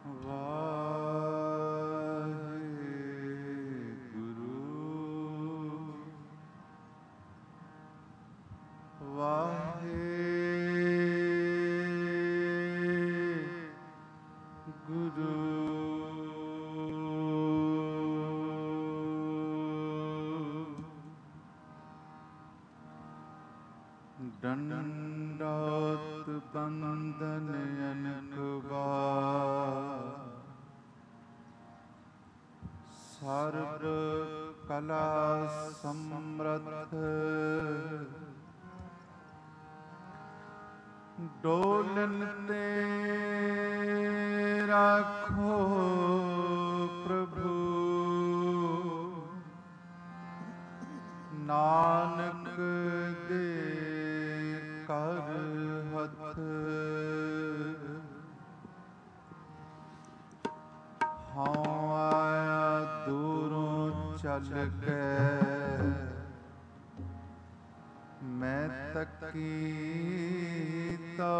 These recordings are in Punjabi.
दंडोत बंदन अनकबार सर्व कला समृद्ध डोलन ते राखो प्रभु नानक दे कर हथ हाँ आया दूरों चल के मैं तकी तो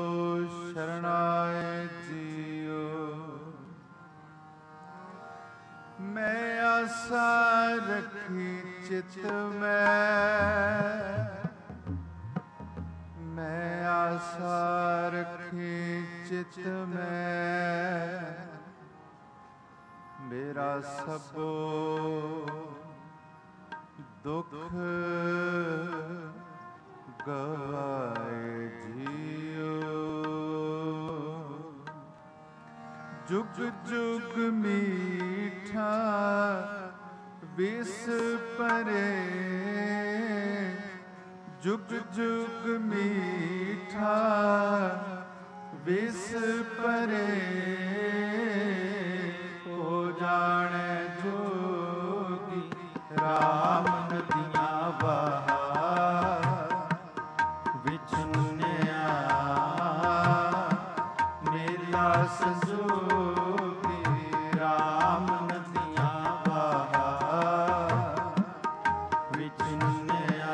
शरणाए जियो मैं आशा रखी चित मैं आशा रखी चित में मेरा सबो दुख गवाए जियो जुग जुग मीठा विष परे जुग जुग मीठा विष परे हो जाने जोगी राम नदियाँ बहार विचुनिया मेला संजोगी राम नदियाँ बहार विचुनिया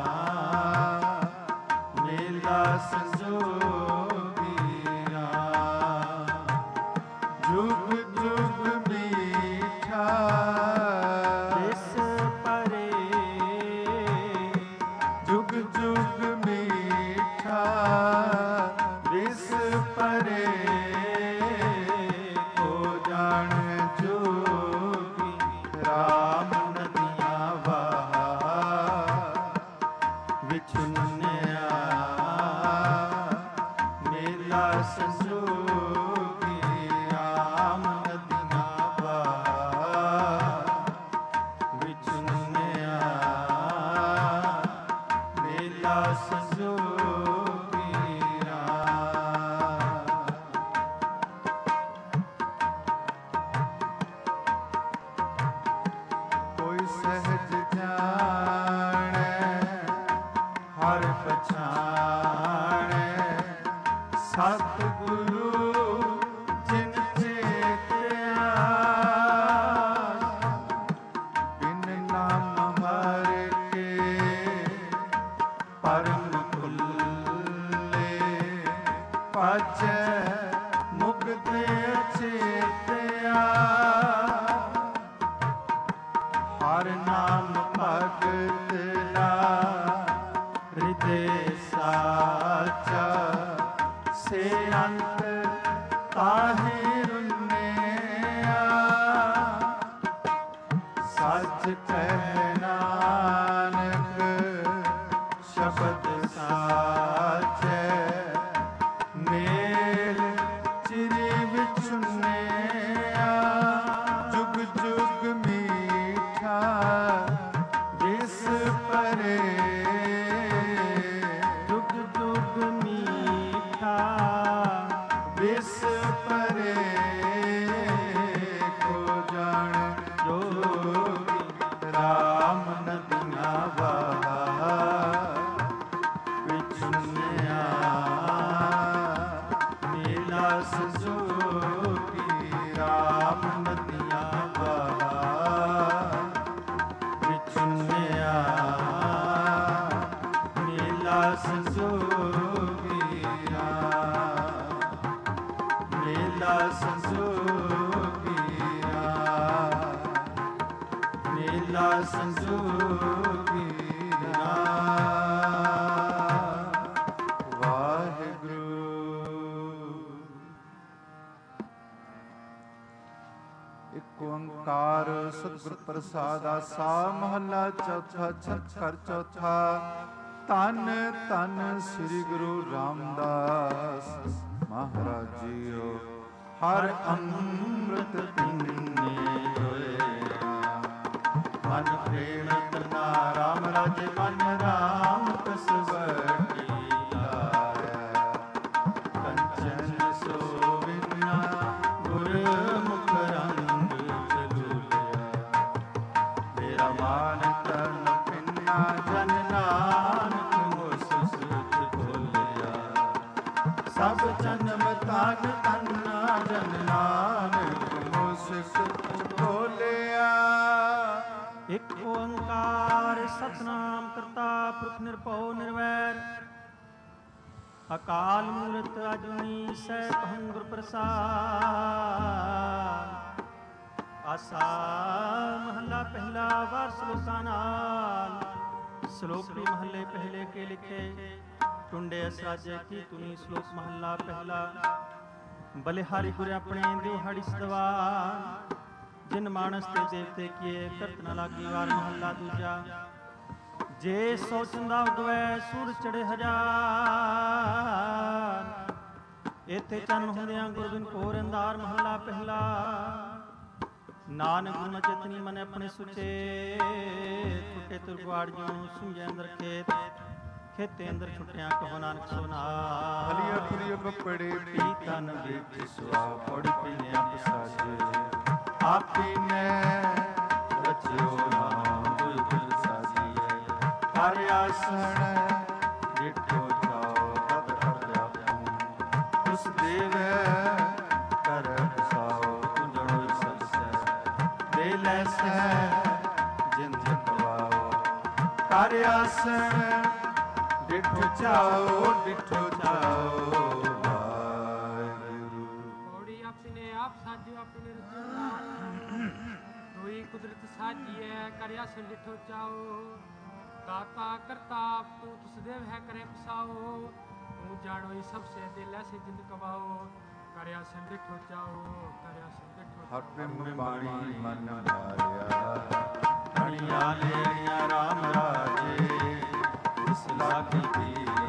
मेला संजोगी जुग जुग मीठा विष परे जुग जुग मीठा विष परे को जान जोगी राम नदियाँ बहार विचुनिया मेला संजोगी राम नदियाँ बहार विचुनिया मेला संजोगी कोई सहज जाने हर पछाणे सतगुरु जिन चेतिया बिन नाम हर के परम खुले पाछे मुक्ति चेतिया हर नाम भगत ला हृदय साचा से अंत ताहि रुन्निया सच कह नानक शब्द साचे मेल चिरि विचुनिया जुग जुग मीठा विष परे जुग जुग मीठा विष परे को जान जोगी राम नदियाँ बहार विचुनिया मेला संजोगी राम नदियाँ बहार विचुनिया मेला संजोगी मेला ਮੇਲਾ ਸੰਜੋਗੀ ਰਾਮ, ਮੇਲਾ ਸੰਜੋਗੀ ਰਾਮ। ਵਾਹਿਗੁਰੂ। ਇਕ ਓੰਕਾਰ ਸਤਿਗੁਰ ਪ੍ਰਸਾਦ ਆਸਾ ਮਹੱਲਾ ਚੌਥਾ। ਛੱਤ ਘਰ ਚੌਥਾ। ਧੰਨ ਧੰਨ ਸ੍ਰੀ ਗੁਰੂ ਰਾਮਦਾਸ ਮਹਾਰਾਜ ਜੀਓ, ਹਰ ਅੰਮ੍ਰਿਤ ਪੀਨੇ ਹੋਏ ਮਨ ਪ੍ਰੇਮ ਤਨਾ ਰਾਮ ਰਾਜੇ, ਮਨ ਰਾਮ ਕਸਵਟੀ ਲਾਇਆ। ਕੰਚਨ ਸੋਵਿਨਾ ਗੁਰਮੁਖ ਰੰਗ ਚਲੂਲਿਆ, ਮੇਰਾ ਮਾਨ ਤਨ ਪਿੰਨਾ ਜਨ ਨਾਨਕ ਮੁਸਸ ਖੋਲਿਆ। ਸਭ ਜਨਮ ਤਨ ਤੰਨਾ ਜਨ ਨਾਨਕ ਮੁਸਸ ਖੋਲਿਆ। ਇਕ ਓੰਕਾਰ ਸਤਿਨਾਮ ਕਰਤਾ ਪੁਰਖ ਨਿਰਭਉ ਨਿਰਵੈਰ, ਅਕਾਲ ਮੂਰਤ ਅਜੂਨੀ ਸੈਭੰ ਗੁਰ ਪ੍ਰਸਾਦ। ਆਸਾ ਮਹੱਲਾ ਪਹਿਲਾ। ਵਾਰ ਸ਼ਲੋਕਾਂ ਨਾਲ। ਸ਼ਲੋਕ ਵੀ ਮਹੱਲੇ ਪਹਿਲੇ ਕੇ ਲਿਖੇ। ਟੁੰਡੇ ਅਸਰਾਜੇ ਕੀ ਤੁਨੀ। ਸ਼ਲੋਕ ਮਹੱਲਾ ਪਹਿਲਾ। ਬਲਿਹਾਰੀ ਗੁਰ ਆਪਣੇ ਦਿਵਹਾੜੀ ਸਦਵਾਰ, ਜਿਨ ਮਾਨਸ ਤੇ ਦੇਵਤੇ ਕੀਏ ਕਰਤ ਨ ਲਾਗੀ। ਵਾਰ ਮਹੱਲਾ ਦੂਜਾ। ਜੇ ਸੋ ਚੰਦਾ ਉਗਵੈ ਸੂਰ ਚੜੇ ਹਜ਼ਾਰ, ਇੱਥੇ ਚੰਨ ਹੁੰਦਿਆਂ ਗੁਰਬਿਨ ਘੋਰ ਅੰਧਾਰ। ਮਹੱਲਾ ਪਹਿਲਾ। ਨਾਨਕ ਗੁਣ ਚੇਤਨੀ ਮਨ ਆਪਣੇ ਸੁਚੇ, ਟੁੱਟੇ ਤੁਰਗਵਾੜ ਜਿਉ ਸੁਝੇ ਅੰਦਰ ਖੇਤ। ਖੇਤੇ ਅੰਦਰ ਛੁੱਟਿਆ ਕਹੋ ਨਾਨਕ ਸੋਨਾਰ। ਹਲੀਆ ਫੁਲੀਆ ਬੱਪੜੇ ਪੀਤਨ ਵਿੱਚ ਸੁਆ, ਪੜ ਪੀਨੇ ਆਪ ਸਾਜੇ। ਆਪੀ ਨੇ ਰਚਿਓ ਨਾਮ ਗੁਰ ਗੁਰ ਸਾਜੀਏ। ਹਰ ਆਸਣ ਡਿਠੋ ਜਾਓ ਤਦ ਕਰ ਆਪੂ, ਉਸ ਦੇਵ ਕਰ ਸਾਓ ਤੁਝੋ ਸਸੈ। ਦੇ ਲੈਸੈ ਜਿਨ ਜਗਵਾਓ, ਕਰ ਆਸਣ ਡਿਠੋ ਜਾਓ ਡਿਠੋ ਜਾਓ। ਵਾਹਿਗੁਰੂ। ਪੌੜੀ ਆਪਣੇ ਆਪ ਸਾਜਿਓ ਆਪਣੇ ਰਚਿਓ, ਹੋਈ ਕੁਦਰਤ ਸਾਜੀਐ ਕਰਿਆ ਸੰ ਡਿਠੋ ਚਾਓ। ਦਾਤਾ ਕਰਤਾ ਤੂੰ ਤੁਸ ਦੇਵ ਹੈ ਕਰੇ ਪਸਾਓ। ਤੂੰ ਜਾਣੋ ਹੀ ਸਭ ਸੇ ਦਿਲ ਐਸੇ ਜਿੰਦ ਕਵਾਓ। ਕਰਿਆ ਸੰ ਡਿਠੋ ਚਾਓ ਕਰਿਆ ਸੰ ਡਿਠੋ। ਹਰ ਬਿੰਬ ਬਾਣੀ ਮਨ ਮਾਰਿਆ, ਕਣੀਆਂ ਲੈਣੀਆਂ ਰਾਮ ਰਾਜੇ। ਇਸ ਲਾਗੀ ਦੀ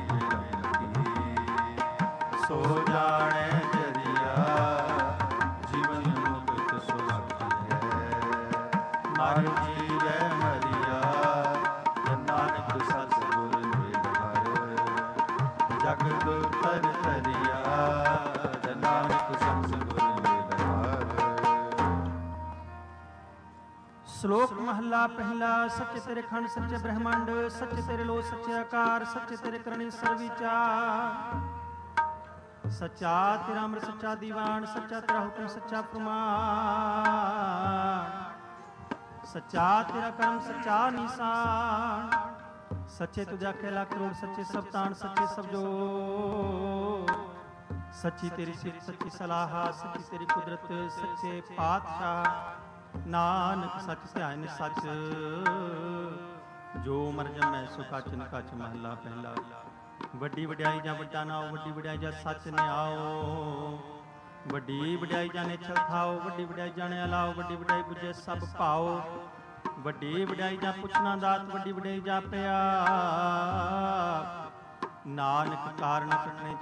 ਸੋ ਜਾਣੇ ਜਰੀਆ, ਜੀਵਨ ਮੁਕਤ ਸੋ ਸਖੀਐ। ਮਰ ਜੀਵੈ ਮਰਿਆ, ਨਾਨਕ ਸਤਿਗੁਰ ਮਿਲ ਹਰ। ਜਗਤ ਤਰ ਤਰਿਆ, ਨਾਨਕ ਸਤਿਗੁਰ ਮਿਲ ਹਰ। ਸ਼ਲੋਕ ਮਹੱਲਾ ਪਹਿਲਾ। ਸੱਚੇ ਤੇਰੇ ਖੰਡ ਸੱਚੇ ਬ੍ਰਹਮੰਡ, ਸੱਚੇ ਤੇਰੇ ਲੋ ਸੱਚੇ ਆਕਾਰ, ਸੱਚੇ ਤੇਰੇ ਕਰਨੀ ਸਰਵਿਚਾਰ। ਸੱਚਾ ਤੇਰਾ ਅੰਮ੍ਰਿਤ ਸੱਚਾ ਦੀਵਾਨ, ਸੱਚਾ ਤੇਰਾ ਹੁਕਮ ਸੱਚਾ ਪ੍ਰਮਾਣ। ਸੱਚਾ ਤੇਰਾ ਕਰਮ ਸੱਚਾ ਨਿਸ਼ਾਨ। ਸੱਚੇ ਤੁਝਾ ਕੇ ਲੱਖ ਕਰੋੜ, ਸੱਚੇ ਸਭ ਤਾਣ, ਸੱਚੇ ਸਭ ਜੋ। ਸੱਚੀ ਤੇਰੀ ਸਿਫਤ ਸੱਚੀ ਸਲਾਹ, ਸੱਚੀ ਤੇਰੀ ਕੁਦਰਤ ਸੱਚੇ ਪਾਤਸ਼ਾਹ। ਨਾਨਕ ਸੱਚ ਧਿਆਨ ਸੱਚ, ਜੋ ਮਰ ਜਮੈ ਸੋ ਕਛ ਨ ਕਛ। ਮਹੱਲਾ ਪਹਿਲਾ। ਵੱਡੀ ਵਡਿਆਈ ਜਾਂ ਵੱਡਾ ਨਾਉ, ਵੱਡੀ ਵਡਿਆਈ ਜਾਂ ਸੱਚ ਨਿਆਓ। ਵੱਡੀ ਵਡਿਆਈ ਜਾਣੇ ਛਲ ਥਾਓ, ਵੱਡੀ ਵਡਿਆਈ ਜਾਣੇ ਅਲਾਓ। ਵੱਡੀ ਵਡਿਆਈ ਬੁਝੇ ਸਭ ਭਾਓ, ਵੱਡੀ ਵਡਿਆਈ ਜਾਂ ਪੁੱਛਣਾ ਦਾਤ। ਵੱਡੀ ਵਡਿਆਈ ਜਾ ਪਿਆ ਨਾਨਕ ਕਾਰਨ ਕੱਟਣੇ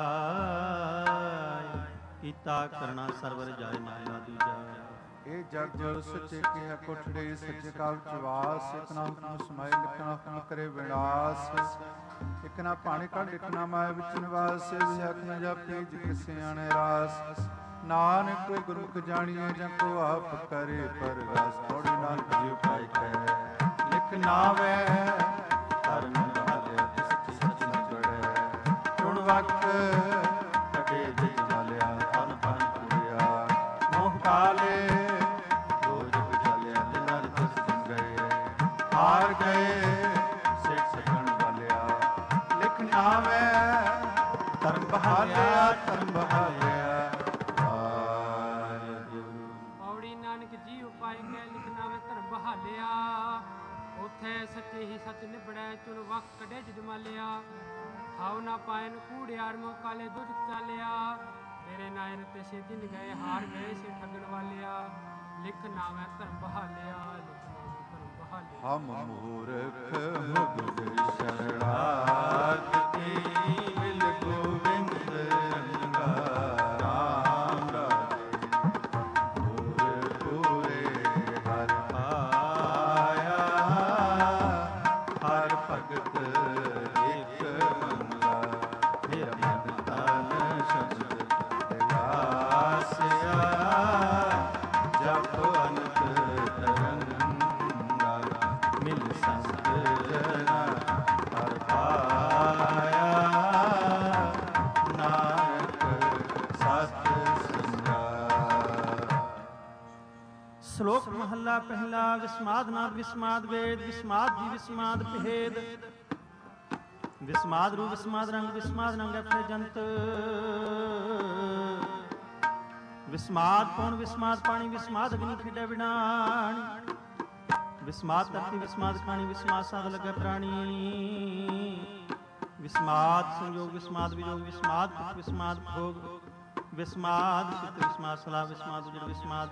ਜਾਏ। ਕੀਤਾ ਕਰਨਾ ਸਰਵਰ ਜਾਏ। ਮਹਲਾ ਦੂਜਾ। ਇਹ ਜਗ ਸੱਚੇ ਕਿਹਾ ਕੋਠੜੇ, ਸੱਚੇ ਕਾਲ ਚ ਵਾਸ। ਇਕ ਨਾ ਹੁਕਮ ਸਮਾਏ, ਇਕ ਨਾ ਹੁਕਮ ਕਰੇ ਵਿਨਾਸ਼। ਇਕ ਨਾ ਪਾਣੀ ਕੱਢ, ਇਕ ਨਾ ਮਾਇਆ ਵਿੱਚ ਨਿਵਾਸ। ਵਿਆਖ ਨ ਜਾਪੇ ਜਿ ਸਿਆਣੇ ਰਾਸ। ਨਾਨਕ ਕੋਈ ਗੁਰਮੁਖ ਜਾਣੀਏ, ਜਾਂ ਕੋ ਆਪ ਕਰੇ ਪਰਗਾਸ। ਥੋੜੀ ਨਾਨਕ ਜਿਉ ਪਾਈ ਕੈ ਲਿਖ ਨਾਵੈ, ਧਰਮ ਵਾਲਿਆ ਸੱਚੀ ਸੱਚ ਨ ਜੜੈ। ਹੁਣ ਵਕਤ ਕਟੇ ਜਿ ਵਾਲਿਆ, ਧਨ ਧਨ ਪੁਰਿਆ। ਮੋਹ ਕਾਲੇ ਹਾਰ ਗਏ ਸਿੱਖ ਸਕਣ ਵਾਲਿਆ। ਲਿਖ ਨਾਵੈ ਧਰਮ ਬਹਾਲਿਆ, ਧਰਮ ਬਹਾਲਿਆ। ਆਖ ਕੱਢੇ ਜਮਾਲਿਆ ਖਾਉ ਨਾ ਪਾਇਨ ਕੂੜਿਆਰ ਮੋ ਕਾਲੇ ਦੁੱਧ ਚਾਲਿਆ ਤੇਰੇ ਨਾਇਰ ਤੇ ਸੇ ਦਿਨ ਗਏ ਹਾਰ ਗਏ ਸੇ ਠੱਗਣ ਵਾਲਿਆ ਲਿਖ ਨਾਵੇਂ ਧਰਮ ਬਹਾਲਿਆ ਧਰਮ ਬਹਾਲਿਆ ਹਮ ਮੂਰਖ ਮੁਗਧ ਸ਼ਰਣਾਗਤ ਮਿਲ ਗੋਬਿੰਦ ਰੰਗਾ ਰਾਮ ਰਾਜੇ ਪੂਰੇ ਪੂਰੇ ਹਰ ਆਇਆ ਹਰ ਭਗਤ ਇੱਕ ਮੰਗਾ ਮੇਰਾ ਮਨ ਤਨ ਸ਼ਬਦ ਦਿਲਾਸਿਆ ਜਪ ਅਨੰਤ ਤਰੰਗਾ ਮਿਲ ਸੰਤ ਜਨਾ ਹਰ ਪਾਇਆ ਨਾਨਕ ਸਤ ਸੰਗਾ। ਸ਼ਲੋਕ ਮਹੱਲਾ ਪਹਿਲਾ। ਵਿਸਮਾਦ ਨਾਦ ਵਿਸਮਾਦ ਵੇਦ ਵਿਸਮਾਦ ਜੀ ਵਿਸਮਾਦ ਭੇਦ ਵਿਸਮਾਦ ਰੂਪ ਵਿਸਮਾਦ ਰੰਗ ਵਿਸਮਾਦ ਨੰਗ ਅਪਰੇ ਜੰਤ ਵਿਸਮਾਦ ਪੌਣ ਵਿਸਮਾਦ ਪਾਣੀ ਵਿਸਮਾਦ ਅਗਨੀ ਖੇਡੇ ਵਿਡਾਣੀ ਵਿਸਮਾਦ ਧਰਤੀ ਵਿਸਮਾਦ ਖਾਣੀ ਵਿਸਮਾਦ ਸਾਧ ਲੱਗੇ ਪ੍ਰਾਣੀ ਵਿਸਮਾਦ ਸੰਯੋਗ ਵਿਸਮਾਦ ਵਿਯੋਗ ਵਿਸਮਾਦ ਪੁੱਤ ਵਿਸਮਾਦ ਭੋਗ ਵਿਸਮਾਦ ਚਿਤ ਵਿਸਮਾਦ ਸਲਾ ਵਿਸਮਾਦ ਉਜੜ ਵਿਸਮਾਦ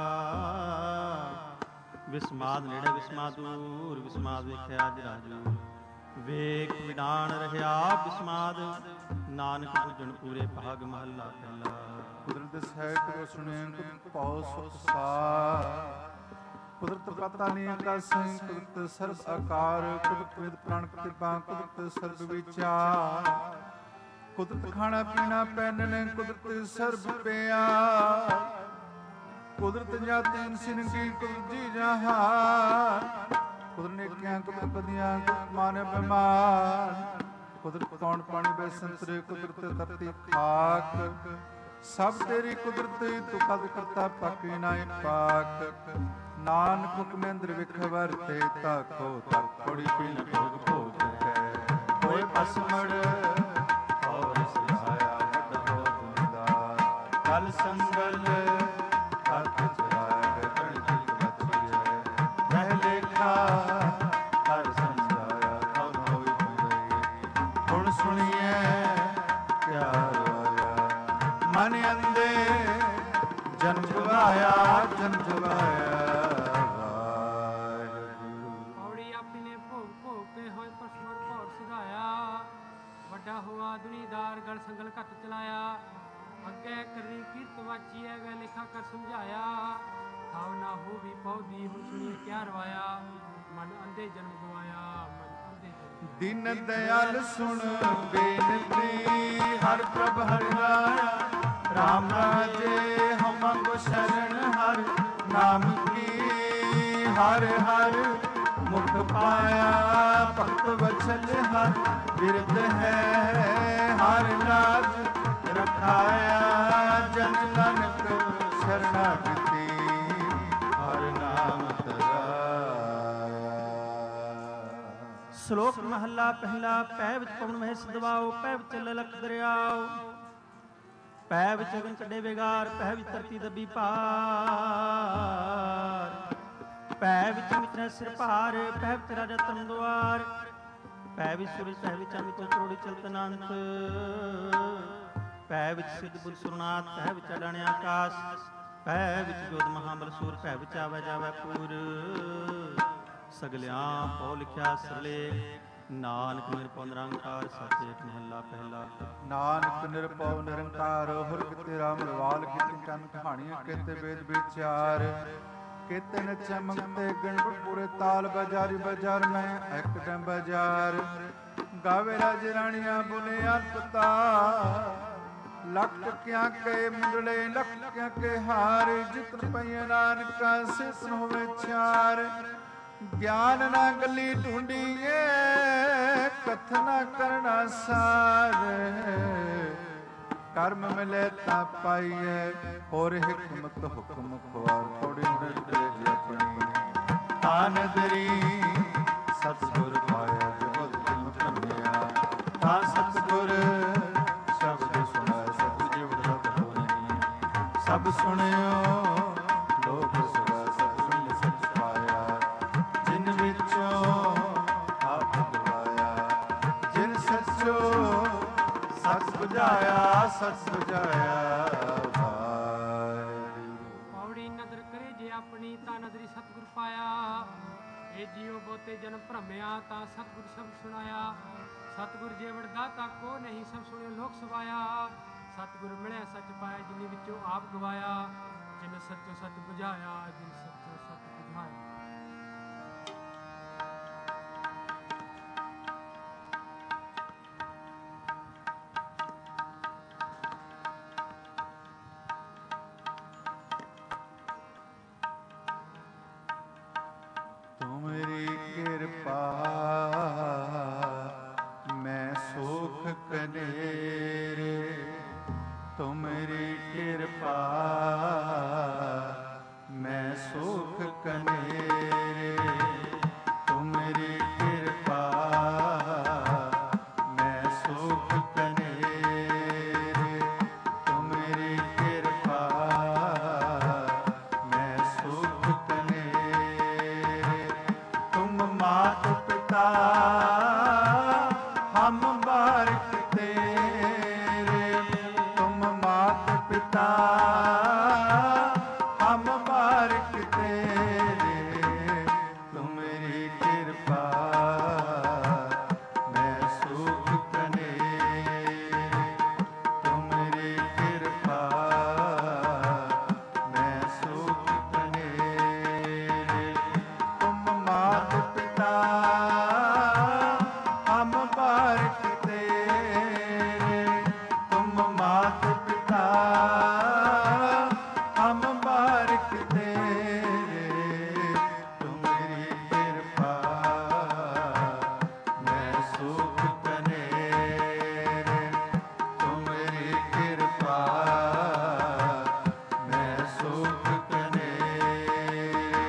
ਰਾਗ ਵਿਸਮਾਦ ਨੇੜੇ ਵਿਸਮਾਦ ਦੂਰ ਵਿਸਮਾਦ ਵੇਖਿਆ ਜਰਾਜੂ ਵੇਖ ਵਿਡਾਣ ਰਹਿਆ ਵਿਸਮਾਦ ਨਾਨਕ ਭੁਜਣ ਪੂਰੇ ਭਾਗ ਮਹੱਲਾ ਪਹਿਲਾ। ਕੁਦਰਤ ਸਹਿਤ ਸੁਣੇ ਕੁਦਰਤ ਪਾਉ ਸੁਖ ਸਾਰ ਕੁਦਰਤ ਪਤਾ ਨਹੀਂ ਕਾ ਸਿੰਘ ਕੁਦਰਤ ਸਰਬ ਆਕਾਰ ਕੁਦਰਤ ਵਿਦ ਪ੍ਰਾਣ ਕਿਰਪਾ ਕੁਦਰਤ ਸਰਬ ਵਿਚਾਰ ਕੁਦਰਤ ਖਾਣਾ ਪੀਣਾ ਪਹਿਨਣ ਕੁਦਰਤ ਸਰਬ ਪਿਆਰ ਕੁਦਰਤ ਜਾਤੀ ਇਨਸਿਨ ਕੀ ਕੁਦਰਤ ਜੀ ਜਹਾਨ ਕੁਦਰਤ ਨੇਕਿਆਂ ਕੁਦਰਤ ਬਦੀਆਂ ਕੁਦਰਤ ਮਾਨ ਬਿਮਾਰ ਕੁਦਰਤ ਕੌਣ ਪਾਣੀ ਬੈ ਸੰਤਰੇ ਕੁਦਰਤ ਧਰਤੀ ਖਾਕ ਸਭ ਤੇਰੀ ਕੁਦਰਤ ਤੂੰ ਕਦ ਕਰਤਾ ਪਾਕੀ ਨਾਇ ਪਾਕ ਨਾਨਕ ਹੁਕਮੇਂਦਰ ਵਿਖ ਵਰਤੇ ਤਾਕੋ ਤਕ ਥੋੜੀ ਪੀਣ ਭੋਗ ਭੋਗ ਹੈ ਹੋਏ ਪਸਮੜ ਔਰ ਸਿਆਇਆ ਵੱਡਾ ਹੋ ਤੁੰਦਾ ਕਲ ਸੰਗਲ ਹੱਥ ਚਰਾਇ ਗਣ ਕੀ ਬਚੀਐ ਰਹਿ ਲੇਖਾ ਹਰ ਸੰਜਾਇਆ ਕਉ ਹੋਈ ਤੁੰਦੇ ਹੁਣ ਸੁਣੀਐ ਪਿਆਰ ਮਨ ਅੰਦੇ ਜਨਮ ਗਵਾਇਆ ਜਨਮ ਗਵਾਇਆ ਔੜੀ ਆਪਨੇ ਭੋਗ ਭੋਗ ਕੇ ਹੋਏ ਪਸਮੜ ਭੋਗ ਸਿਧਾਇਆ ਵੱਡਾ ਹੋਆ ਦੁਨੀਦਾਰ ਗਲ ਸੰਗਲ ਘੱਟ ਚਲਾਇਆ ਅੱਗੇ ਕਰੀ ਕੀਰਤ ਵਾਚੀਐ ਵੇ ਲਿਖਾ ਕਰ ਸਮਝਾਇਆ ਖਾਉ ਨਾ ਹੋ ਵੀ ਪੌਦੀ ਹੁਣ ਸੁਣੀਏ ਕਿਆ ਰਵਾਇਆ ਮਨ ਅੰਦੇ ਜਨਮ ਗਵਾਇਆ ਮਨ ਅੰਦੇ ਜਨਮ ਦੀਨ ਦਇਆਲ ਸੁਣ ਬੇਨਤੀ ਹਰ ਪ੍ਰਭ ਹਰਿ ਰਾਇਆ ਰਾਮ ਰਾਜੇ ਹਮ ਮੰਗੋ ਸ਼ਰਨ ਹਰ ਨਾਮ ਕੀ ਹਰ ਹਰ ਮੁਖ ਪਾਇਆ ਭਗਤ ਵਛਲ ਹਰ ਬਿਰਧ ਹੈ ਹਰ ਲਾਜ ਰਖਾਇਆ ਜਨ ਨਾਨਕ ਸ਼ਰਨਾਗਤੀ ਹਰ ਨਾਮ ਧਰਾਇਆ। ਸ਼ਲੋਕ ਮਹੱਲਾ ਪਹਿਲਾ। ਪੈ ਵਿੱਚ ਪਵਨ ਮਹਿ ਦਬਾਓ ਪੈ ਵਿੱਚ ਲਲਕ ਦਰਿਆਓ ਪੈ ਵਿੱਚ ਅਗਨ ਕੱਢੇ ਵਿਗਾਰ ਪੈ ਵਿੱਚ ਧਰਤੀ ਦੱਬੀ ਪਾਰ ਪੈ ਵਿੱਚ ਮਿਤਰ ਸਿਰ ਭਾਰ ਪੈ ਵਿੱਚ ਰਾਜਾ ਧਰਮ ਦੁਆਰ ਪੈ ਵਿੱਚ ਸੂਰਜ ਪੈ ਵਿੱਚ ਚੰਦ ਤੋਂ ਕਰੋੜੀ ਚਲਤ ਅਨੰਤ ਪੈ ਵਿੱਚ ਸਿੱਧ ਬੁੱਧ ਸੁਰਨਾਥ ਪੈ ਵਿੱਚ ਅਡਾਣਿਆ ਆਕਾਸ਼ ਪੈ ਵਿੱਚ ਜੋਤ ਮਹਾਬਲ ਸੂਰ ਪੈ ਵਿੱਚ ਆਵੈ ਜਾਵੈ ਪੂਰ ਸਗਲਿਆਂ ਪਉ ਲਿਖਿਆ ਸਰਲੇ ਨਾਨਕ ਨਿਰਭਉ ਨਿਰੰਕਾਰ ਸਤਿ ਏਕ ਮਹੱਲਾ ਪਹਿਲਾ। ਨਾਨਕ ਨਿਰਭਉ ਨਿਰੰਕਾਰ ਹੁਰ ਤੇਰਾ ਮਲਵਾਲ ਕੀਤੇ ਚੰਨ ਕਹਾਣੀਆਂ ਕੀਤੇ ਵੇਦ ਵਿਚਾਰ ਕੀਤੇ ਨਚੈ ਮੰਗਤੇ ਗਣਪਤ ਪੂਰੇ ਤਾਲ ਬਾਜ਼ਾਰੀ ਬਾਜ਼ਾਰ ਮੈਂ ਇੱਕ ਟੈਮ ਬਾਜ਼ਾਰ ਗਾਵੇ ਰਾਜ ਰਾਣੀਆਂ ਬੁਨੇ ਅਨਪਤਾ ਲੱਖ ਟਕਿਆਂ ਕੇ ਮੁੰਡਲੇ ਲੱਖ ਟਕਿਆਂ ਕੇ ਹਾਰ ਜਿਤਨ ਪਈਏ ਨਾਨਕਾ ਸਿਸਨ ਹੋਵੇ ਚਾਰ ਗਿਆਨ ਨਾ ਗੱਲੀ ਢੂੰਡੀਏ ਕਥਨਾ ਕਰਨਾ ਸਾਰ ਕਰਮ ਮਿਲੇ ਤਾਂ ਪਾਈਏ ਹੋਰ ਹਕਮਤ ਹੁਕਮ ਖਵਾਰ ਥੋੜੀ ਮਿਲਦੇ ਜੀ ਆਪਣੀ ਤਾਨਦਰੀ ਸਤਿਗੁਰ ਪਾਇਆ ਜਗਤ ਜਿਨ ਕੰਨਿਆ ਤਾਂ ਸਤਿਗੁਰ ਸ਼ਬਦ ਸੁਣਾਇ ਸਤਿ ਜਿਵ ਰਤ ਹੋਣੀ ਸਭ ਸੁਣਿਓ ਲੋਕ ਸੁਣਾਇ ਸਤਿ ਸੁਣ ਸਚ ਪਾਇਆ ਜਿਨ ਵਿੱਚੋਂ ਆਪ ਗਵਾਇਆ ਬੁਝਾਇਆ ਸਚ ਬੁਝਾਇਆ ਵਾਹਿਗੁਰੂ। ਪੌੜੀ ਨਦਰ ਕਰੇ ਜੇ ਆਪਣੀ ਤਾਂ ਨਦਰੀ ਸਤਿਗੁਰ ਪਾਇਆ। ਇਹ ਜੀਉ ਬਹੁਤੇ ਜਨ ਭ੍ਰਮਿਆ ਤਾਂ ਸਤਿਗੁਰ ਸ਼ਬਦ ਸੁਣਾਇਆ। ਸਤਿਗੁਰ ਜੇਵੜ ਦਾਤਾ ਕੋ ਨਹੀਂ ਸਭ ਸੁਣਿਓ ਲੋਕ ਸਵਾਇਆ। ਸਤਿਗੁਰ ਮਿਲਿਆ ਸੱਚ ਪਾਇਆ ਜਿਨੀ ਵਿੱਚੋਂ ਆਪ ਗਵਾਇਆ। ਜਿਨ ਸੱਚੋ ਸੱਚ ਬੁਝਾਇਆ ਜਿਨ ਸੱਚੋ ਸੱਚ ਬੁਝਾਇਆ। ਤੁਮਰੀ ਕਿਰਪਾ ਮੈਂ ਸੁਖ ਕਨੇਰੇ। ਤੁਮਰੀ ਕਿਰਪਾ ਮੈਂ ਸੁਖ ਕਨੇਰੇ। ਤੁਮਰੀ ਕਿਰਪਾ ਮੈਂ ਸੁਖ ਕਨੇਰੇ। ਤੁਮਰੀ ਕਿਰਪਾ ਮੈਂ ਸੁਖ ਕਨੇਰੇ। ਤੁਮ ਮਾਤ ਪਿਤਾ ਹਮ ਬਾਰਿਕ ਤੇਰੇ। ਤੁਮ ਮਾਤ ਪਿਤਾ ਹਮ ਬਾਰਿਕ ਤੇਰੇ। ਤੁਮਰੀ ਕਿਰਪਾ ਮੈਂ ਸੁਖ ਕਨੇਰੇ। ਤੁਮਰੀ ਕਿਰਪਾ ਮੈਂ ਸੁਖ ਕਨੇਰੇ। ਤੁਮ ਮਾਤ ਪਿਤਾ ਹਮ ਬਾਰਿਕ ਤੇਰੇ। ਤੁਮ ਮਾਤ ਪਿਤਾ ਹਮ ਬਾਰਿਕ ਤੇਰੇ। ਤੁਮਰੀ ਕਿਰਪਾ ਮੈਂ ਸੁਖ ਕਨੇਰੇ। ਤੁਮਰੀ ਕਿਰਪਾ ਮੈਂ ਸੁਖ ਕਨੇਰੇ।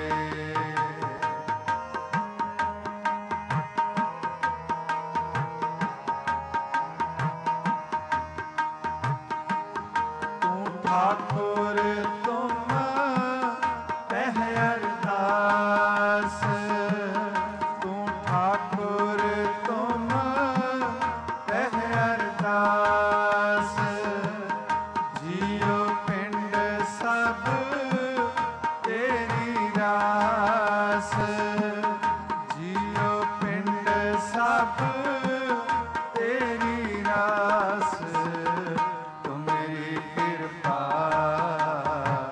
ਤੂੰ ਠਾਕੁਰ ਤੁਮ ਕਹਿ ਅਰਦਾਸ। ਤੂੰ ਠਾਕੁਰ ਤੁਮ ਕਹਿ ਅਰਦਾਸ। ਜੀਉ ਪਿੰਡ ਸਭ ਤੇਰੀ ਰਾਸ। ਜੀਉ ਪਿੰਡ ਸਭ ਤੇਰੀ ਰਾਸ। ਤੁਮਰੀ ਕਿਰਪਾ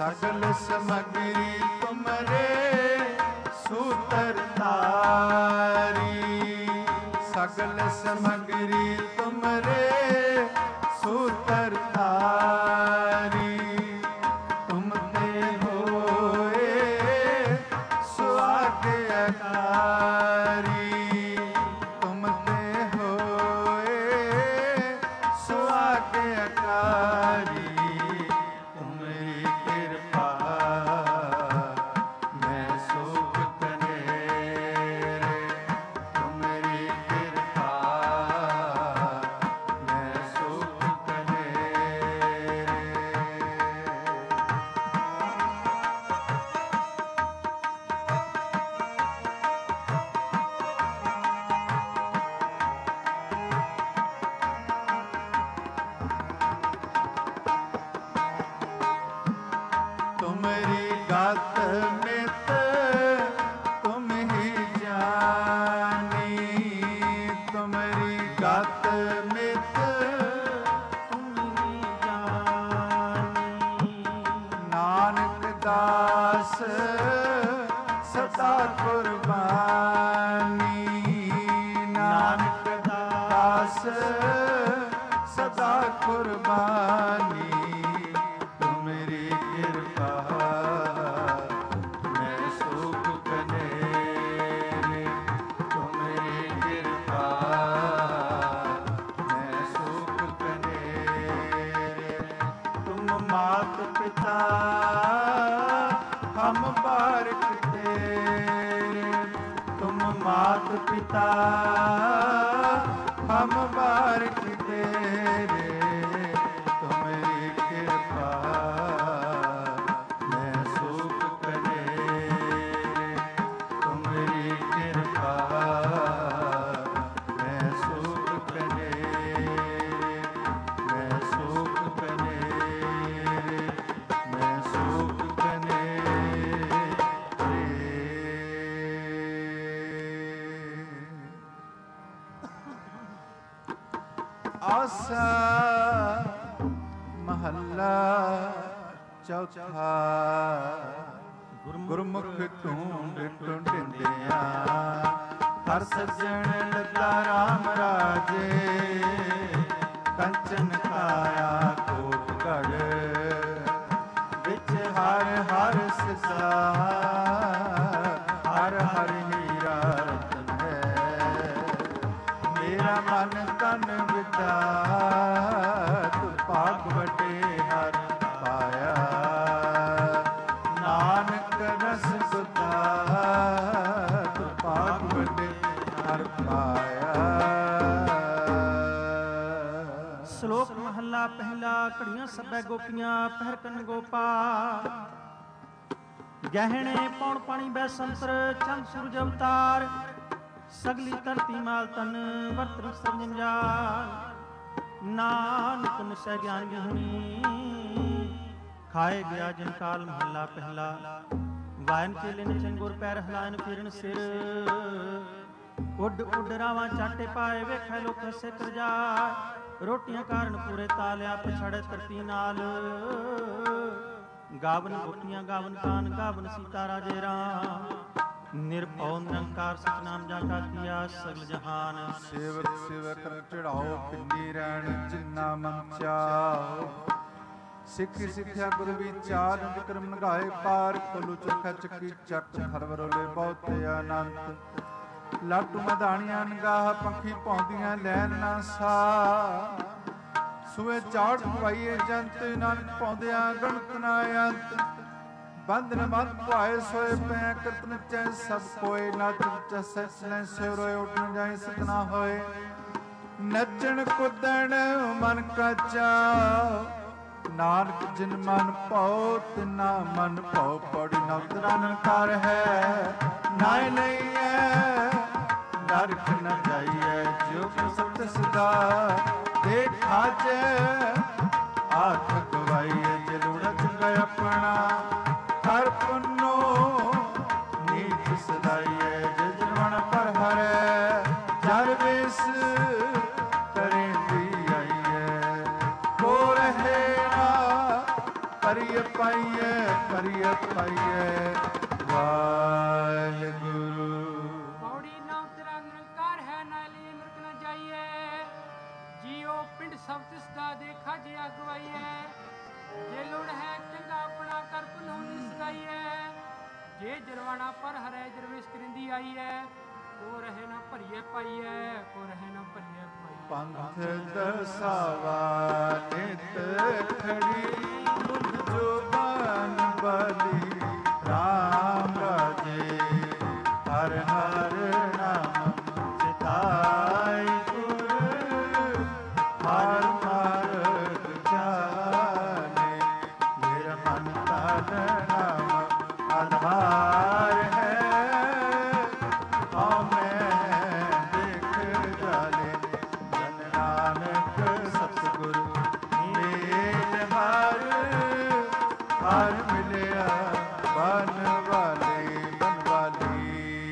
सगल समगरी तुमरे सूत्रधारी, सगल समगरी तुमरे सूत्रधारी। तुम ते होए सुआज्ञाकारी, तुम ते होए सुआज्ञाकारी। तुम्हारी कृपा मैं सुख कनेरे, तुम्हारी कृपा मैं सुख कनेरे। तुम्हारी गात मित तुम ही जानी, तुम्हारी गात मित तुम ही जानी। नानक दास सदा कुर्बानी, नानक दास सदा कुर्बानी। तुम्हारी कृपा मैं सुख कनेरे, तुम्हारी कृपा मैं सुख कनेरे। तुम मात पिता हम बारक तेरे, तुम मात पिता हम बारक तेरे। तुम्हारी कृपा मैं सुख कनेरे, तुम्हारी कृपा मैं सुख कनेरे, मैं सुख कनेरे, मैं सुख कनेरे। आसा महला चौथा। गुरमुख ढूंढ ढूंढिंदिया हर सज्जन लता राम राजे। कंचन काया कोटगढ़ विच हर हर सिसा, हर हर हीरा रतन है। मेरा मन तन विदा तू भाग वटे हर पाया। नानक रस गुदा तू भाग वटे हर पाया। ਸ਼ਲੋਕ ਮਹੱਲਾ ਪਹਿਲਾ। ਘੜੀਆਂ ਸਭੈ ਗੋਪੀਆਂ ਪਹਿਰ ਕੰਨ ਗੋਪਾਲ। ਗਹਿਣੇ ਪੌਣ ਪਾਣੀ ਬੈ ਸੰਤਰ ਚੰਦ ਸੂਰਜ ਅਵਤਾਰ। ਸਗਲੀ ਧਰਤੀ ਮਾਲ ਤਨ ਵਰਤਨ ਸਰਜੰਜਾਲ। ਨਾਨਕ ਨਿਸੈ ਗਿਆਨ ਗਿਹਣੀ ਖਾਏ ਗਿਆ ਜਿਨ ਕਾਲ। ਮਹੱਲਾ ਪਹਿਲਾ। ਵਾਇਨ ਕੇ ਲਿਨ ਚੰਗੁਰ ਪੈਰ ਹਲਾਇਨ ਫਿਰਨ ਸਿਰ। ਉੱਡ ਉੱਡ ਰਾਵਾਂ ਚਾਟੇ ਪਾਏ ਵੇਖੈ ਲੋਕ ਹਸੇ ਕਰ ਜਾਏ। ਰੋਟੀਆਂ ਕਾਰਨ ਪੂਰੇ ਤਾਲਿਆ ਪਛੜੇ ਧਰਤੀ ਨਾਲ। ਗਾਵਨ ਗੋਪੀਆਂ ਗਾਵਨ ਕਾਨ ਗਾਵਨ ਸੀਤਾ ਰਾਜੇ ਰਾਮ। ਨਿਰਭਉ ਨਿਰੰਕਾਰ ਸਤਿਨਾਮ ਜਾ ਕਾ ਕੀਆ ਸਗਲ ਜਹਾਨ। ਸੇਵਕ ਸੇਵਕ ਚੜਾਓ ਪਿੰਡੀ ਰਹਿਣ ਜਿਨਾ ਮਨ ਚਾਓ। ਸਿੱਖੀ ਸਿੱਖਿਆ ਗੁਰੂ ਵਿਚਾਰ ਵਿਕਰਮ ਨਗਾਏ ਪਾਰ। ਖੋਲੂ ਚਰਖਾ ਚੱਕੀ ਚੱਕ ਹਰਵਰੋਲੇ ਬਹੁਤੇ ਅਨੰਤ। ਲਾਟੂ ਮਧਾਣੀਆਂ ਨਗਾਹ ਪੰਖੀ ਪਾਉਂਦੀਆਂ ਲੈਣ ਨਾ ਸਾ। ਸੂਏ ਚਾੜ ਪਵਾਈਏ ਜੰਤ ਨਾਨਕ ਪਾਉਂਦਿਆਂ ਗਣਤ ਨਾ ਅੰਤ। ਬੰਧਨ ਬੰਧ ਭਾਏ ਸੋਏ ਪੈ ਕਰਤਨ ਚੈ ਸਭ ਕੋਏ। ਨੱਚ ਸੱਚ ਲੈ ਸਿਰ ਰੋਏ ਉੱਠ ਨ ਜਾਏ ਸਕਣਾ ਹੋਏ। ਨੱਚਣ ਕੁੱਦਣ ਮਨ ਕਾ ਚਾਉ। ਨਾਨਕ ਜਿਨ ਮਨ ਭਾਉ ਤਿਨਾ ਮਨ ਭਾਉ। ਪੌੜੀ ਨਵਤਰਾ ਨਨਕਾਰ ਹੈ ਨਾਇ ਲਈਐ। ਨਰਕ ਨ ਜਾਈਐ ਜੋ ਸਤ ਸਦਾ ਦੇਖਾ ਜੈ। ਆਖ ਗਵਾਈਐ ਜਲੂੜਾ ਚੰਗਾ ਆਪਣਾ। ਹਰ ਪੁੰਨੋ ਨੀਚ ਸਦਾਈਐ ਜਜਵਣ ਪਰ ਹਰੈ। ਜਰ ਵੇਸ ਕਰੇ ਦੀ ਆਈਐ। ਕੋ ਰਹੇ ਨਾ ਕਰਿ ਪਾਈਐ ਕਰੀਏ ਪਾਈਏ ਵਾਹਿਗੁਰੂ। ਪੌੜੀ ਨਾਮ ਤੇਰਾ ਨਿਰੰਕਾਰ ਹੈ, ਨਾਲੇ ਨਰਕ ਨਾ ਜਾਈਏ। ਜੀਓ ਪਿੰਡ ਸਭ ਤਿਸ ਦਾ ਦੇਖਾ ਜੇ ਅਗਵਾਈਏ। ਜੇ ਲੋੜ ਹੈ ਚੰਗਾ ਆਪਣਾ ਕਰ ਪੁਨਹੁ ਨਿਸਗਾਈਏ। ਜੇ ਜਰਵਾਣਾ ਪਰ ਹਰੈ ਜਰਵੇਸ਼ ਕਰਿੰਦੀ ਆਈਏ। ਕੋ ਰਹੇ ਨਾ ਭਰੀਏ ਪਾਈਏ, ਕੋ ਰਹੇ ਨਾ ਭਰੀਏ ਪਾਈਏ। ਪੰਥ ਦਸਾਵਾ ਨਿਤ ਖੜੀ ਜੋ ਬਨ ਬਲੀ ਰਾਮ ਰਾਜੇ। ਹਰ ਹਰ ਨਾਮ ਚਿਤਾਈ ਗੁਰ ਹਰ ਮਾਰਗ ਚਾਲੇ। ਮੇਰਾ ਮਨ ਤਨ ਨਾਮ ਆਧਾਰ ਹੈ। ਹਉਮੈ ਦੇਖ ਜਾਲੇ ਜਨ ਨਾਨਕ ਸਤਿਗੁਰ ਮੇਲ ਹਰ ਹਰ ਮਿਲਿਆ ਬਨ ਵਾਲੇ ਬਨ ਵਾਲੀ।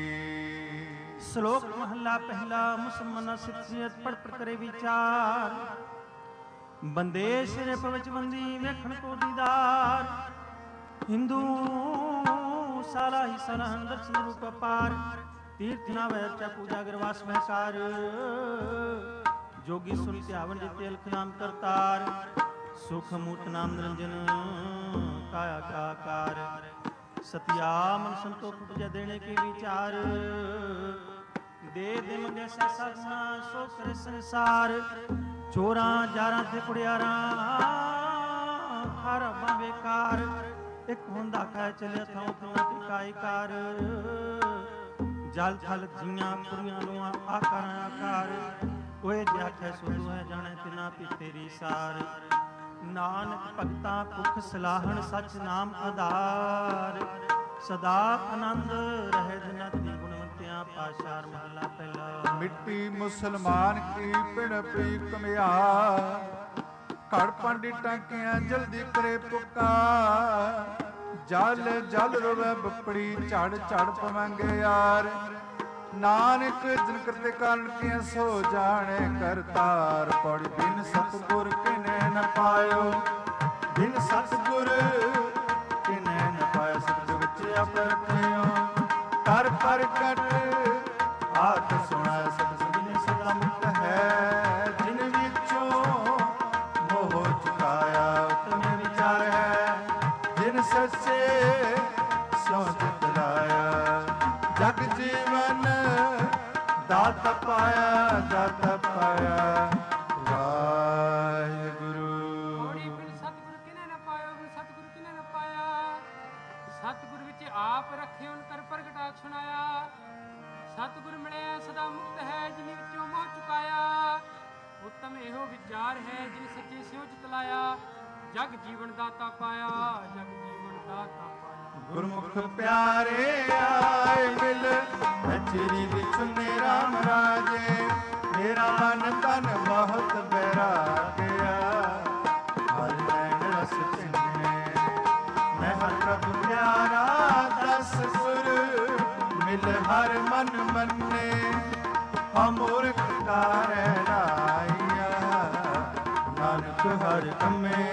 ਸ਼ਲੋਕ ਮਹੱਲਾ ਪਹਿਲਾ। ਮੁਸਲਮਾਨਾ ਸਿੱਖਿਅਤ ਪੜ ਪੜ ਕਰੇ ਵਿਚਾਰ। ਬੰਦੇ ਸਿਰੇ ਪਵਿੱਚ ਬੰਦੀ ਵੇਖਣ ਕੋ ਦੀਦਾਰ। ਹਿੰਦੂ ਸਾਲਾ ਹੀ ਸਨਹਨ ਦਰਸ਼ਨ ਰੂਪ ਅਪਾਰ। ਤੀਰਥ ਨਾ ਵੈ ਚਾ ਪੂਜਾ ਗਰਵਾਸ ਮਹਿਕਾਰ। ਜੋਗੀ ਸੁਨ ਧਿਆਵਨ ਜਿਤੇ ਅਲਖ ਨਾਮ ਕਰਤਾਰ। ਸੁਖ ਮੂਰਤ ਨਾਮ ਨਿਰੰਜਨ ਕਾਇਆ ਕਾ ਆਕਾਰ। ਸਤਿਆ ਮਨ ਸੰਤੋਖ ਉਪਜੈ ਦੇਣੇ ਕੇ ਵਿਚਾਰ। ਦੇ ਦੇ ਮੰਗੇ ਸੈਸਾ ਗੁਣਾ ਸੋ ਕਰੇ ਸੰਸਾਰ। ਚੋਰਾਂ ਜਾਰਾਂ ਤੇ ਕੁੜਿਆਰਾਂ ਹਰ ਬੇਕਾਰ। ਇੱਕ ਹੁੰਦਾ ਕਹਿ ਚਲਿਆ ਥਾਂ ਥਾਂ ਟਿਕਾਈ ਕਾਰ। ਜਲ ਥਲ ਜੀਆਂ ਪੁਰੀਆਂ ਲੋਆਂ ਆਕਾਰ ਆਕਾਰ। ਕੋਏ ਜਾਖੈ ਸੁਧੂ ਹੈ ਜਾਣੈ ਤਿਨਾ ਪੀ ਤੇਰੀ ਸਾਰ। ਨਾਨਕ ਭਗਤਾਂ ਭੁਖ ਸਲਾਹਣ ਸਚ ਨਾਮ ਆਧਾਰ। ਸਦਾ ਆਨੰਦ ਰਹਿ ਜਨਤੀ ਗੁਣਵੰਤਿਆਂ ਪਾਸ਼ਾਰ ਮਹਲਾ ਪਹਿਲਾ। ਮਿੱਟੀ ਮੁਸਲਮਾਨ ਕੀ ਪਿੜ ਪੀ ਕਮਿਆ। ਘੜ ਪੰਡੀ ਟਾਂਕਿਆਂ ਜਲਦੀ ਕਰੇ ਪੁਕਾਰ। ਜਲ ਜਲ ਰੋਵੇ ਬੱਪੜੀ ਝੜ ਝੜ ਪਵਾਂਗੇ ਯਾਰ। ਨਾਨਕ ਜਿਨ ਕਰਤੇ ਕਾਰਨ ਕੀਆਂ ਸੋ ਜਾਣੇ ਕਰਤਾਰ। ਪੌੜੀ ਬਿਨ ਸਤਿਗੁਰ ਕਿਨੇ ਨ ਪਾਇਓ। ਬਿਨ ਸਤਿਗੁਰ ਕਿਨੇ ਨ ਪਾਇਓ। ਸਤਿ ਵਿੱਚ ਆਪ ਰੱਖਿਓ ਕਰ ਪ੍ਰਗਟ ਆਤ ਸੁਣਾ। ਸਤ ਸਭਨੇ ਸਦਾ ਮੁਕਤ ਹੈ। ਜਿਨ ਵਿੱਚੋਂ ਮੋਹ ਚੁਕਾਇਆ ਉਤਮੇ ਵਿਚਾਰ ਹੈ। ਜਿਨ ਸੱਚੇ ਸੋ ਚਿਤ ਲਾਇਆ। ਜਗ ਜੀਵਨ ਦਾਤ ਪਾਇਆ ਦਾਤ ਪਾਇਆ ਵਾਹਿਗੁਰੂ। ਪੌੜੀ ਬਿਨ ਸਤਿਗੁਰ ਕਿਨੇ ਨ ਪਾਇਓ, ਬਿਨ ਸਤਿਗੁਰ ਕਿਨੇ ਨ ਪਾਇਆ। ਸਤਿਗੁਰ ਵਿੱਚ ਆਪ ਰੱਖੇ ਉਨ ਕਰ ਪ੍ਰਗਟਾ ਸੁਣਾਇਆ। ਸਤਿਗੁਰ ਮਿਲਿਆ ਸਦਾ ਮੁਕਤ ਹੈ, ਜਿਨ ਵਿੱਚੋਂ ਮੋਹ ਚੁਕਾਇਆ। ਉੱਤਮ ਇਹੋ ਵਿਚਾਰ ਹੈ, ਜਿਨ ਸੱਚੇ ਸਿਉ ਚਿਤ ਲਾਇਆ। ਜਗ ਜੀਵਨ ਦਾਤਾ ਪਾਇਆ, ਜਗ ਜੀਵਨ ਦਾਤਾ ਪਾਇਆ। ਗੁਰਮੁਖ ਪਿਆਰੇ ਆਏ ਮਿਲ ਕਚਰੀ ਵਿੱਚ ਨੇ ਰਾਮ ਰਾਜੇ। ਮੇਰਾ ਮਨ ਤਨ ਬਹੁਤ ਬੈਰਾਗਿਆ। ਹਰ ਨੈਣ ਰਸ ਚਿੰਨੇ ਮੈਂ ਹਰ ਪ੍ਰਭ ਪਿਆਰਾ। ਦਸ ਸੁਰ ਮਿਲ ਹਰ ਮਨ ਮੰਨੇ। ਅਮੂਰਖ ਕਾਰੈ ਰਾਈਆ ਨਾਨਕ ਹਰ ਕੰਮੇ।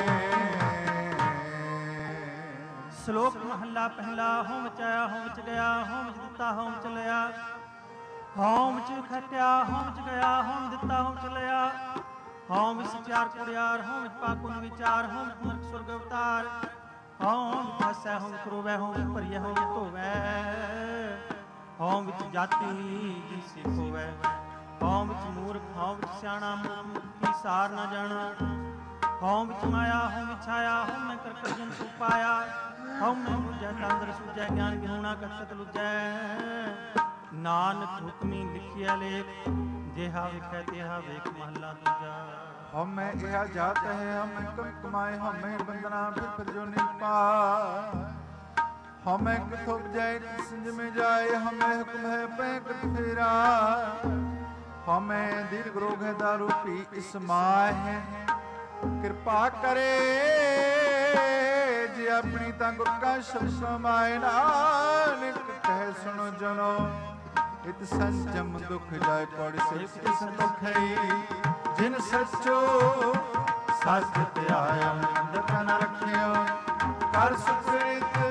ਸ਼ਲੋਕ ਮਹੱਲਾ ਪਹਿਲਾ। ਹੋਮ ਵਿੱਚ ਆਇਆ ਹੋਮ ਵਿੱਚ ਗਿਆ। ਹੋਮ ਵਿੱਚ ਦਿੱਤਾ ਹੋਮ ਚਲਿਆ। ਹੋਮ ਵਿੱਚ ਖਟਿਆ ਹੋਮ ਵਿੱਚ ਗਿਆ। ਹੋਮ ਦਿੱਤਾ ਹੋਮ ਚਲਿਆ। ਹੋਮ ਵਿੱਚ ਚਾਰ ਕੁੜਿਆਰ। ਹੋਮ ਵਿੱਚ ਪਾਪੁਨ ਵਿਚਾਰ। ਹੋਮ ਵਿੱਚ ਨਰਕ ਸੁਰਗ ਅਵਤਾਰ। ਹੋਮ ਵਿੱਚ ਹਸੈ ਹੋਮ ਕਰੋਵੈ। ਹੋਮ ਵਿੱਚ ਭਰੀਐ ਹੋਮ ਵਿੱਚ ਧੋਵੈ। ਹੋਮ ਵਿੱਚ ਜਾਤੀ ਜਿਨ ਸਿਖੋਵੈ। ਹੋਮ ਵਿੱਚ ਮੂਰਖ ਹੋਮ ਵਿੱਚ ਸਿਆਣਾ। ਮੂਰਖ ਕੀ ਸਾਰ ਨਾ ਜਾਣਾ। ਹੋਮ ਵਿੱਚ ਮਾਇਆ ਹੋਮ ਵਿੱਚ ਛਾਇਆ। ਹੋਮ ਮੈਂ ਕਰ ਕਰ ਜਨ ਤੂੰ ਪਾਇਆ। ਹਉ ਮੈਂ ਬੁਝੈ ਤੰਦਰ ਸੁਝੈ ਗਿਆਨ ਵਿਹੂਣਾ ਕਤਕਤ ਲੁਝੈ। ਨਾਨਕ ਹੁਕਮੀ ਲਿਖਿਆ ਲੇਖ ਜਿਹਾ ਵਿਖੈ ਤਿਹਾ ਵੇਖ ਮਹੱਲਾ ਦੂਜਾ। ਹਉਮੈ ਇਹਾ ਜਾਤ ਹੈ ਹਉਮੈ ਕਮ ਕਮਾਏ। ਹਉਮੈ ਬੰਦਨਾ ਫਿਰ ਜੋ ਨਿਪਾ। ਹਉਮੈ ਕਿਥੋਂ ਬਜਾਏ ਸਿੰਜ ਮੇ ਜਾਏ। ਹਉਮੈ ਹੁਕਮ ਹੈ ਪੈ ਕਤ ਫੇਰਾ। ਹਉਮੈ ਦੀਰਘ ਰੋਗ ਹੈ ਦਾਰੂ ਪੀ ਇਸ ਮਾਹਿ। ਕਿਰਪਾ ਕਰੇ ਜੇ ਆਪਣੀ ਤਾਂ ਗੁਰ ਕਾ ਸ਼ਬਦ ਸਮਾਏ। ਨਾਨਕ ਕਹਿ ਸੁਣੋ ਜਨੋ ਇਤ ਸੰਜਮ ਦੁਖ ਜਾਏ। ਪੌੜੀ ਸਿਫਤ ਸੰਤੋਖ ਹੈ ਜਿਨ ਸੱਚੋ ਸੱਚ ਧਿਆਇਆ। ਅੰਧਕ ਨ ਰੱਖਿਓ ਕਰ ਸੁਕ੍ਰਿਤ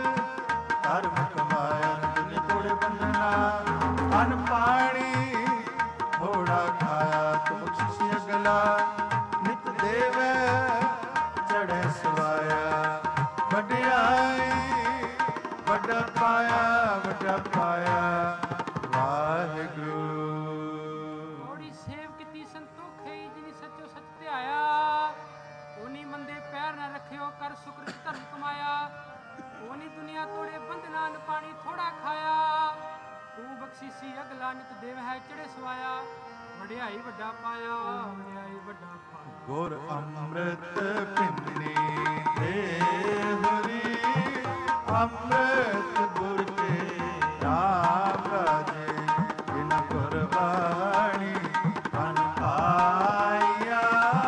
ਪਾਇਆ ਵੱਡਾ ਪਾਇਆ ਵਾਹਿਗੁਰੂ। ਔੜੀ ਸੇਵ ਕੀਤੀ ਸੰਤੋਖੇ ਜਿਨੀ ਸੱਚੋ ਸੱਚ ਧਿਆਇਆ, ਉਨੀ ਮੰਦੇ ਪੈਰ ਨਾ ਰੱਖਿਓ ਕਰ ਸੁਕਰ ਧਰਮ ਕਮਾਇਆ, ਉਨੀ ਦੁਨੀਆ ਤੋੜੇ ਬੰਧਨਾਂ ਨ ਪਾਣੀ ਥੋੜਾ ਖਾਇਆ, ਤੂੰ ਬਖਸ਼ੀਸੀ ਅਗਲਾ ਨਿਤ ਦੇਵ ਹੈ ਚੜੇ ਸਵਾਇਆ, ਵਡਿਆਈ ਵੱਡਾ ਪਾਇਆ ਵਡਿਆਈ ਵੱਡਾ ਪਾਇਆ। ਗੁਰ ਅੰਮ੍ਰਿਤ ਪਿੰਨੀ ਦੇ ਹਰੀ ਅੰਮ੍ਰਿਤ ਗੁਰ ਕੇ ਰਾਮ ਰਾਜੇ, ਜਿਨ ਗੁਰਬਾਣੀ ਮਨ ਪਾਇਆ,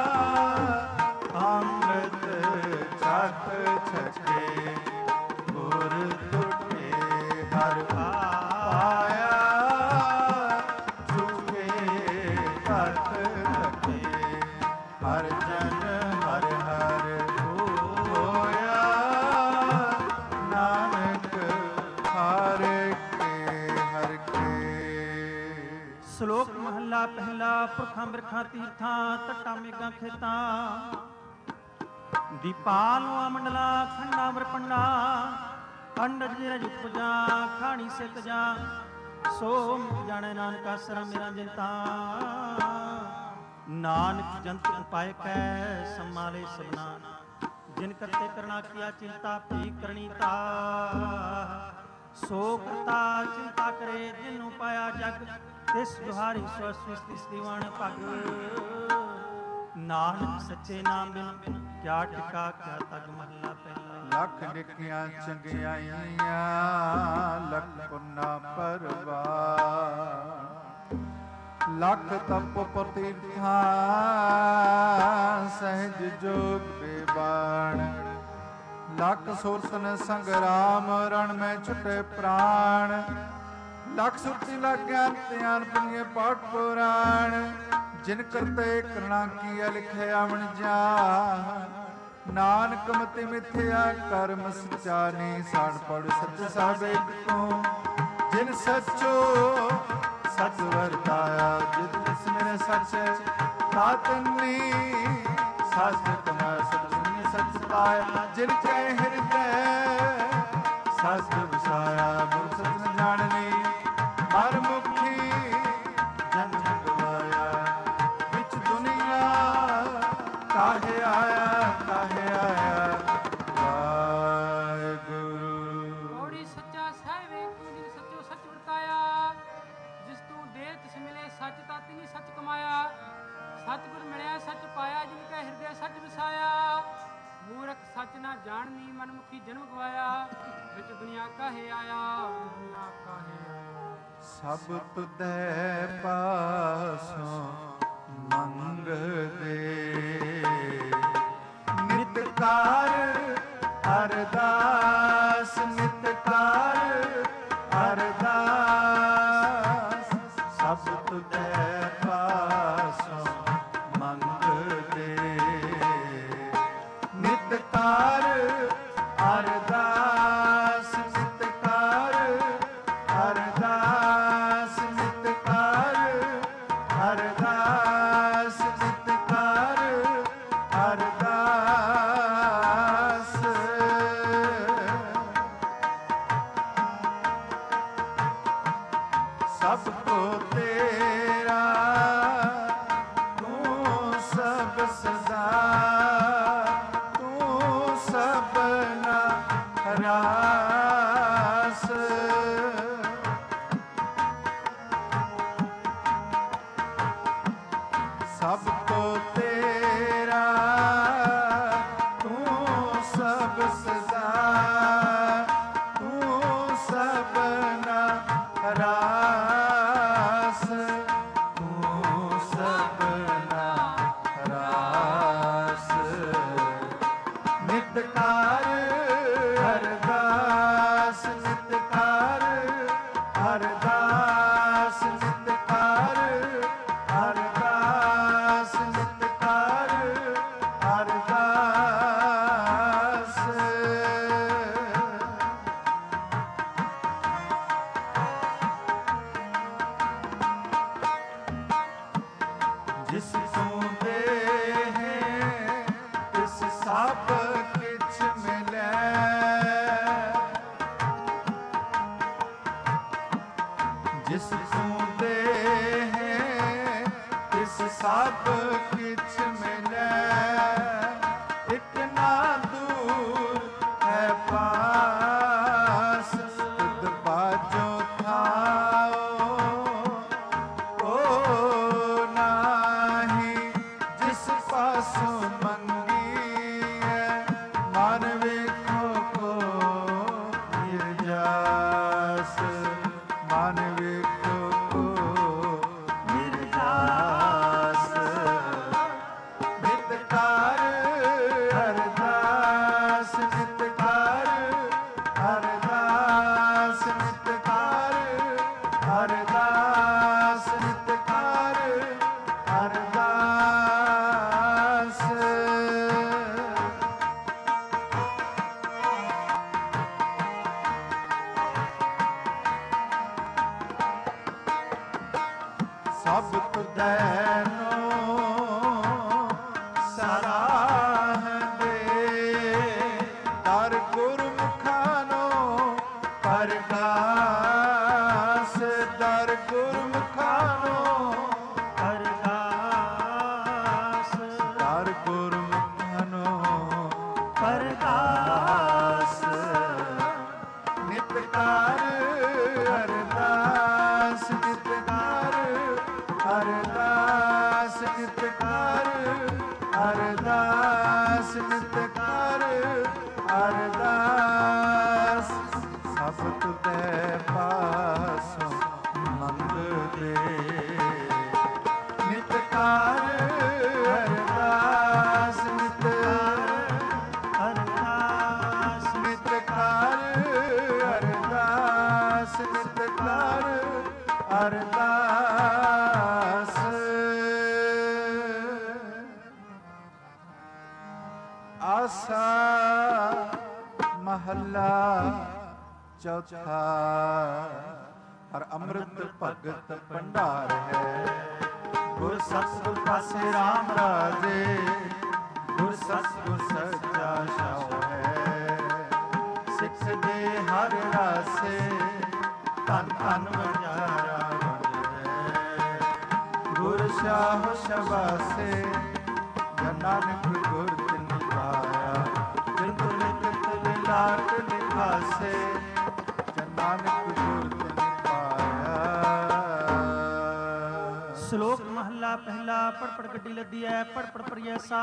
ਅੰਮ੍ਰਿਤ ਛਕ ਛਕੇ ਗੁਰ ਟੁੱਟੇ ਹਰ ਪਾਇਆ, ਝੂਠੇ ਤਤ ਲਗੇ ਹਰ ਜਨ ਹਰ ਹਰ ਹੋਇਆ, ਨਾਨਕ ਹਰ ਕੇ। ਸ਼ਲੋਕ ਮਹੱਲਾ ਪਹਿਲਾ। ਪੁਰਖਾਂ ਬਿਰਖਾਂ ਤੀਰਥਾਂ ਤੱਟਾਂ ਮੇਘਾਂ ਖੇਤਾਂ, ਦੀਪਾਂ ਨੂੰ ਮੰਡਲਾ ਖੰਡਾ ਵਰਪੰਡਾ, ਅੰਡਜ ਰਜ ਪੁਜਾ ਖਾਣੀ ਸਿੱਤ ਜਾ, ਸੋ ਜਾਣੈ ਨਾਨਕਾ ਸਰ ਮੇਰਾ ਜਿੰਤਾ, ਨਾਨਕ ਜੰਤ ਉਪਾਇ ਕੈ ਸੰਮਾਲੇ ਸਭਨਾ, ਜਿਨ ਕਰਤੇ ਕਰਣਾ ਕੀਆ ਚਿੰਤਾ ਭੀ ਕਰਨੀ ਤਾ, ਸੋ ਕਰਤਾ ਚਿੰਤਾ ਕਰੇ ਜਿਨੂੰ ਪਾਇਆ ਜਗ, ਤਿਸ ਦੁਹਾਰੀ ਸੋ ਸ੍ਰਿਸ਼ਟਿ ਦੀਵਾਨ ਭਗ, ਨਾਨਕ ਸੱਚੇ ਨਾਮ ਬਿਨ ਕਿਆ ਟਿਕਾ ਕਿਆ ਤਗ। ਮਹੱਲਾ ਪਹਿਲਾ। ਲੱਖ ਨਿੱਕੀਆਂ ਚੰਗਿਆਈਆਂ ਲੱਖ ਪੁੰਨਾ ਪਰਵਾ, ਲੱਖ ਤਪ ਪ੍ਰਤੀਰਥਾਂ ਸਹਿਜ ਜੋਗ ਬੇਬਾਣ, ਲੱਖ ਸੁਰਤਨ ਸੰਗਰਾਮ ਰਣ ਮੈਂ ਛੁਟੇ ਪ੍ਰਾਣ, ਲੱਖ ਸੁਰਤੀ ਲਾਗਿਆ ਧਿਆਨ ਪੁਨੀਏ ਪਾਠ ਪੁਰਾਣ, ਜਿਨ ਕਰਤੇ ਕਰਣਾ ਕੀਆ ਲਿਖਿਆ ਵਣ ਜਾ, ਨਾਨਕ ਮਤਿ ਮਿਥਿਆ ਕਰਮ ਸੱਚਾ ਨੀ, ਸਾੜ ਪੜ ਸੱਚ ਸਾਬੇ ਤੂੰ, ਜਿਨ ਸੱਚੋ ਸਚ ਵਰਤਾਇਆ, ਜਿਤ ਜਿਸ ਮੇਰੇ ਸੱਚ ਤਾਤਨੀ, ਸਚ ਕਮਾ ਸਚ ਸਚ ਪਾਇਆ, ਜਿਨ ਕੈ ਹਿਰਦੈ ਸਚ ਵਸਾਇਆ, ਗੁਰ ਸਚ ਨ ਜਾਣਨੀ ਹਰ ਮੁਖੀ ਜਨ ਗਵਾਇਆ, ਵਿੱਚ ਦੁਨੀਆ ਕਾਹੇ ਆਇਆ ਕਾਹੇ ਆਇਆ ਵਾਹਿਗੁਰੂ। ਔੜੀ ਸੱਚਾ ਸਾਹਿਬੇ ਤੂੰ ਜਿਨ ਸੱਚੋ ਸੱਚ ਵਰਤਾਇਆ, ਜਿਸ ਤੂੰ ਦੇ ਤਿਸ ਮਿਲੇ ਸੱਚ ਤਾਂ ਤਿਨੀ ਸੱਚ ਕਮਾਇਆ, ਸਤਿਗੁਰ ਮਿਲਿਆ ਸੱਚ ਪਾਇਆ, ਜਿਨ ਕੈ ਹਿਰਦੇ ਸੱਚ ਵਸਾਇਆ, ਮੂਰਖ ਸੱਚ ਨਾ ਜਾਣਨੀ ਮਨਮੁਖੀ ਜਨਮ ਗਵਾਇਆ, ਵਿੱਚ ਦੁਨੀਆ ਕਾਹੇ ਆਇਆ ਦੁਨੀਆ ਕਾਹੇ ਆਇਆ। ਸਭ ਤੁਧੈ ਪਾਸੋਂ ਮੰਗਦੇ, ਨਿਤ ਕਾਰ ਅਰਦਾਸ ਨਿਤ ਕਾਰ ਅਰਦਾਸ, ਸਭ ਤੁਧੈ ਪਾਸੋਂ ਮੰਗਦੇ, ਨਿਤ ਕਾਰ ਅਰਦਾਸ ਨਿਤ ਕਾਰ ਅਰਦਾਸ, ਨਿਤ ਕਾਰ ਅਰਦਾਸ ਨਿਤ ਕਾਰ ਅਰਦਾਸ, ਸਭ ਕੋ ਤੇਰਾ ਤੂੰ ਸਭ ਸਦਾ, ਤੂੰ ਸਭਨਾ ਰਾਸ, ਸਭ ਕੋ ਤੇਰਾ ਤੂੰ ਸਭ ਸਦਾ, ਤੂੰ ਸਭਨਾ ਰਾਸ, ਤੂੰ ਸਭਨਾ ਰਾਸ, ਨਿਤ ਕਾਰ ਅਰਦਾਸ ਨਿਤ ਕਾਰ ਅਰਦਾਸ, ਨਿਤ ਕਾਰ ਅਰਦਾਸ ਨਿਤ ਕਾਰ ਅਰਦਾਸ, ਜਿਸ ਤੂੰ ਦੇਹੇ ਤਿਸ ਸਭ ਕਿਛ ਮਿਲੈ, ਸਭ ਤੁਧੈਨੋ ਸਰਾਹਦੇ, ਦਰ ਗੁਰਮੁਖਾਨੋ ਪਰਗਾਸ, ਦਰ ਗੁਰਮੁਖਾਨੋ ਅਰਦਾਸ, ਦਰ ਗੁਰਮੁਖਾਨੋ ਪਰਦਾਸ, ਨਿਤ ਕਰ ਅਰਦਾਸ, ਨਿਤ ਕਰ ਅਰਦਾਸ, ਨਿਤ ਕਰ ਅਰਦਾਸ, ਨਿਤ ਕਰ ਅਰਦਾਸ, ਸਭ ਤੁਧੈ ਪਾਸੋਂ ਮੰਗਦੇ, ਨਿਤ ਕਰ ਅਰਦਾਸ, ਨਿਤ ਅਰਦਾਸ, ਨਿਤ ਕਰ ਅਰਦਾਸ, ਨਿਤ ਕਰ ਅਰਦਾਸ। ਆਸਾ ਮਹੱਲਾ ਚੌਥਾ। ਹਰ ਅੰਮ੍ਰਿਤ ਭਗਤ ਭੰਡਾਰ ਹੈ, ਗੁਰ ਸਤਿਗੁਰ ਪਾਸੇ ਰਾਮ ਰਾਜੇ, ਗੁਰ ਸਤਿਗੁਰ ਸੱਚਾ ਸ਼ਾਹ ਹੈ, ਸਿੱਖ ਦੇ ਹਰ ਰਾਸੇ, ਧਨ ਧਨ ਵਜਾਰਾ ਵੰਡੈ, ਗੁਰ ਸ਼ਾਹ ਸ਼ਬਾਸੇ, ਜਨ ਨਾਨਕ ਗੁਰ ਤਿਨ ਪਾਇਆ, ਜਿਨ ਤੁ ਲਿਖਤ ਲਿਲਾਟ ਲਿਖਾਸੇ, ਜਨ ਨਾਨਕ ਗੁਰ ਤਿਨ ਪਾਇਆ। ਸ਼ਲੋਕ ਮਹੱਲਾ ਪਹਿਲਾ। ਪੜ ਪੜ ਗੱਡੀ ਲੱਦੀ ਐ, ਪੜ ਪੜ ਪੜੀਐ ਸਾ,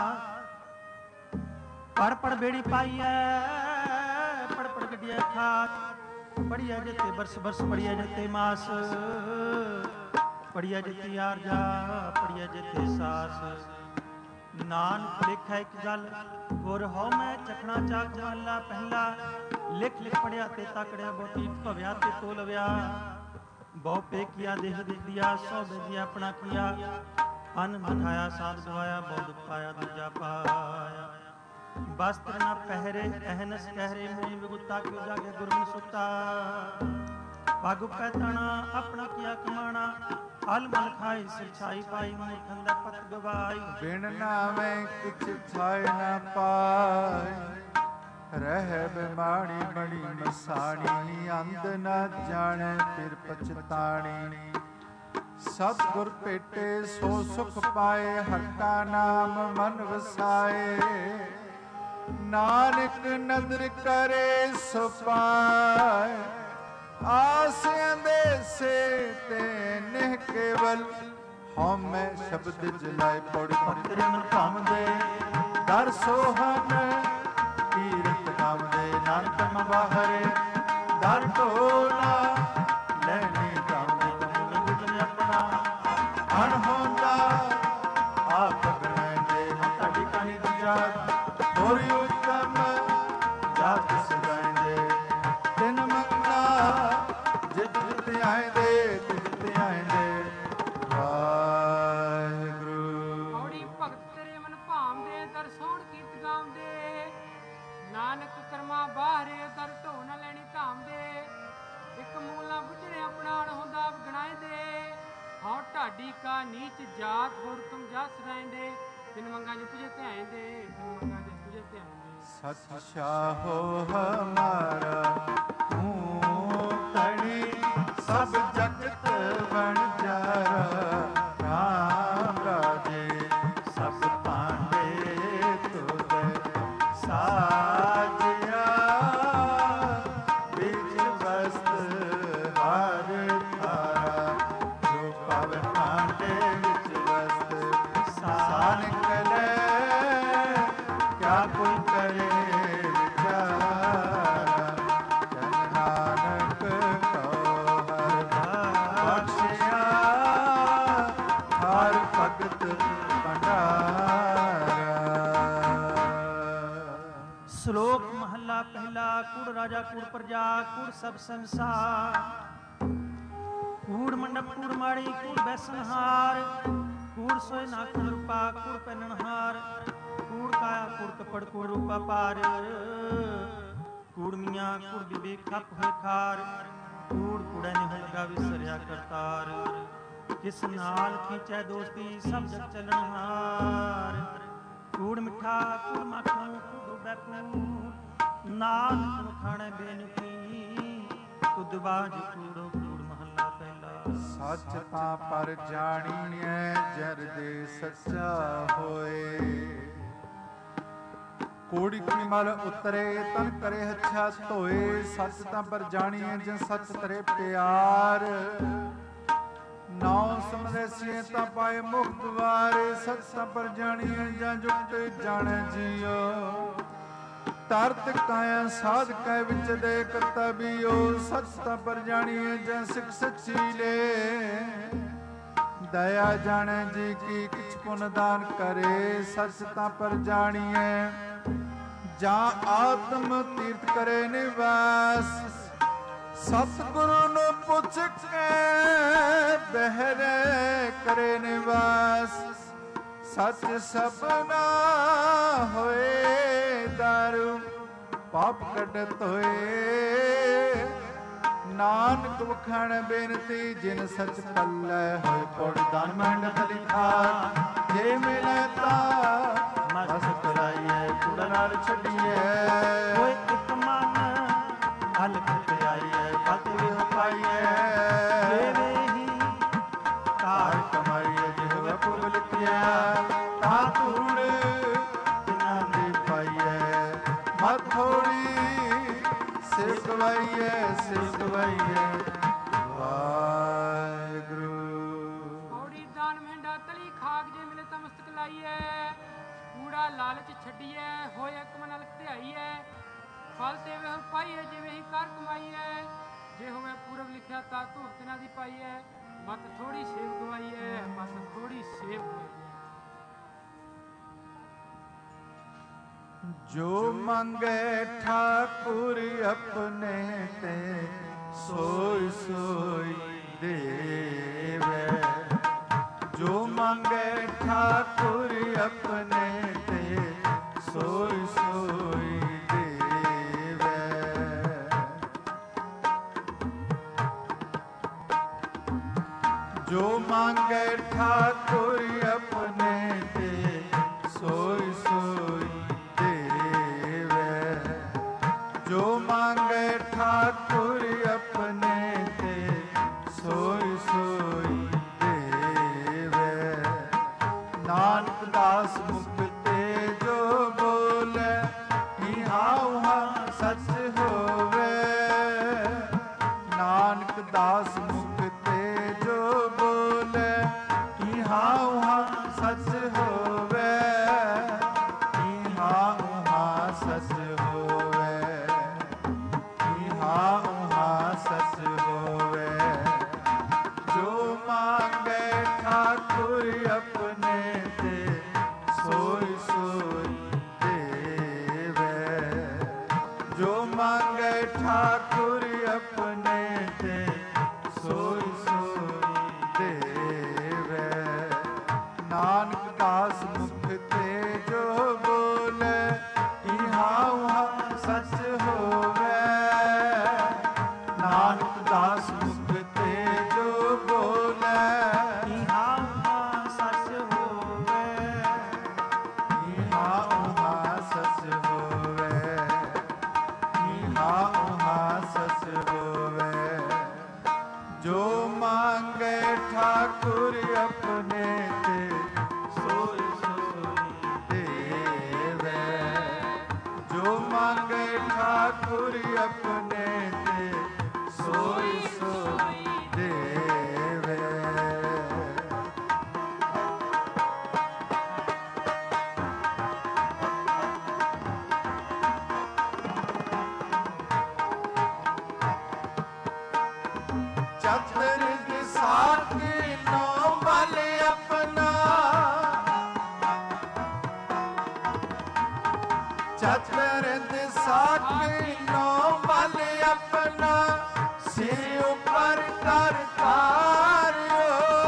ਪੜ ਪੜ ਬੇੜੀ ਪਾਈਐ, ਪੜ ਪੜ ਗੱਡੀਐ ਖਾਕ, ਪੜੀਐ ਜਿਤੇ ਬਰਸ ਬਰਸ, ਪੜੀਐ ਜਿਤੇ ਮਾਸ, ਪੜੀਐ ਜਿਤੇ ਆਰਜਾ, ਪੜੀਐ ਜਿਤੇ ਸਾਸ। ਨਾਨਕ ਲਿਖੈ ਇੱਕ ਗੱਲ, ਗੁਰ ਹਉ ਮੈਂ ਚਖਣਾ ਚਾਕ ਮਹੱਲਾ ਪਹਿਲਾ। ਲਿਖ ਲਿਖ ਪੜਿਆ ਤੇ ਤਕੜਿਆ, ਬਹੁਤੀ ਭਵਿਆ ਤੇ ਤੋਲਵਿਆ, ਬਹੁ ਪੇਖਿਆ ਦੇਹ ਦਿਆ, ਸੋ ਬੇਜੀ ਆਪਣਾ ਕੀਆ, ਅਨ ਮਠਾਇਆ ਸਾਧ ਦਵਾਇਆ, ਬਹੁ ਦੁਖ ਪਾਇਆ ਦੂਜਾ ਪਾਇਆ। ਬਸਤਰ ਨ ਪਹਿਰੇ ਅਹਨਸ ਕਹਿਰੇ, ਮੂਲ ਵਿਗੁਤਾ ਕਿਉ ਜਾਗੇ ਗੁਰਮਿ ਸੁਤਾ। ਪਗ ਪੈਤਣਾ ਆਪਣਾ ਕੀਆ ਕਮਾਣਾ, ਹਲ ਮਲ ਖਾਈ ਸਿਰਛਾਈ ਪਾਈ, ਮੂਰਖਨ ਦਾ ਪਤ ਗਵਾਈ। ਬਿਨ ਨਾਵੇਂ ਕਿਛ ਥਾਇ ਨ ਪਾਇ, ਰਹਿ ਬਿਮਾਣੀ ਮਣੀ ਮਸਾਣੀ, ਅੰਧ ਨ ਜਾਣੈ ਫਿਰ ਪਛਤਾਣੀ। ਸਤਿਗੁਰ ਭੇਟੇ ਸੋ ਸੁਖ ਪਾਏ, ਹਟਾ ਨਾਮ ਮਨ ਵਸਾਏ, ਨਾਨਕ ਨਦਰ ਕਰੇ ਸੋ ਪਾਏ। ਆਸ ਅੰਦੇਸੇ ਤੇ ਨਿਹ ਕੇਵਲ, ਹਉਮੈ ਸ਼ਬਦ ਜਲਾਏ, ਪੌੜੀ ਪਤਰੇ ਮਨ ਭਾਮਦੇ, ਦਰ ਸੋਹਨ ਕੀਰਤ ਗਾਵਦੇ, ਨਾਨਕ ਬਾਹਰੇ ਦਰ ਢੋਲਾ, ਲੈਣੇ ਗਾਵਦੇ ਕਮਲ ਗੁਜਰ ਆਪਣਾ, ਅਣਹੋਂਦਾ ਆਪ ਗਣਾਉਂਦੇ, ਤੁਹਾਡੀ ਕਹਾਣੀ ਦੀ ਜਾਤ ਹੋਰੀ ਉਤਮ ਜਾਤ ਸਜਾਉਂਦੇ, ਤਿਨ ਮੰਗਣਾ ਜਿਤ ਜਿਤ ਆਏਂਦੇ, ਤਿਤ ਆਏਂਦੇ। ਵਾਹਿਗੁਰੂ। ਔੜੀ ਭਗਤ ਤੇਰੇ ਮਨ ਭਾਮਦੇ, ਦਰ ਸੋਹਣ ਕੀਰਤ ਗਾਉਂਦੇ, ਨਾਨਕ ਕਰਮਾ ਬਾਹਰੇ, ਦਰ ਢੋ ਨਾ ਲੈਣੀ ਧਾਮਦੇ। ਇੱਕ ਮੂਲ ਨਾ ਬੁਝਣੇ ਆਪਣਾ, ਹੁੰਦਾ ਗਣਾਏਂਦੇ, ਹਉ ਢਾਡੀ ਕਾ ਨੀਚ ਜਾਤ, ਹੋਰ ਤੁਮ ਜਸ ਰਹਿੰਦੇ। ਤਿਨ ਮੰਗਾ ਜੋ ਤੁਝੇ ਧਿਆਏਂਦੇ, ਤਿਨ ਮੰਗਾ ਜੋ ਤੁਝੇ ਧਿਆਏਂਦੇ। ਸਚ ਸ਼ਾਹੋ ਹਮਾਰਾ ਤੂੰ ਤਣੀ, ਸਭ ਜਗਤ ਬਣ ਜਾਰਾ, ਰਾਮ ਰਾਜੇ ਸਭ ਭਾਂਡੇ ਤੁਧ ਸਾਜਿਆ, ਵਿੱਚ ਵਸਤ ਹਰ ਥਾਰਾ, ਜੋ ਪਵ ਭਾਂਡੇ ਵਿੱਚ ਵਸਤ ਸਾ ਨਿਕਲੇ, ਕਿਆ ਕੋਈ ਕਰੇ ਵਿਚਾਰਾ। ਜਨ ਨਾਨਕ ਕਉ ਹਰ ਬਖਸ਼ਿਆ, ਹਰ ਭਗਤ ਭੰਡਾਰਾ। ਸ਼ਲੋਕ ਮਹੱਲਾ ਪਹਿਲਾ। ਕੂੜ ਰਾਜਾ ਕੂੜ ਪ੍ਰਜਾ, ਕੂੜ ਸਭ ਸੰਸਾਰ, ਕੂੜ ਮੰਡਪ ਕੂੜ ਮਾੜੀ, ਕੂੜ ਬੈਸਨਹਾਰ, ਕੂੜ ਸੋਇ ਨਾ ਕੂੜ ਰੂਪਾ, ਕੂੜ ਪਹਿਨਣਹਾਰ, ਕੂੜ ਕਾਇਆ ਕੂੜ ਕਪੜ, ਕੂੜ ਰੂਪਾ ਪਾਰ, ਕੂੜ ਮੀਆਂ ਕੂੜ ਬੀਬੀ ਖੱਪ ਹੋਏ ਖਾਰ, ਕੂੜ ਕੂੜੈ ਨਿਹੁ ਲਗਾ ਵਿਸਰਿਆ ਕਰਤਾਰ। ਕਿਸ ਨਾਲ ਖੀਚੈ ਦੋਸਤੀ ਸਭ ਜਗ ਚੱਲਣਹਾਰ। ਕੂੜ ਮਿੱਠਾ ਕੂੜ ਮਾਖੂ ਡੁੱਬੈ ਕੂੜ ਨਾਨਕ ਵਖਾਣੈ ਬੇਨਤੀ ਤੁਧ ਬਾਝ ਕੂੜੋ ਕੂੜ ਮਹੱਲਾ ਪਹਿਲਾ। ਸੱਚ ਤਾਂ ਪਰ ਜਾਣੀਐ ਜਰ ਦੇ ਸੱਚਾ ਹੋਏ। ਕੋੜੀ ਕੀ ਮਲ ਉਤਰੇ ਤਨ ਕਰੇ ਹੱਛਾ ਧੋਏ। ਸੱਚ ਤਾਂ ਪਰ ਜਾਣੀਐ ਜਿਨ ਸੱਚ ਤਰੇ ਪਿਆਰ। ਨਾਉ ਸਮਰਸੀਏ ਤਾਂ ਪਾਏ ਮੁਕਤ ਵਾਰੇ। ਸੱਚ ਤਾਂ ਪਰ ਜਾਣੀਐ ਜਾਂ ਜੁਗਤ ਜਾਣੈ ਜੀਓ। ਤਰਤ ਕਾਇਆ ਸਾਧ ਕੈ ਵਿੱਚ ਦੇ ਕਰਤਬੀਓ। ਸੱਚ ਤਾਂ ਪਰ ਜਾਣੀਐ ਜਾਂ ਸਿੱਖ ਸੱਚੀ ਲੈ। ਦਇਆ ਜਾਣੈ ਜੀ ਕੀ ਕਿਛ ਪੁਨ ਦਾਨ ਕਰੇ। ਸੱਚ ਤਾਂ ਪਰ ਜਾਣੀਐ ਜਾਂ ਆਤਮ ਤੀਰਥ ਕਰੇ ਨਿਵਾਸ। ਸਤਿਗੁਰੂ ਨੂੰ ਪੁੱਛ ਕੇ ਬਹਿਰੇ ਕਰੇ ਨਿਵਾਸ। ਸੱਚ ਸਭਨਾ ਹੋਏ ਦਾਰੂ ਪਾਪ ਕੱਢਤ ਹੋਏ। ਨਾਨਕ ਵਖਾਣ ਬੇਨਤੀ ਜਿਨ ਸੱਚ ਪੱਲੇ ਹੋਏ। ਕੋੜ ਦਾਨ ਮੰਡਤ ਲਿਖਾ ਜੇ ਮਿਲੇ ਤਾਂ ਮਸਤ ਕਰਾਈਏ ਕੂੜਾ ਨਾਲ ਛੱਡੀਏ। ਹੋਏ ਇੱਕ ਮਨ ਹਲਕ ਪਿਆਈਏ ਫਤ ਵਿਹ ਪਾਈਏ। ਦੇਵੇ ਹੀ ਕਾਰ ਕਮਾਈਏ ਜਿਹੋ ਪੁਰ ਲਿਖਿਆ। ਤਾਂ ਧੂੜ ਤਿਨਾਂ ਦੀ ਪਾਈਏ ਮਤ ਥੋੜੀ ਸਿਰ ਗਵਾਈਏ ਸਿਰ ਗਵਾਈਏ। ਵਾਹਿਗੁਰੂ। ਔੜੀ ਦਾਨ ਮਹਿੰਡਾ ਤਲੀ ਖਾਕ ਜੇ ਮਿਲੇ ਤਾਂ ਮਸਤਕ ਲਾਈਏ। ਕੂੜਾ ਲਾਲਚ ਛੱਡੀਏ ਹੋਏ ਇੱਕ ਮਨ ਹਲਕ ਧਿਆਈਏ। ਫਲ ਤੇ ਵੇ ਪਾਈਏ ਜਿਵੇਂ ਹੀ ਕਰ ਕਮਾਈਏ। ਜੇ ਹੋਵੇ ਪੂਰਬ ਲਿਖਿਆ ਤਾਂ ਧੂੜ ਤਿਨਾਂ ਦੀ ਪਾਈਏ। ਮਤ ਥੋੜੀ ਸੇਵ ਗਵਾਈਏ ਮਤ ਥੋੜੀ ਸੇਵ ਗਵਾਈਏ। ਜੋ ਮੰਗੇ ਠਾਕੁਰ ਆਪਣੇ ਤੇ ਸੋਈ ਸੋਈ ਦੇਵੇ। ਜੋ ਮੰਗੇ ਠਾਕੁਰ ਆਪਣੇ ਤੇ ਸੋਈ ਸੋਈ ਦੇਵੇ। ਜੋ ਮੰਗੇ ਠਾਕੁਰ ਆਪਣੇ ਤੇ ਸੋਈ ਸੋਈ ਦੇਵੇ। ਜੋ ਮੰਗੇ ਠਾਕੁਰ ਆਪਣੇ ਤੇ ਸੋਈ ਸੋਈ ਦੇਵੇ। ਨਾਨਕ ਦਾਸ ਮੁਖ ਤੇ ਜੋ ਬੋਲੇ ਇਹਾ ਉਹਾ ਸੱਚ ਹੋਵੇ। ਨਾਨਕ ਦਾਸ ਮੁਖ ਤੇ ਜੋ ਬੋਲੇ ਇਹਾ ਉਹਾ ਸੱਚ ਹੋਵੇ। ਇਹਾ ਉਹਾ ਸੱਚ ਹੋਵੇ। ਇਹਾ ਉਹਾ ਸੱਚ ਹੋਵੇ। ਜੋ ਮੰਗੇ ਠਾਕੁਰ ਆਪਣੇ ਤੇ ਸੋਈ ਸੋਈ ਦੇਵੇ। ਜੋ ਮੰਗੇ ਠਾਕੁਰ ਆਪਣੇ ਤੇ ਸੋਈ ਸੋਈ ਦੇਵੇ। ਨਾਨਕ ਦਾਸ ਮੁਖ ਤੇ ਜੋ ਬੋਲੇ ਇਹਾ ਉਹਾ ਸੱਚ ਹੋਵੇ। ਨਾਨਕ ਦਾਸ ਮੁਖ ਤੇ ਜੋ ਬੋਲੇ ਇਹਾ ਉਹਾ ਸੱਚ ਹੋਵੇ। ਇਹਾ ਉਹਾ ਸੱਚ ਹੋਵੇ। ਇਹਾ ਉਹਾ ਸੱਚ ਹੋਵੇ। ਜੋ ਮੰਗੇ ਠਾਕੁਰ ਆਪਣੇ ਤੇ ਸੋਈ ਸੋਈ ਦੇਵੇ। ਜੋ ਮੰਗੇ ਠਾਕੁਰ ਆਪਣੇ ਤੇ ਸੋਈ ਸੋਈ ਦੇਵੇ। ਚਤਰ ਦਿਸਾਕੀ ਨੋ ਬਲ ਆਪਣਾ। ਚਤਰ ਦਿਸਾਕੀ ਨੋ ਬਲ ਆਪਣਾ। ਸਿਰ ਉੱਪਰ ਕਰ ਤਾਰਿਓ।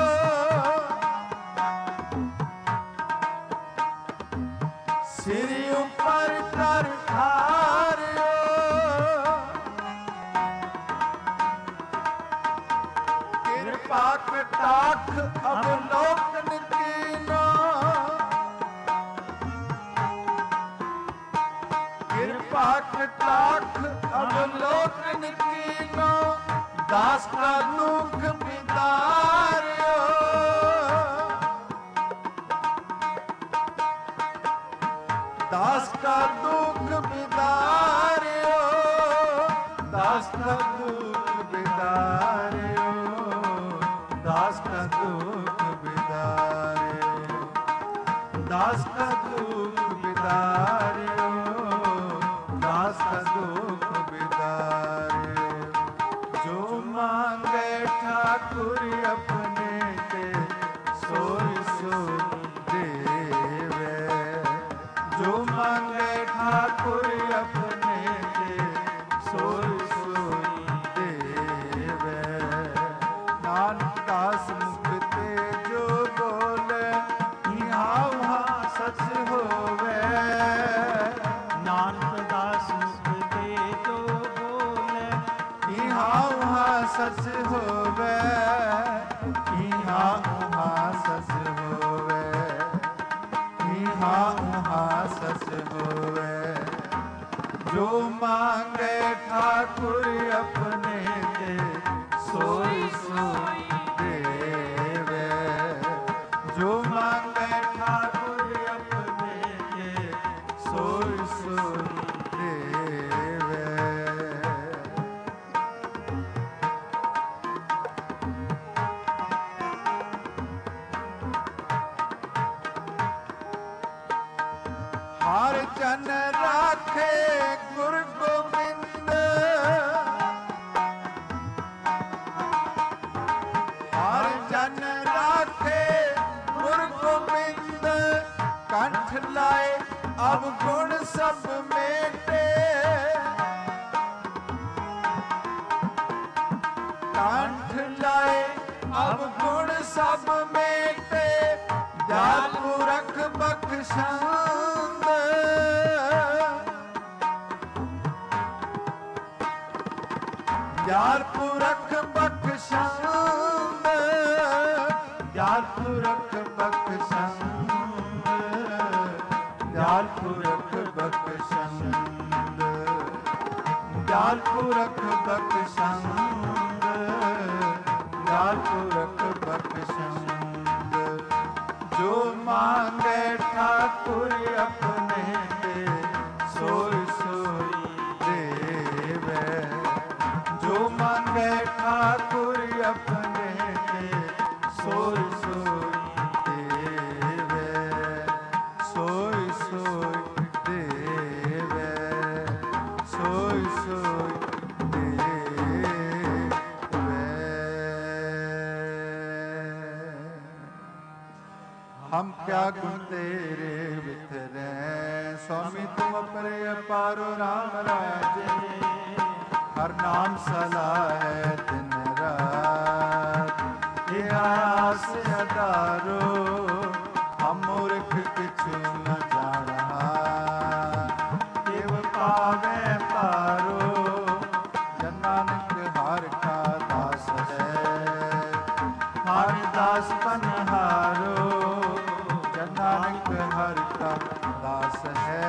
ਸਿਰ ਉੱਪਰ ਕਰ ਤਾਰਿਓ। ਕਿਰਪਾ ਕਿਰਪਾ ਕਟਾਖ ਅਵਲੋਕਨ ਕੀਨਾ, ਕਿਰਪਾ ਕਟਾਖ ਅਵਲੋਕਨ ਕੀਨਾ, ਦਾਸ ਕਾ ਦੁਖ ਬਿਦਾਰਿਓ, ਦਾਸ ਕਾ ਦੁਖ ਬਿਦਾਰਿਓ, ਦਾਸ ਕਾ ਦੁਖ ਬਿਦਾਰਿਓ, ਦਾਸ ਕਾ ਦੁਖ ਬਿਦਾਰਿਓ, ਦਾਸ ਕਾ ਦੁਖ ਬਿਦਾਰਿਓ, ਦਾਸ ਕਾ ਦੁਖ ਬਿਦਾਰਿਓ। ਜੋ ਮੰਗੇ ਠਾकुर अपने ते सोई सोई देवे, जो मंगे ठाकुर अपने ते सोई सोई देवे। नानक दास मुख ते जो बोले, यहाँ वहाँ सच होवे, नानक दास मुख ते जो बोले, यहाँ वहाँ सच होवे, यहाँ वहाँ सच होवे, यहाँ वहाँ सच होवे। जो मांगे ठाकुर अपने ते सोई सोई देवे, जो मांगे ठाकुर अपने ते सोई सोई देवे। हर जन राखे गुर गोबिंद, हर जन राखे गुर गोबिंद, कंठ लाए अब गुण सब मेटे, कंठ लाए अब गुण सब मेटे, जाल पुरख बख्शंद, जाल पुरख बख्शंद, जाल पुरख बख्शंद, जाल पुरख बख्शंद, जाल पुरख बख्शंद, जाल पुरख बख्शंद। जो मांगे ठाकुर अपने ते सोई सोई देवे, जो मांगे ठाकुर अपने ते सोई सोई देवे, सोई सोई देवे, सोई सोई देवे। हम क्या गुण तेरे बिखरे, स्वामी तुम अपने अपारो राम राजे, हर नाम सलाहे दिन रात, ये आस अदारो हम मूर्ख किछु न जाना, केव पावे पारो जन नानक हर का दास है, हर दास पनहारो जन नानक हर का दास है।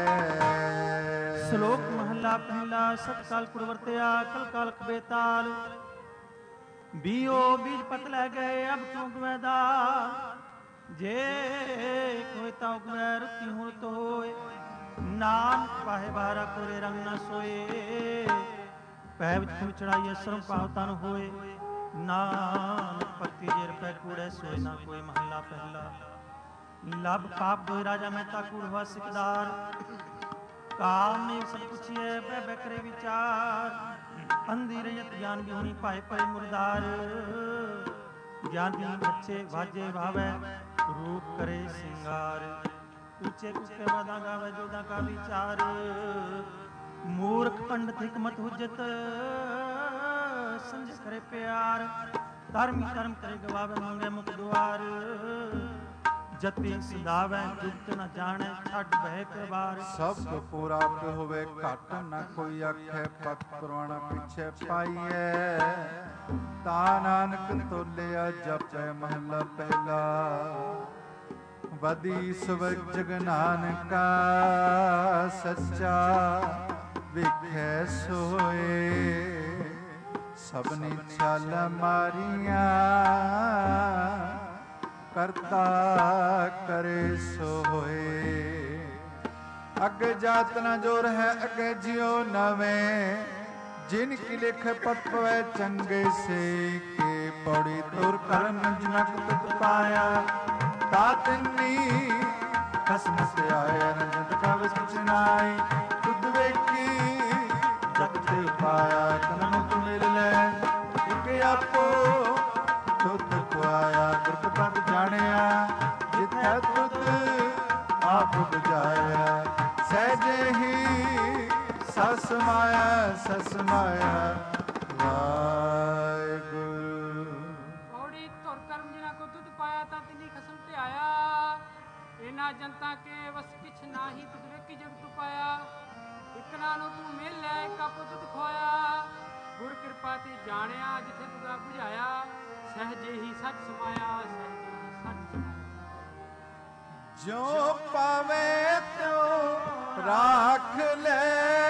ਸ਼ਲੋਕ ਮਹੱਲਾ ਪਹਿਲਾ। ਸਤਕਾਲ ਕੁੜ ਵਰਤਿਆ ਕਲ ਕਾਲ ਬੇਤਾਲ, ਬੀਓ ਬੀਜ ਪਤ ਲੈ ਗਏ ਅਬ ਕਿਉਂ ਗਵੈਦਾ, ਜੇ ਕੋਈ ਤਾਂ ਉਗਵੈ ਰੁੱਤੀ ਹੁਣ ਤੋ ਹੋਏ, ਨਾਨਕ ਪਾਹੇ ਬਾਰਾ ਕੋਰੇ ਰੰਗ ਨਾ ਸੋਏ, ਪੈ ਵਿੱਚ ਫੁੱਲ ਚੜਾਈਏ ਸਰਮ ਪਾਉ ਤਨ ਹੋਏ, ਨਾਨਕ ਪਤੀ ਜੇ ਰਪੈ ਕੂੜੈ ਸੋਏ ਨਾ ਕੋਈ। ਮਹੱਲਾ ਪਹਿਲਾ। ਲਬ ਪਾਪ ਦੋਇ ਰਾਜਾ ਮਹਿਤਾ ਕੂੜ ਹੋਆ ਸਿਕਦਾਰ, ਕਾਮ ਨੇ ਸਭ ਪੁੱਛੀਏ ਬਹਿ ਬਹਿ ਕਰੇ ਵਿਚਾਰ, ਅੰਧੀ ਰਜਤ ਗਿਆਨ ਬਿਹੁਣੀ ਪਾਏ ਪਏ ਮੁਰਦਾਰ, ਗਿਆਨ ਬਿਨ ਬੱਚੇ ਵਾਜੇ ਵਾਵੈ ਰੂਪ ਕਰੇ ਸਿੰਗਾਰ, ਉੱਚੇ ਕੁੱਕੇ ਵਾਦਾ ਗਾਵੇ ਜੋਦਾ ਕਾ ਵਿਚਾਰ, ਮੂਰਖ ਪੰਡਤ ਹਿਕਮਤ ਹੁਜਤ ਸਮਝ ਕਰੇ ਪਿਆਰ, ਧਰਮੀ ਧਰਮ ਕਰੇ ਗਵਾਵੇ ਮੰਗੇ ਮੁਖ ਦੁਆਰ, ਜਤੀ ਸਦਾਵੈ ਜੁਗਤ ਨ ਜਾਣੈ ਛੱਡ ਬਹਿ ਕਰਵਾਰ। ਸਭ ਕੋ ਪੂਰਾ ਹੋਵੇ ਘਟ ਨ ਕੋਈ ਆਖੈ ਪਤ ਪੁਰਾਣਾ ਪਿਛੈ ਪਾਈਐ। ਤਾ ਨਾਨਕ ਤੋਲਿਆ ਜਪੈ ਮਹਲਾ ਪਹਿਲਾ। ਬਦੀ ਸਵਜ ਜਗ ਨਾਨਕਾ ਸੱਚਾ ਵੇਖੈ ਸੋਏ। ਸਭਨੀ ਛਲ ਮਾਰੀਆਂ ਕਰਤਾ ਕਰੇ ਸੋ ਹੋਏ। ਅੱਗੇ ਜਾਤ ਨਾ ਜੋਰ ਹੈ ਅੱਗੇ ਜਿਉ ਨਵੇਂ। ਜਿਨ ਕੀ ਲਿਖ ਪਤ ਪਵੈ ਚੰਗੇ ਸੇ ਕੇ। ਪੌੜੀ ਤੁਰ ਕਰਮ ਜਨਕ ਤੁਧ ਪਾਇਆ। ਤਾ ਤਿੰਨੀ ਖਸਮ ਸੇ ਆਇਆ ਰੰਜਤ ਕਵ ਸਚਨਾਈ। ਤੁਧ ਵੇਖੀ ਜਗ ਤੇ ਪਾਇਆ ਤਨ ਤੁ ਮਿਲ ਲੈ। ਇਕ ਆਪੋ ਤੁਧ ਖੁਆਇਆ ਗੁਰਪਤ ਜਾਣਿਆ। ਜਿਥੈ ਤੁਧ ਆਪ ਬੁਝਾਇਆ। ਸਹਿਜੇ ਹੀ ਸਸ ਮਾਇਆ ਸਸ ਮਾਇਆ ਵਾਹਿਗੁਰੂ। ਪੌੜੀ ਧੁਰ ਕਰਮ ਜਿਨਾ ਕੋ ਤੁਧ ਪਾਇਆ ਤਾਂ ਤਿਨੀ ਖਸਮ ਤੇ ਆਇਆ। ਇਹਨਾਂ ਜਨਤਾ ਕੇ ਵਸ ਕਿਛ ਨਾਹੀ ਤੁਧ ਵੇਖੀ ਜਗ ਤੂ ਪਾਇਆ। ਇਕ ਨਾਨੋ ਤੂੰ ਮਿਲ ਲੈ ਇਕ ਆਪੋ ਤੁਧ ਖੋਇਆ। ਗੁਰ ਕਿਰਪਾ ਤੇ ਜਾਣਿਆ ਜਿਥੇ ਤੁਧ ਆਪ ਬੁਝਾਇਆ। ਸਹਿਜੇ ਹੀ ਸੱਚ ਸਮਾਇਆ ਸਹਿਜੇ ਹੀ ਸੱਚ ਸਮਾਇਆ। ਜੋ ਪਾਵੇ ਤਿਉ ਰਾਖ ਲੈ।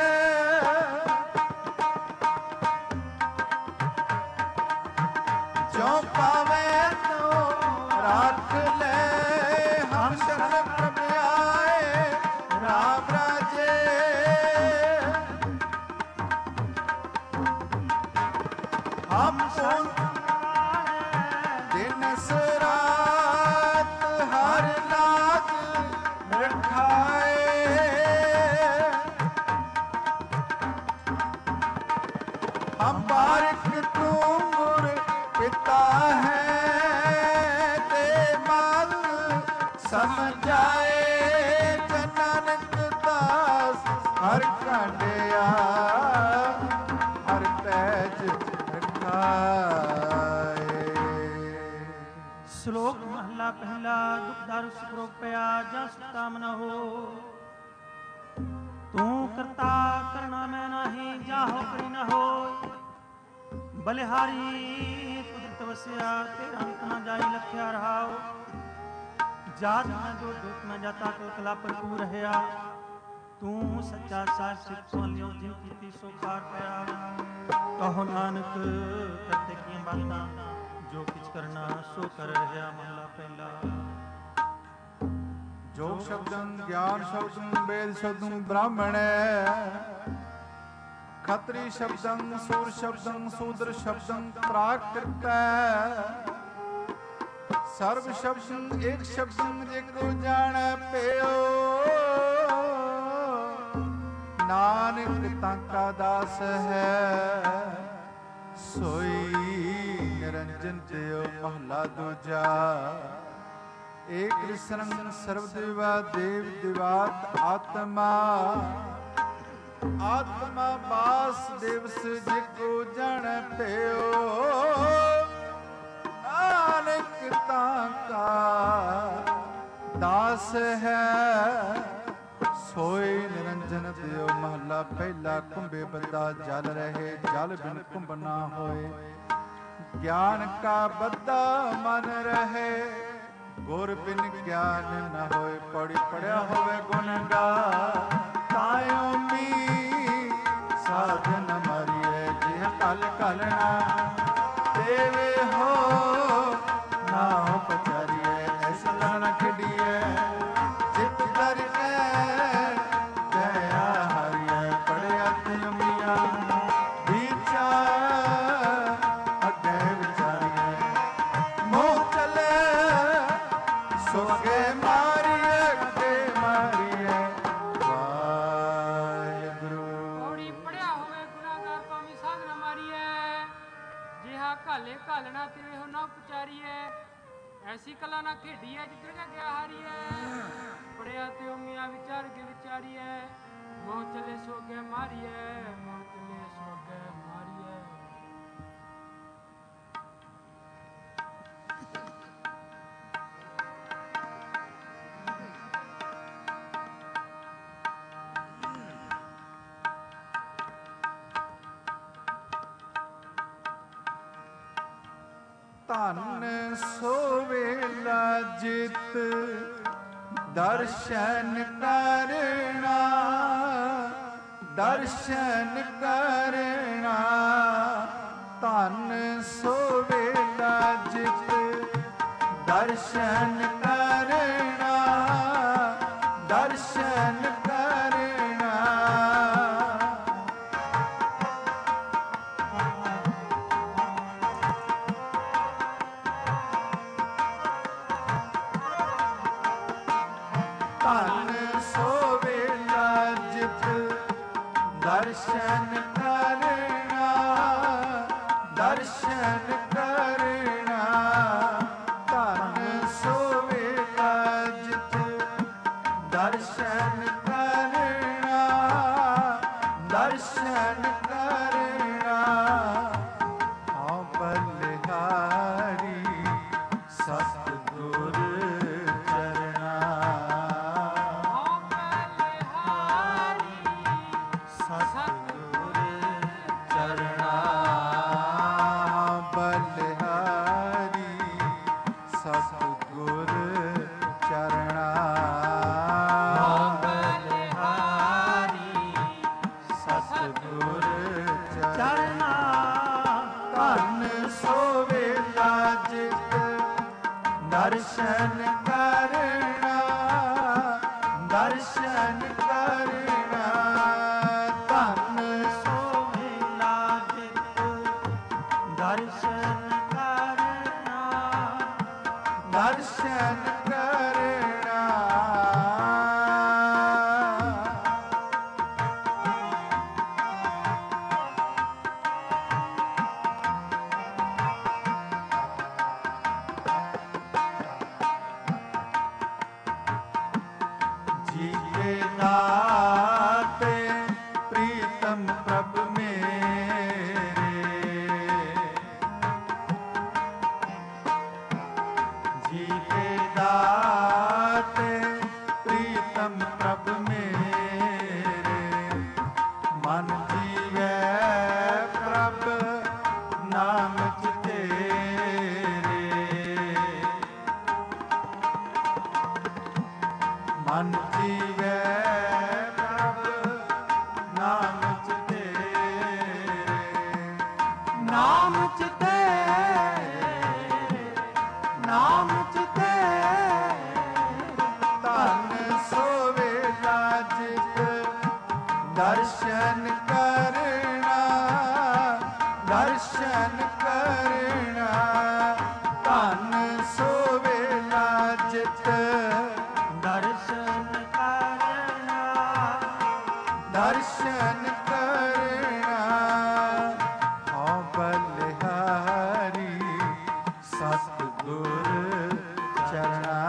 ਜੋ ਪਾਵੇ ਤਿਉ ਰਾਖ ਲੈ। ਹਮ ਸ਼ਰਨ ਪ੍ਰਭ ਆਏ ਰਾਮ ਰਾਜੇ। ਹਮ ਪੁਨ ਦਿਨ ਸਰਾਤ ਹਰ ਲਾਗ ਰਖਾਏ। ਹਮ ਬਾਰਿਕ ਤੂੰ ਗੁਰ ਪਿਤਾ ਹੈ। ਤੇ ਮਲ ਸਮਝਾਏ। ਨਾਨਕ ਦਾਸ ਹਰ ਕਾਂਡਿਆ ਹਰ ਪੈਜ ਰਖਾਏ। ਸ਼ਲੋਕ ਮਹਲਾ ਪਹਿਲਾ। ਦੁਖਦਾਰੂ ਸੁਪਰੋਗ ਪਿਆ ਜਾਂ ਸੁਤਾ ਮਨ ਹੋ। ਤੂੰ ਕਰਤਾ ਕਰਨਾ ਮੈਂ ਨਾਹੀ ਜਾਹੋ ਕਰੀ ਨ ਹੋਇ। ਬਲਿਹਾਰੀ ਕੁਦਰਤ ਵਸਿਆ ਤੇਰਾ ਅੰਤ ਨ ਜਾਈ ਲਖਿਆ ਰਹਾਉ। ਜਾਤ ਮੈਂ ਜੋ ਦੁਖ ਮੈਂ ਜਾਤਾ ਕਲ ਕਲਾ ਭਰਪੂਰ ਰਹਾ। ਤੂੰ ਸੱਚਾ ਸਾਚ ਸਿੱਖ ਸੁਣ ਲਿਓ ਜਿਨ ਕੀਤੀ ਸੋ ਕਾਰ ਪਿਆ। ਕਹੋ ਨਾਨਕ ਕਰਤੇ ਕੀਆਂ ਬਾਤਾਂ ਜੋ ਕਿਛ ਕਰਨਾ ਸੋ ਕਰ ਰਿਹਾ। ਮਹਲਾ ਪਹਿਲਾ। ਜੋ ਸ਼ਬਦੰ ਗਿਆਨ ਸ਼ਬਦੰ ਵੇਦ ਸ਼ਬਦੰ ਬ੍ਰਾਹਮਣੈ। ਖਤਰੀ ਸ਼ਬਦੰ ਸੂਰ ਸ਼ਬਦੰ ਸੂਦਰ ਸ਼ਬਦੰ ਪ੍ਰਾਕ੍ਰਿਤੈ। ਸਰਬ ਸ਼ਬਦੰ ਏਕ ਸ਼ਬਦੰ ਜੇ ਕੋ ਜਾਣੈ ਪਿਓ। ਨਾਨਕ ਤਾਂਕਾ ਦਾਸ ਹੈ ਸੋਈ ਨਿਰੰਜਨ ਤਿਉ। ਮਹਲਾ ਦੂਜਾ। ਏਕ ਰਿਸਰੰਗ ਸਰਬ ਦੇਵਾ ਦੇਵ ਦਿਵਾਤ ਆਤਮਾ। ਆਤਮਾ ਬਾਸ ਦਿਵਸ ਜੇ ਕੋ ਜਾਣੈ ਪਿਓ। ਨਾਨਕ ਤਾਂਕਾ ਦਾਸ ਹੈ ਸੋਈ ਨਿਰੰਜਨ ਦਿਓ। ਮਹਲਾ ਪਹਿਲਾ। ਕੁੰਭੇ ਬੱਧਾ ਜਲ ਰਹੇ ਜਲ ਬਿਨ ਕੁੰਭ ਨਾ ਹੋਏ। ਗਿਆਨ ਕਾ ਬੱਧਾ ਮਨ ਰਹੇ ਗੁਰ ਬਿਨ ਗਿਆਨ ਨ ਹੋਏ। ਪੜੀ ਪੜਿਆ ਹੋਵੇ ਗੁਣ ਗਾ ਤਾਇਓ ਮੀ ਸਾਧਨ ਮਰੀਏ। ਜਿਹ ਕਲ ਕਲਣਾ ਦੇਵੇ ਹੋ ਨਾ ਹੋ ਪਚਾਰੀਏ। ਐਸਾ ਲੜਨਾ ਖੇਡੀਏ ਜਿਤ ਦਰ ਕੇ ਦਇਆ ਹਰੀਏ। ਪੜਿਆ ਤਿਮੀਆ ਵਿਚਾਰ ਅੱਗੇ ਵਿਚਾਰੀਏ। ਮੋਹ ਚਲੇ ਸੋ ਅੱਗੇ ਮਾਰੀਏ ਅੱਗੇ ਮਾਰੀਏ ਵਾਹਿਗੁਰੂ। ਪੌੜੀ ਪੜਿਆ ਹੋਵੇ ਗੁਨਾਹਗਾਰ ਭਾਵੇਂ ਸਾਧ ਨਾ ਮਾਰੀਐ। ਜਿਹਾ ਘਾਲੇ ਘਾਲਣਾ ਤਿਵੇਂ ਹੋ ਨਾ ਉਪਚਾਰੀਐ। ਐਸੀ ਕਲਾ ਨਾ ਖੇਡੀਐ ਜਿੱਧਰ ਕਾ ਗਿਆ ਹਾਰੀਐ। ਪੜਿਆ ਤੇ ਉਮੀਆਂ ਵਿਚਾਰ ਕੇ ਵਿਚਾਰੀਐ। ਮੋਹ ਚਲੇ ਸੋ ਅੱਗੇ ਮਾਰੀਐ ਮੋਹ ਚਲੇ ਸੋ ਅੱਗੇ ਮਾਰੀਐ। ਧਨ ਸੋ ਵੇਲਾ ਜਿਤ ਦਰਸ਼ਨ ਕਰਨਾ, ਦਰਸ਼ਨ ਕਰਨਾ। ਧਨ ਸੋ ਵੇਲਾ ਜਿਤ ਦਰਸ਼ਨ ਕਰਨਾ, ਦਰਸ਼ਨ ਕਰਨਾ। ਧਨ ਸੋ ਵੇਲਾ ਜਿਤ ਦਰਸ਼ਨ ਕਰਨਾ, ਦਰਸ਼ਨ ਕਰਨਾ। ਧਨ ਸੋ ਵੇਲਾ ਜਿਤ ਦਰਸ਼ਨ ਕਰਨਾ, ਦਰਸ਼ਨ ਕਰਨਾ। ਹਉ ਬਲਿਹਾਰੀ ਸਤਿਗੁਰ ਚਰਣਾ, ਸਤਿਗੁਰ ਚਰਣਾ। ਬਲਿਹਾਰੀ ਸਤਿਗੁਰ ਚਰਣਾ, ਬਲਿਹਾਰੀ ਸਤਿਗੁਰ ਚਰਣਾ। ਧਨ ਸੋ ਵੇਲਾ ਜਿਤ ਦਰਸ਼ਨ ਕਰਨਾ, ਦਰਸ਼ਨ ਕਰਨਾ। ਧਨ ਸੋ ਵੇਲਾ ਜਿਤ ਦਰਸ਼ਨ ਕਰਨਾ, ਦਰਸ਼ਨ ਕਰਨਾ। ਜੀ ਕੇ ਦਾਤੇ ਪ੍ਰੀਤਮ ਪ੍ਰਭ ਮੇਰੇ, ਜੀ ਕੇ ਦਾਤੇ ਪ੍ਰੀਤਮ ਪ੍ਰਭ ਮੇਰੇ। ਮਨ ਜੀਵੈ ਪ੍ਰਭ ਨਾਮ ਚ ਤੇਰੇ, ਮਨ ਜੀਵੈ ਪ੍ਰਭ ਨਾਮ ਚ ਤੇਰੇ, ਨਾਮ ਚ ਤੇਰੇ, ਨਾਮ ਚ ਤੇਰੇ। ਧਨ ਸੋ ਵੇਲਾ ਜਿਤ ਦਰਸ਼ਨ ਕਰਨਾ, ਦਰਸ਼ਨ ਕਰਨਾ। ਧਨ ਸੋ ਵੇਲਾ ਜਿਤ ਦਰਸ਼ਨ ਕਰਨਾ, ਦਰਸ਼ਨ ਕਰਨਾ। ਹਉ ਬਲਿਹਾਰੀ ਸਤਿਗੁਰ ਚਰਣਾ,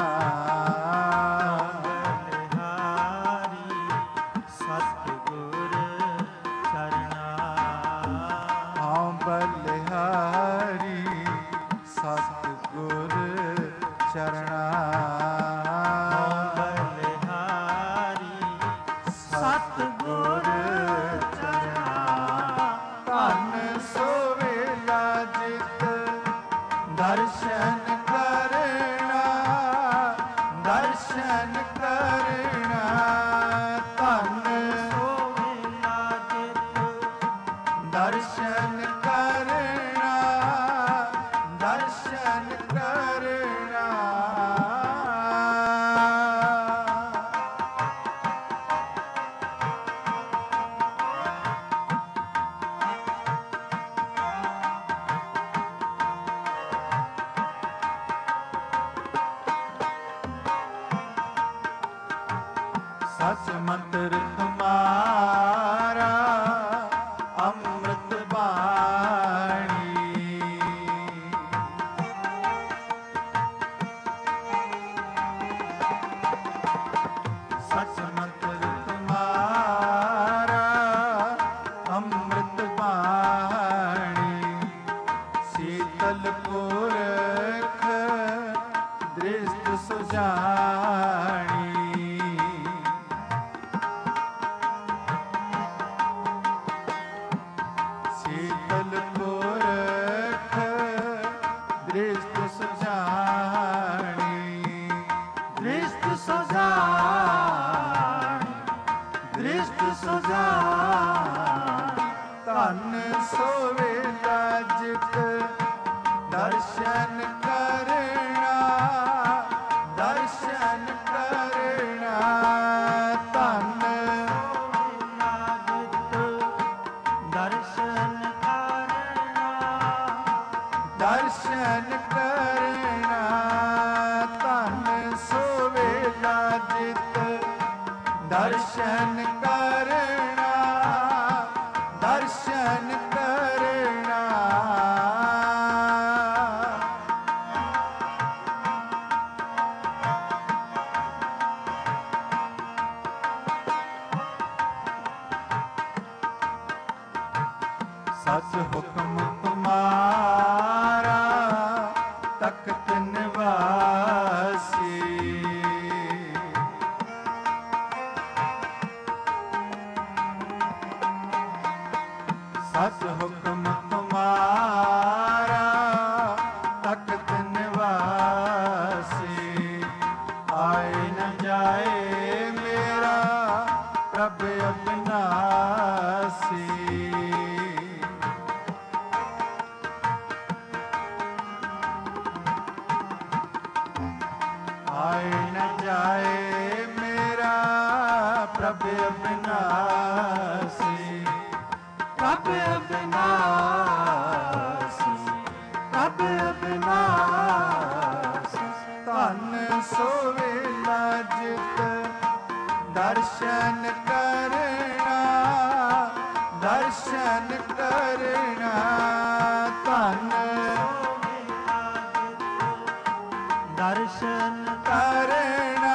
ਬਲਿਹਾਰੀ ਸਤਿਗੁਰ ਚਰਣਾ। ਹਉ ਬਲਿਹਾਰੀ ਸਤਿਗੁਰ ਚਰਣਾ, ਸਤਿਗੁਰ ਚਰਣਾ। ਧਨ ਸੋ ਵੇਲਾ ਜਿਤ ਦਰਸ਼ਨ ਕਰਨਾ, ਦਰਸ਼ਨ ਕਰਨਾ। ਧਨ ਸੋ ਵੇਲਾ ਜਿਤ ਦਰਸ਼ਨ ਕਰਨਾ, ਦਰਸ਼ਨ ਕਰਨਾ। ਸਚ ਮੰਤਰ ਤੁਮਾਰਾ ਅੰਮ੍ਰਿਤ ਬਾਣੀ, ਸਚ ਮੰਤਰ ਤੁਮਾਰਾ ਅੰਮ੍ਰਿਤ ਬਾਣੀ। ਸੀਤਲ ਪੁਰਖ ਦ੍ਰਿਸ਼ਟ ਸੁਜਾਣੀ, ਸੀਤਲ ਦਰਸ਼ਨ ਕਰਨਾ, ਦਰਸ਼ਨ ਕਰਨਾ। ਸਚ ਹੁਕਮ ਤੁਮਾਰਾ ਤਖਤ ਨਿਵਾਸੀ। ਸਚ ਹੁਕਮ ਤੁਮਾਰਾ ਤਖਤ ਨਿਵਾਸੀ। ਆਏ ਨ ਜਾਏ ਮੇਰਾ ਪ੍ਰਭ ਅਬਿਨਾਸੀ। ਆਏ ਨ ਜਾਏ ਮੇਰਾ ਪ੍ਰਭ ਅਬਿਨਾਸੀ। ਪ੍ਰਭ ਅਬਿਨਾਸੀ, ਪ੍ਰਭ ਅਬਿਨਾਸੀ। ਧਨ ਸੋਵੇਲਾ ਜਿਤ ਦਰਸ਼ਨ ਕਰਨਾ, ਦਰਸ਼ਨ ਕਰਨਾ। ਧਨ ਦਰਸ਼ਨ ਕਰਨਾ,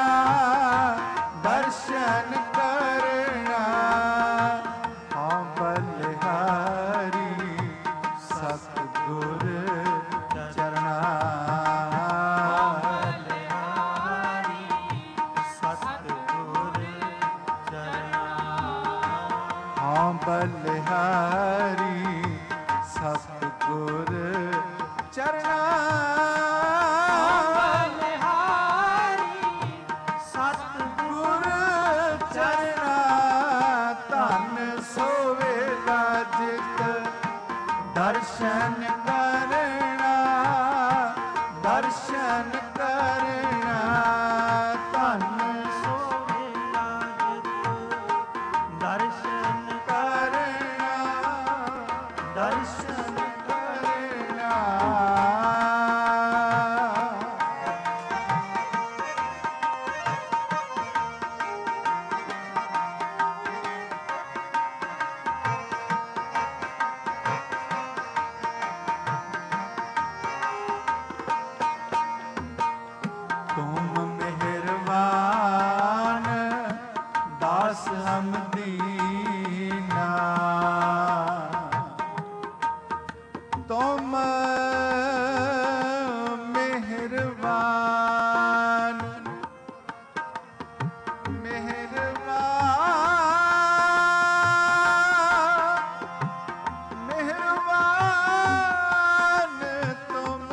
ਦਰਸ਼ਨ ਕਰਨਾ। ਹਾਂ ਬਲਿਹਾਰੀ ਸਤਿਗੁਰ ਚਰਣਾ। ਬਲਿਹਾਰੀ ਸਤਿਗੁਰ ਚਰਣਾ। ਹਾਂ ਬਲਿਹਾਰੀ ਸਤਿਗੁਰ ਚਰਣਾ। ਸਤਿਗੁਰ ਚਰਣਾ। ਧਨ ਸੋਵੇਲਾ ਜਿਤ ਦਰਸ਼ਨ ਕਰਨਾ, ਦਰਸ਼ਨ ਕਰਨਾ। ਧਨ ਸੋਵੇਲਾ ਜਿਤ ਦਰਸ਼ਨ ਕਰਨਾ, ਦਰਸ਼ਨ ਕਰਨਾ। ਤੁਮ ਮਿਹਰਬਾਨ ਦਾਸ ਹਮ ਦੀਨਾ। ਤੁਮ ਮਿਹਰਬਾਨ, ਮਿਹਰਬਾਨ, ਮਿਹਰਬਾਨ। ਤੁਮ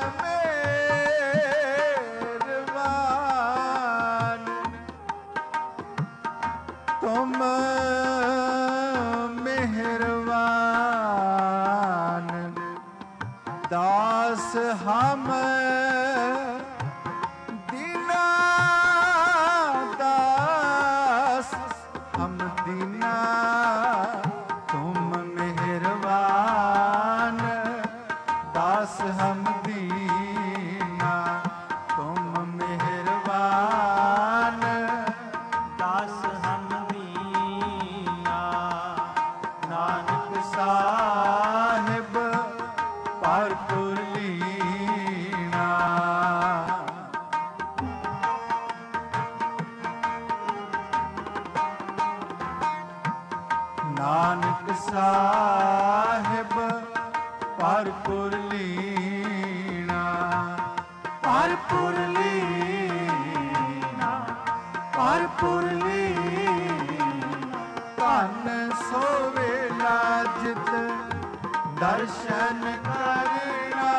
ਮਿਹਰਬਾਨ, ਤੁਮ ਮਿਹਰਬਾਨ। ਦਾਸ ਹਮ ਦੀਨਾ, ਦਾਸ ਹਮ ਦੀਨਾ। ਤੁਮ ਮਿਹਰਬਾਨ ਦਾਸ ਹਮ ਦੀਨਾ। ਤੁਮ ਮਿਹਰਬਾਨ ਦਾਸ ਹਮ ਦੀਨਾ। ਨਾਨਕ ਸਾਹਿਬ ਭਰਪੂਰ ਲੀਨਾ। ਨਾਨਕ ਸਾਹਿਬ ਭਰਪੂਰ ਲੀਨਾ। ਭਰਪੂਰ ਲੀਨਾ, ਭਰਪੂਰ ਲੀਨਾ। ਧਨ ਸੋਵੇਲਾ ਜਿਤ ਦਰਸ਼ਨ ਕਰਨਾ,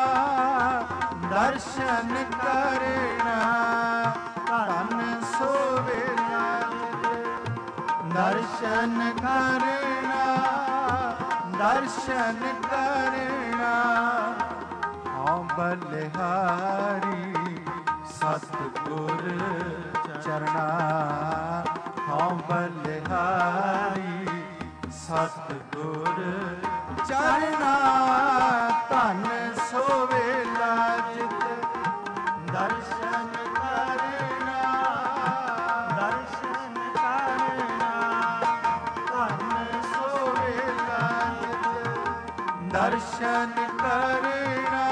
ਦਰਸ਼ਨ ਕਰਨਾ। ਧਨ ਸੋਵੇਲਾ ਜਿਤ ਦਰਸ਼ਨ ਕਰਨਾ, ਦਰਸ਼ਨ ਕਰਨਾ। ਹਉ ਬਲਿਹਾਰੀ ਸਤਿਗੁਰ ਚਰਣਾ। ਹਉ ਬਲਿਹਾਰੀ ਸਤਿਗੁਰ ਚਰਣਾ। ਧਨ ਸੋਵੇਲਾ ਜਿਤ ਦਰਸ਼ਨ ਕਰਨਾ, ਦਰਸ਼ਨ ਕਰਨਾ। ਦਰਸ਼ਨ ਕਰਨਾ,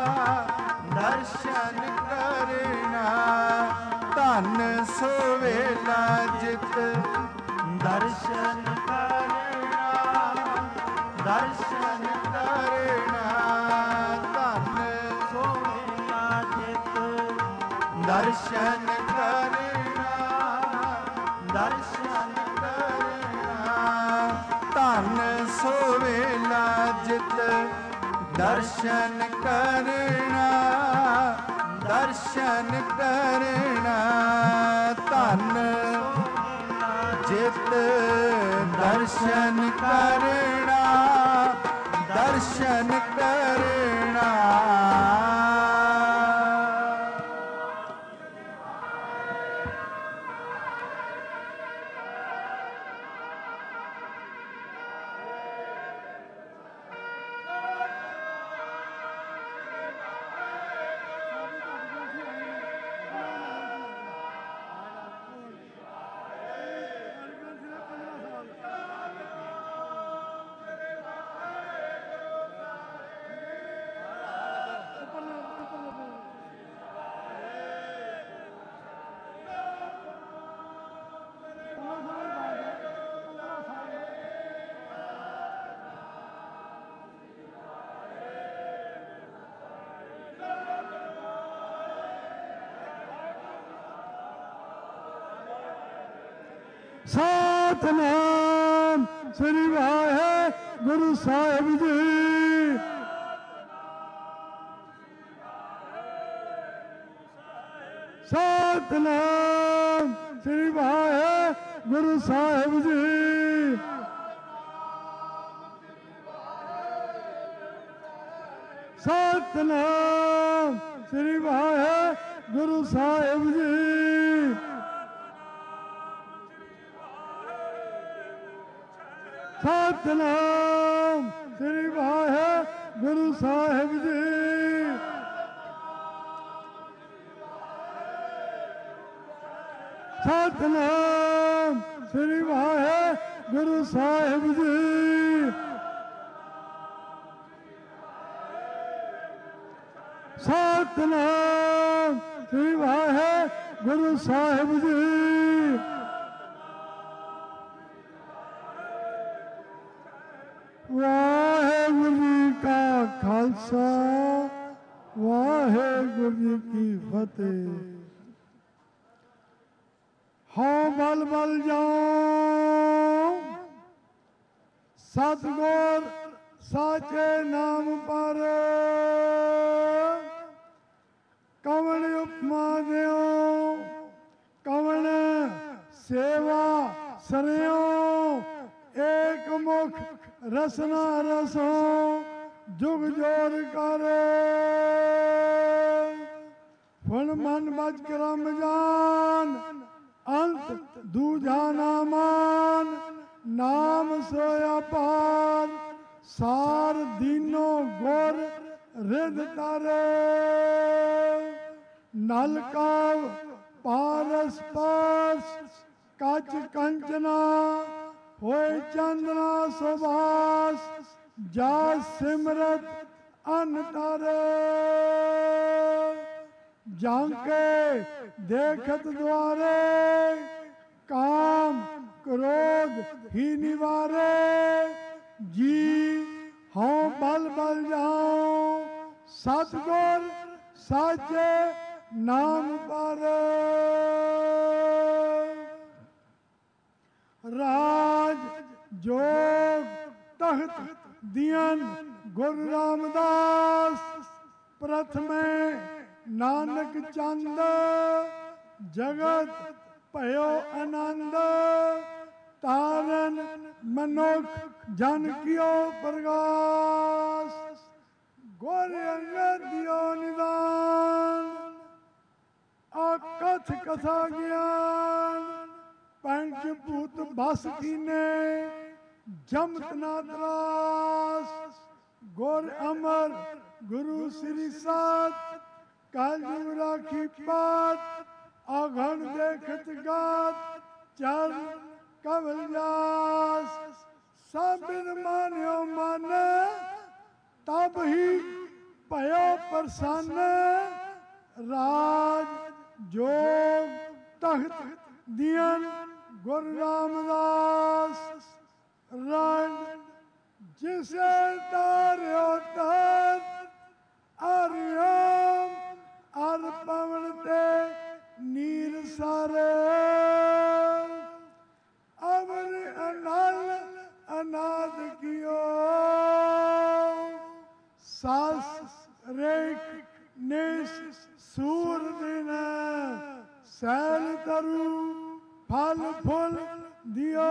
ਦਰਸ਼ਨ ਕਰਨਾ। ਧਨ ਸੋਵੇਲਾ ਜਿਤ ਦਰਸ਼ਨ ਕਰਨਾ, ਦਰਸ਼ਨ ਕਰਨਾ। ਧਨ ਸੋਵੇਲਾ ਜਿਤ ਦਰਸ਼ਨ ਕਰਨਾ, ਦਰਸ਼ਨ ਕਰਨਾ। ਧਨ ਸੋਵੇਲਾ ਜਿਤ ਦਰਸ਼ਨ ਕਰਨਾ, ਦਰਸ਼ਨ ਕਰਨਾ। ਧਨ ਜਿਤ ਦਰਸ਼ਨ ਕਰਨਾ, ਦਰਸ਼ਨ ਕਰਨਾ। ਸਤਿਨਾਮ ਸ੍ਰੀ ਵਾਹਿਗੁਰੂ ਸਾਹਿਬ ਜੀ। ਸਤਿਨਾਮ ਸ੍ਰੀ ਵਾਹਿਗੁਰੂ ਸਾਹਿਬ ਜੀ। ਸਤਿਨਾਮ ਸ੍ਰੀ ਵਾਹਿਗੁਰੂ ਸਾਹਿਬ ਜੀ। ਸਤਿਨਾਮ ਸ੍ਰੀ ਵਾਹਿਗੁਰੂ ਸਾਹਿਬ ਜੀ। ਸਤਿਨਾਮ ਸ੍ਰੀ ਵਾਹਿਗੁਰੂ ਸਾਹਿਬ ਜੀ। ਸਤਿਨਾਮ ਸ੍ਰੀ ਵਾਹਿਗੁਰੂ ਸਾਹਿਬ ਜੀ। ਵਾਹਿਗੁਰੂ ਜੀ ਕਾ ਖਾਲਸਾ, ਵਾਹਿਗੁਰੂ ਜੀ ਕੀ ਫਤਿਹ। ਹਉ ਬਲ ਬਲ ਜਾਉ ਸਤਿਗੁਰ ਸਾਚੇ ਨਾਮ ਪਰ। ਕਵਣ ਉਪਮਾ ਦਿਓ, ਕਵਣ ਸੇਵਾ ਸਰਿਓ। ਏਕ ਮੁਖ ਰਸਨਾ ਰਸੋ ਜੁਗ ਜੋਰ ਕਰ। ਫਣ ਮਨ ਬਚ ਕਰਮ ਜਾਨ, ਅੰਤ ਦੂਜਾ ਨਾ ਮਾਨ। ਨਾਮ ਸੋਇਆ ਪਾਰ, ਸਾਰ ਦੀਨੋ ਗੁਰ ਰਿਧ ਤਾਰੇ। ਨਲ ਕਾਵ ਪਾਰਸ ਪਾਸ, ਕੱਚ ਕੰਚਨਾ ਹੋਏ ਚੰਦਨਾ ਸੁਭਾਸ। ਜਾ ਸਿਮਰਤ ਅਨ ਤਾਰੇ, ਜਾਂਕੇ ਦੇਖਤ ਦੁਆਰੇ। ਕਾਮ ਕ੍ਰੋਧ ਹੀ ਨਿਵਾਰੇ, ਜੀ ਹਉ ਬਲ ਬਲ ਜਾਉ ਸਤਿਗੁਰ ਸਾਚੇ ਨਾਮ ਪਰ। ਰਾਜ ਜੋਗ ਤਖਤ ਦਿਯਨ ਗੁਰੂ ਰਾਮਦਾਸ। ਪ੍ਰਥਮੇ ਨਾਨਕ ਚੰਦ, ਜਗਤ ਭਇਓ ਆਨੰਦ। ਤਾਰਨ ਮਨੁੱਖ ਜਨ ਕਿਓ ਪ੍ਰਗਾਸ। ਗੁਰ ਅੰਗਦ ਦਿਓ ਨਿਦਾਨ, ਅਕਥ ਕਥਾ ਗਿਆਨ। ਪੰਚ ਭੂਤ ਬਸ ਕੀਨੇ, ਜਮਤ ਨਾ ਤਰਾਸ। ਗੁਰ ਅਮਰ ਗੁਰੂ ਸ੍ਰੀ ਸਾਤ, ਕਲਯੁਗ ਰਾਖੀ ਪਾਤ। ਅਘਣ ਦੇਖਤ ਗਾਤ, ਚਰਨ ਕਵਲ ਜਾਸ। ਸਭ ਬਿਨ ਮਾਨਿਓ ਮਨ, तब ही भयो प्रसन्न राज जोग तख्त दियन गुरु रामदास रण जिसे तार्यो तर अरियम अर पवन ते नीर सारे अमर अनल अनाद कियो सास रेख निस सूर दिन सैल तरु फल फूल दियो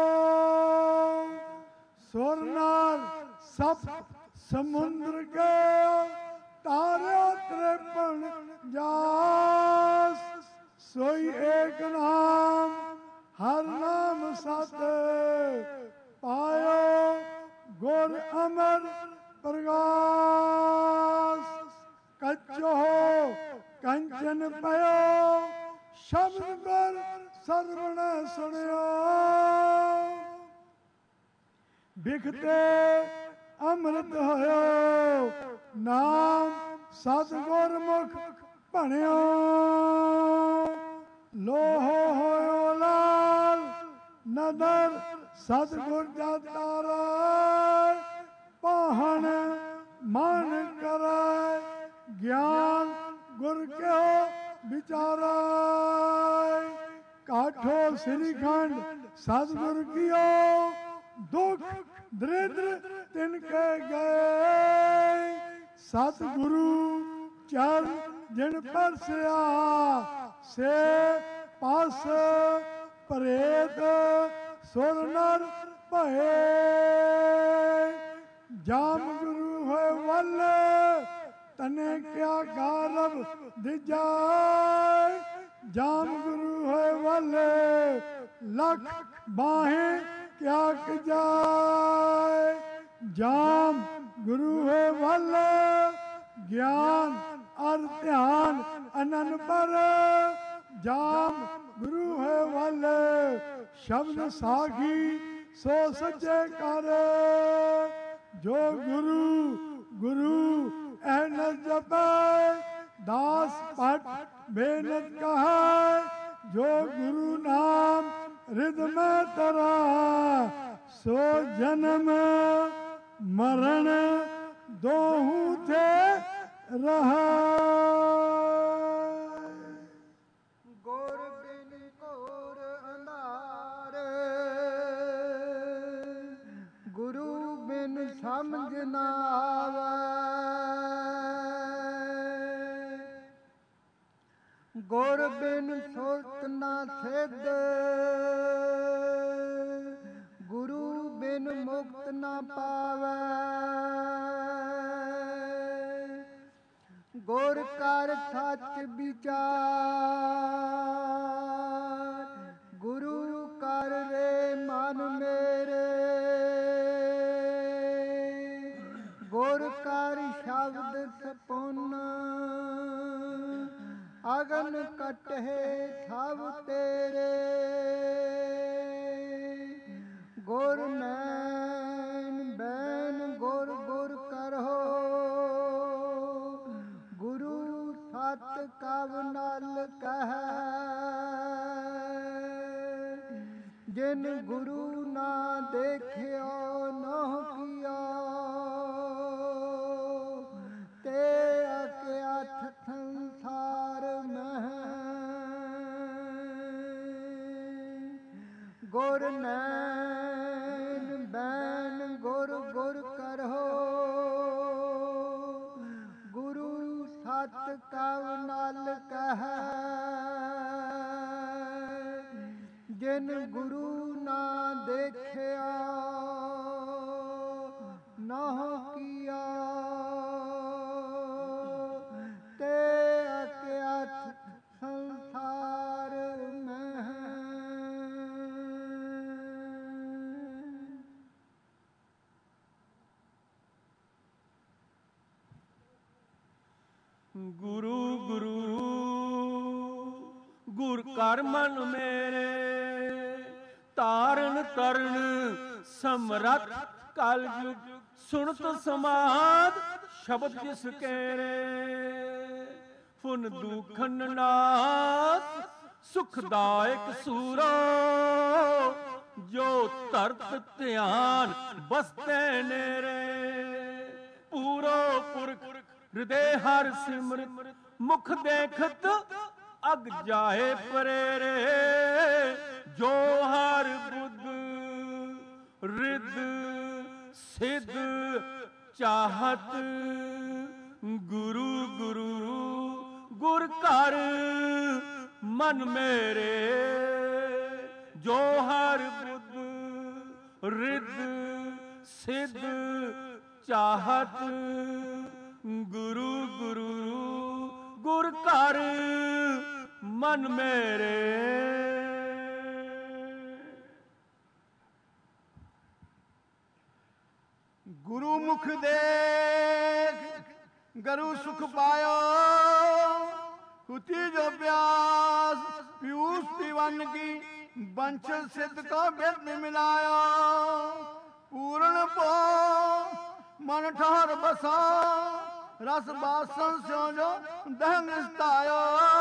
सोरनार सप समुद्र के तारे त्रेपन जास सोई एक नाम हर नाम सत पायो गुर अमर प्रकाश कच्चो कंचन पयो शब्द कर सर्वण सुनियो बिखते अमृत होयो नाम सतगुर मुख भणियो लोहो होयो लाल नदर सतगुर जाता राय पाहन मन कराय ज्ञान गुर के विचारा काठो श्रीखंड सतगुर कियो दुख दरिद्र तिनके गए सतगुरु चर जिन पर से पास परेत सुर नर भये जाम गुरु है वल तने क्या गारब दिजाय जाम गुरु है वल लख बाहें क्या जाए जाम गुरु है वल ज्ञान और ध्यान अनन पर जाम गुरु है वल शब्द साखी सो सच्चे कर जो गुरु गुरु एन जपे दास पट बेनत कहा जो गुरु नाम हृदय में तरा सो जन्म मरण दोहू थे रहा गुर बिन घोर अंधार गुरु बिन समझ ना आवे गुर बिन सुरत ना सिद्ध गुरु बिन मुक्त ना पावे गुर कर सच विचार गुरु कर रे मन मेरे गुर कर शब्द सपुन अगन कटे सब तेरे गुर नैन बैन गुर गुर करहो गुरु सत कव नल कह जिन गुरु ना देखियो नह किया ते अज्ञात संसार में गुर नैन बैन गुर गुर करहो गुरु सत कव नल कह जिन गुरु ना देखिया नह किया ते अज्ञात संसार में गुरु गुरु गुर कर मन मेरे तारण तरण समरथ कल युग ਸੁਣਤ ਸਮਾਦ ਸ਼ਬਦ ਜਿਸ ਕੇਰੇ, ਫੁਨ ਦੁਖਨ ਨਾਸ ਸੁਖਦਾਇਕ ਸੂਰੋ, ਜੋ ਧਰਤ ਧਿਆਨ ਬਸਤੇ ਨੇਰੇ। ਪੂਰੋ ਪੁਰਖ ਹਿਰਦੇ ਹਰ ਸਿਮਰਤ, ਮੁਖ ਦੇਖਤ ਅਗ ਜਾਏ ਪਰੇਰੇ। ਜੋ ਹਰ ਬੁੱਧ ਰਿਦ ਸਿਧ ਚਾਹਤ, ਗੁਰੂ ਗੁਰੂ ਗੁਰ ਘਰ ਮਨ ਮੇਰੇ। ਜੋ ਹਰ ਬੁੱਧ ਰਿਦ ਸਿਧ ਚਾਹਤ, ਗੁਰੂ ਗੁਰੂ ਗੁਰ ਘਰ ਮਨ ਮੇਰੇ। ਗੁਰੂ ਮੁਖ ਦੇਖ ਗਰੂ ਸੁਖ ਪਾਇਓ, ਹੁਤੀ ਜੋ ਪਿਆਸ ਪੀਊਸ ਪੀਵਨ ਕੀ, ਬੰਚ ਸਿੱਧ ਕੋ ਬਿਰਦ ਮਿਲਾਇਓ। ਪੂਰਨ ਪੋ ਮਨ ਠਹਰ ਬਸਾ, ਰਸ ਬਾਸਨ ਸਿਓ ਜੋ ਦਹ ਨਿਸਤਾਇਓ।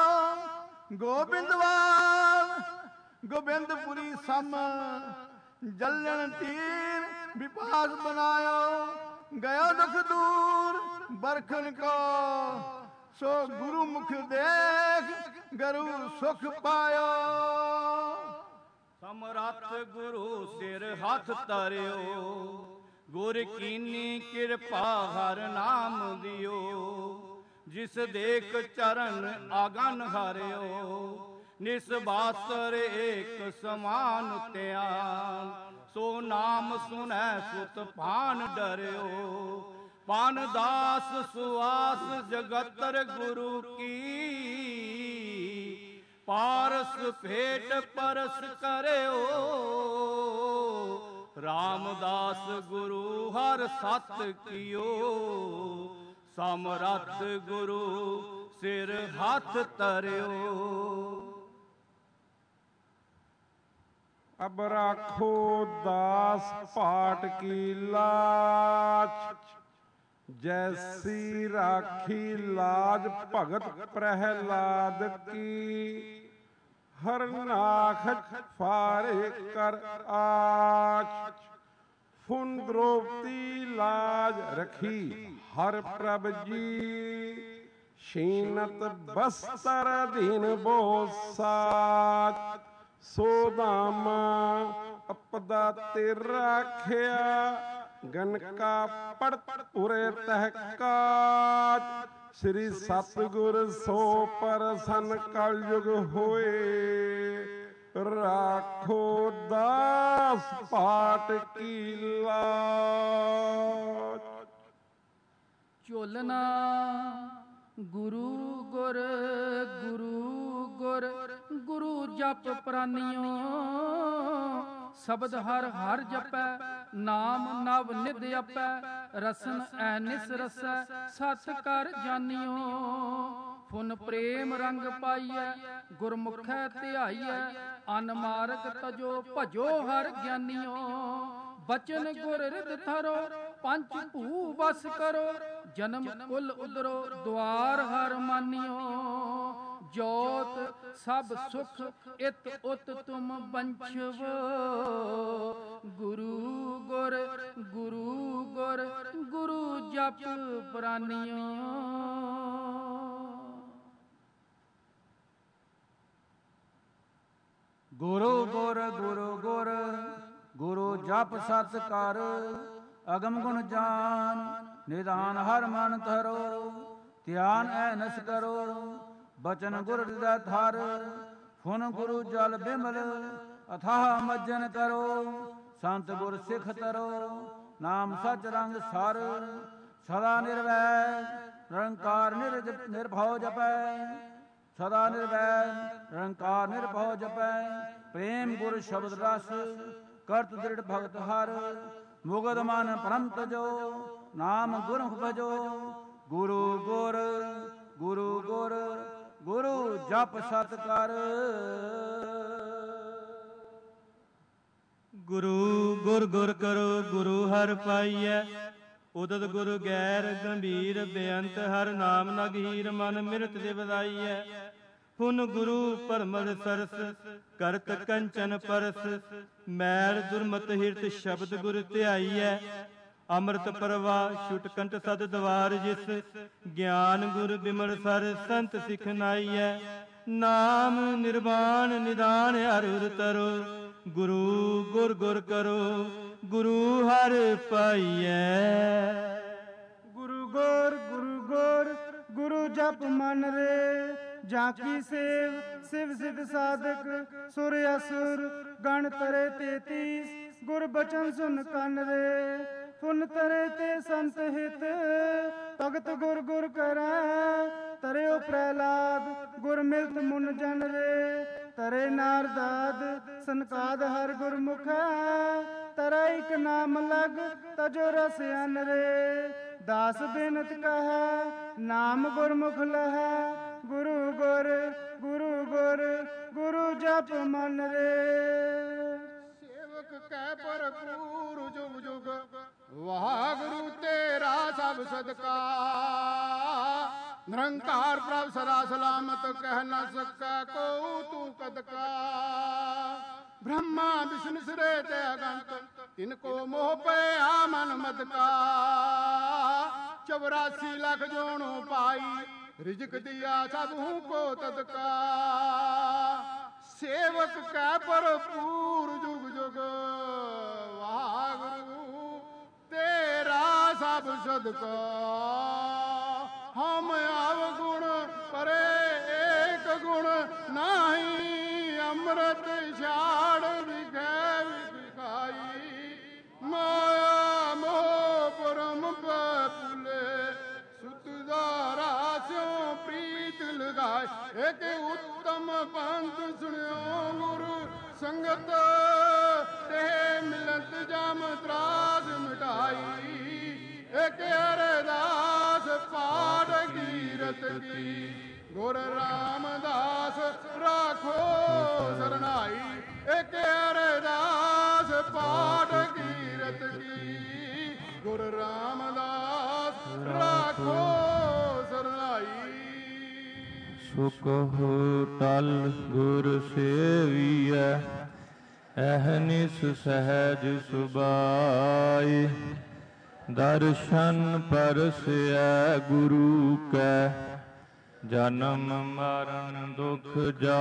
ਗੋਬਿੰਦਵਾਲ ਗੋਬਿੰਦਪੁਰੀ ਸਮ, ਜਲਣ ਤੀਰ ਵਿਪਾਸ ਬਨਾਇਓ। ਗयो ਦੁਖ ਦੂਰ ਬਰਖਨ ਕੋ, ਸੋ ਗੁਰੂ ਮੁਖ ਦੇਖ ਗਰੂ ਸੁਖ ਪਾਇਓ। ਸਮਰੱਥ ਗੁਰੂ ਸਿਰ ਹੱਥ ਧਰਿਓ, ਗੁਰ ਕੀਨੀ ਕਿਰਪਾ ਹਰ ਨਾਮ ਦਿਓ। ਜਿਸ ਦੇਖ ਚਰਨ ਆਗਨ ਹਰਿਓ, ਨਿਸਬਾਸਰ ਏਕ ਸਮਾਨ ਧਿਆਨ। ਸੋ ਨਾਮ ਸੁਨੈ ਸੁਤ ਭਾਨ ਡਰਿਓ, ਪਾਨ ਦਾਸ ਸੁਆਸ ਜਗਤਰ ਗੁਰੂ ਕੀ। ਪਾਰਸ ਭੇਟ ਪਰਸ ਕਰਿਓ, ਰਾਮਦਾਸ ਗੁਰੂ ਹਰ ਸਤ ਕੀਓ। ਸਮਰੱਥ ਗੁਰੂ ਸਿਰ ਹੱਥ ਧਰਿਓ। ਅਬ ਰਾਖੋ ਦਾਸ ਪਾਟ ਕੀ ਲਾਜ, ਜੈਸੀ ਰਾਖੀ ਲਾਜ ਭਗਤ ਪ੍ਰਹਿਲਾਦ ਕੀ। ਹਰ ਨਾਖ ਫਾਰੇ ਕਰ ਆਚ, ਫੁਨ ਦ੍ਰੋਪਦੀ ਲਾਜ ਰਖੀ ਹਰ ਪ੍ਰਭ ਜੀ। ਸ਼ੀਨਤ ਬਸਤਰ ਦੀਨ ਬੋ ਸਾਚ, ਸੋ ਦਾਮ ਅਪਦਾ ਤੇ ਰਾਖਿਆ। ਗਨਕਾ ਪੜ ਉਰੇ ਤਹਿਕਾਜ, ਸ੍ਰੀ ਸਤਿਗੁਰ ਸੋ ਪਰਸਨ ਕਲਯੁਗ ਹੋਏ। ਰਾਖੋ ਦਾਸ ਪਾਟ ਕੀ ਲਾਜ। ਝੋਲਣਾ ਗੁਰੂ ਗੁਰ ਗੁਰੂ ਗੁਰ, ਗੁਰੂ ਜਪ ਪ੍ਰਾਨਿਓ। ਸ਼ਬਦ ਹਰ ਹਰ ਜਪੈ, ਨਾਮ ਨਵ ਨਿਧ ਆਪੈ। ਰਸਨ ਐ ਨਿਸ ਰਸੈ, ਸਤ ਕਰ ਜਾਣਿਓ। ਫੁਨ ਪ੍ਰੇਮ ਰੰਗ ਪਾਈਐ, ਗੁਰਮੁਖੈ ਧਿਆਈਐ। ਅਨ ਮਾਰਗ ਤਜੋ ਭਜੋ ਹਰ ਗਿਆਨੀਓ। ਬਚਨ ਗੁਰ ਰਿਦ ਧਰੋ, ਪੰਚ ਭੂ ਬਸ ਕਰੋ। ਜਨਮ ਕੁਲ ਉਦਰੋ, ਦੁਆਰ ਹਰ ਮਾਨਿਓ। ਜੋਤ ਸਭ ਸੁਖ ਇਤ ਉਤ ਤੁਮ ਬੰਛਵੋ। ਗੁਰੂ ਗੁਰ ਗੁਰੂ ਗੁਰ, ਗੁਰੂ ਜਪ ਪ੍ਰਾਨਿਓ। ਗੁਰੂ ਗੁਰ ਗੁਰੂ ਗੁਰ, ਗੁਰੂ ਜਪ ਸਤ ਕਰ। ਅਗਮ ਗੁਣ ਜਾਨ, ਨਿਦਾਨ ਹਰ ਮਨ ਧਰੋ। ਧਿਆਨ ਐ ਨਸ ਕਰੋ, ਬਚਨ ਗੁਰ ਹਿਰਦੈ ਧਰ। ਫੁਨ ਗੁਰੂ ਜਲ ਬਿਮਲ, ਅਥਾਹ ਮੱਜਨ ਕਰੋ। ਸੰਤ ਗੁਰ ਸਿੱਖ ਤਰੋ, ਨਾਮ ਸਚ ਰੰਗ ਸਰ। ਸਦਾ ਨਿਰਵੈਰ ਨਿਰੰਕਾਰ ਨਿਰਭਉ ਜਪੈ। ਸਦਾ ਨਿਰਵੈਰ ਨਿਰੰਕਾਰ ਨਿਰਭਉ ਜਪੈ। ਪ੍ਰੇਮ ਗੁਰ ਸ਼ਬਦ ਰਸ, ਕਰਤ ਦ੍ਰਿੜ ਭਗਤ ਹਰ। ਮੁਗਧ ਮਨ ਪਰਮ ਤਜੋ, ਨਾਮ ਗੁਰਮੁਖ ਭਜੋ। ਗੁਰੂ ਗੁਰ ਗੁਰੂ ਗੁਰ, ਗੁਰੂ ਜਪ ਸਤ ਕਰ। ਗੁਰੂ ਗੁਰ ਗੁਰ ਕਰੋ, ਗੁਰੂ ਹਰਿ ਪਾਈਐ। ਉਦਤ ਗੁਰ ਗੈਰ ਗੰਭੀਰ ਬੇਅੰਤ ਹਰ ਨਾਮ ਨਗਹੀਰ ਮਨ ਮਿਰਤ ਦੇ ਵਧਾਈਐ। ਪੁਨ ਗੁਰੂ ਪਰਮਲ ਸਰਸ ਕਰਤ ਕੰਚਨ ਪਰਸ ਮੈਲ ਦੁਰਮਤ ਹਿਰਤ ਸ਼ਬਦ ਗੁਰ ਧਿਆਈਐ। ਅੰਮ੍ਰਿਤ ਪ੍ਰਵਾਹ ਛੁਟ ਕੰਠ ਸਦ ਦਵਾਰ ਜਿਸ ਗਿਆਨ ਗੁਰ ਬਿਮਲ ਸਰ ਸੰਤ ਸਿਖਨਾਈਐ। ਨਾਮ ਨਿਰਵਾਣ ਨਿਦਾਨ ਹਰਿ ਉਰ ਤਰੋ ਗੁਰੂ ਗੁਰ ਗੁਰ ਕਰੋ ਗੁਰੂ ਹਰਿ ਪਾਈਐ। ਗੁਰੂ ਗੋਰ ਗੁਰੂ ਗੋਰ ਗੁਰੂ ਜਪ ਮਨ ਰੇ ਜਾਂ ਕੀ ਸੇਵ ਸਿਵ ਸਿਧ ਸਾਧਕ ਸੁਰ ਅਸੁਰ ਗਣ ਤਰੇ 33 ਗੁਰ ਬਚਨ ਸੁਨ ਕੰਨ ਰੇ। ਪੁਨ ਤਰੇ ਤੇ ਸੰਤ ਹਿਤ ਭਗਤ ਗੁਰ ਗੁਰ ਕਰੈ ਤਰਿਓ ਪ੍ਰਹਿਲਾਦ ਗੁਰ ਮਿਲਤ ਮੁਨ ਜਨ ਰੇ। ਤਰੇ ਨਾਰਦਾਦ ਸੰਕਾਦ ਹਰ ਗੁਰਮੁਖ ਤਰਾ ਇਕ ਨਾਮ ਲਗ ਤਜੋ ਰਸ ਅਨ ਰੇ। ਦਾਸ ਬੇਨਤ ਕਹੈ ਨਾਮ ਗੁਰਮੁਖ ਲਹੈ ਗੁਰੂ ਗੁਰ ਗੁਰੂ ਗੁਰ ਗੁਰੂ ਜਪ ਮਨ ਰੇ। ਸੇਵਕ ਕੈ ਭਰਪੂਰ ਜੁਗ ਜੁਗ ਵਾਹਿਗੁਰੂ ਤੇਰਾ ਸਭ ਸਦਕਾ। ਨਿਰੰਕਾਰ ਪ੍ਰਭ ਸਦਾ ਸਲਾਮਤ ਕਹਿ ਨ ਸਕੈ ਕੋ ਤੂੰ ਕਦਕਾ। ਬ੍ਰਹਮਾ ਵਿਸ਼ਨ ਸਿਰੇ ਤੇ ਅਗੰਤ ਤਿਨ ਕੋ ਮੋਹ ਪਿਆ ਮਨ ਮਦ ਕਾ। 84 ਲੱਖ ਜੋਣੋ ਪਾਈ ਰਿਜਕ ਦਿਆ ਸਭ ਹੂੰ ਕੋ ਤਦਕਾ। ਸੇਵਕ ਕੈ ਭਰਪੂਰ ਜੁਗ ਜੁਗ ਵਾਹਿਗੁਰੂ ਤੇਰਾ ਸਭ ਸਦਕਾ। ਹਮ ਅਵਗੁਣ ਪਰੇ ਏਕ ਗੁਣ ਨਾਹੀ ਅੰਮ੍ਰਿਤ ਛਾੜ ਵਿਖੈ ਵਿਖਾਈ। ਮਾਇਆ ਮੋਹ ਪਰਮ ਭੁਲੇ ਸੁਤ ਦਾਰਾ ਸਿਉ ਪ੍ਰੀਤ ਲਗਾਏ। ਏਕ ਉੱਤਮ ਪੰਥ ਸੁਣਿਓ ਗੁਰੂ ਸੰਗਤ ਤੇ ਮਿਲਤ ਜਮ ਤਰਾਸ ਮਿਟਾਈ। ਏਕ ਅਰਦਾਸ ਪਾਠ ਕੀਰਤ ਕੀ ਗੁਰ ਰਾਮਦਾਸ ਰਾਖੋ ਸਰਨਾਈ। ਏਕ ਅਰਦਾਸ ਪਾਠ ਕੀਰਤ ਕੀ ਗੁਰ ਰਾਮਦਾਸ ਰਾਖੋ ਸਰਨਾਈ। ਸੁਖ ਟਲ ਗੁਰ ਸੇਵੀਐ ਅਹਨਿਸ ਸਹਿਜ ਸੁਭਾਈ। ਦਰਸ਼ਨ ਪਰਸੈ ਗੁਰੂ ਕੈ ਜਨਮ ਮਰਨ ਦੁਖ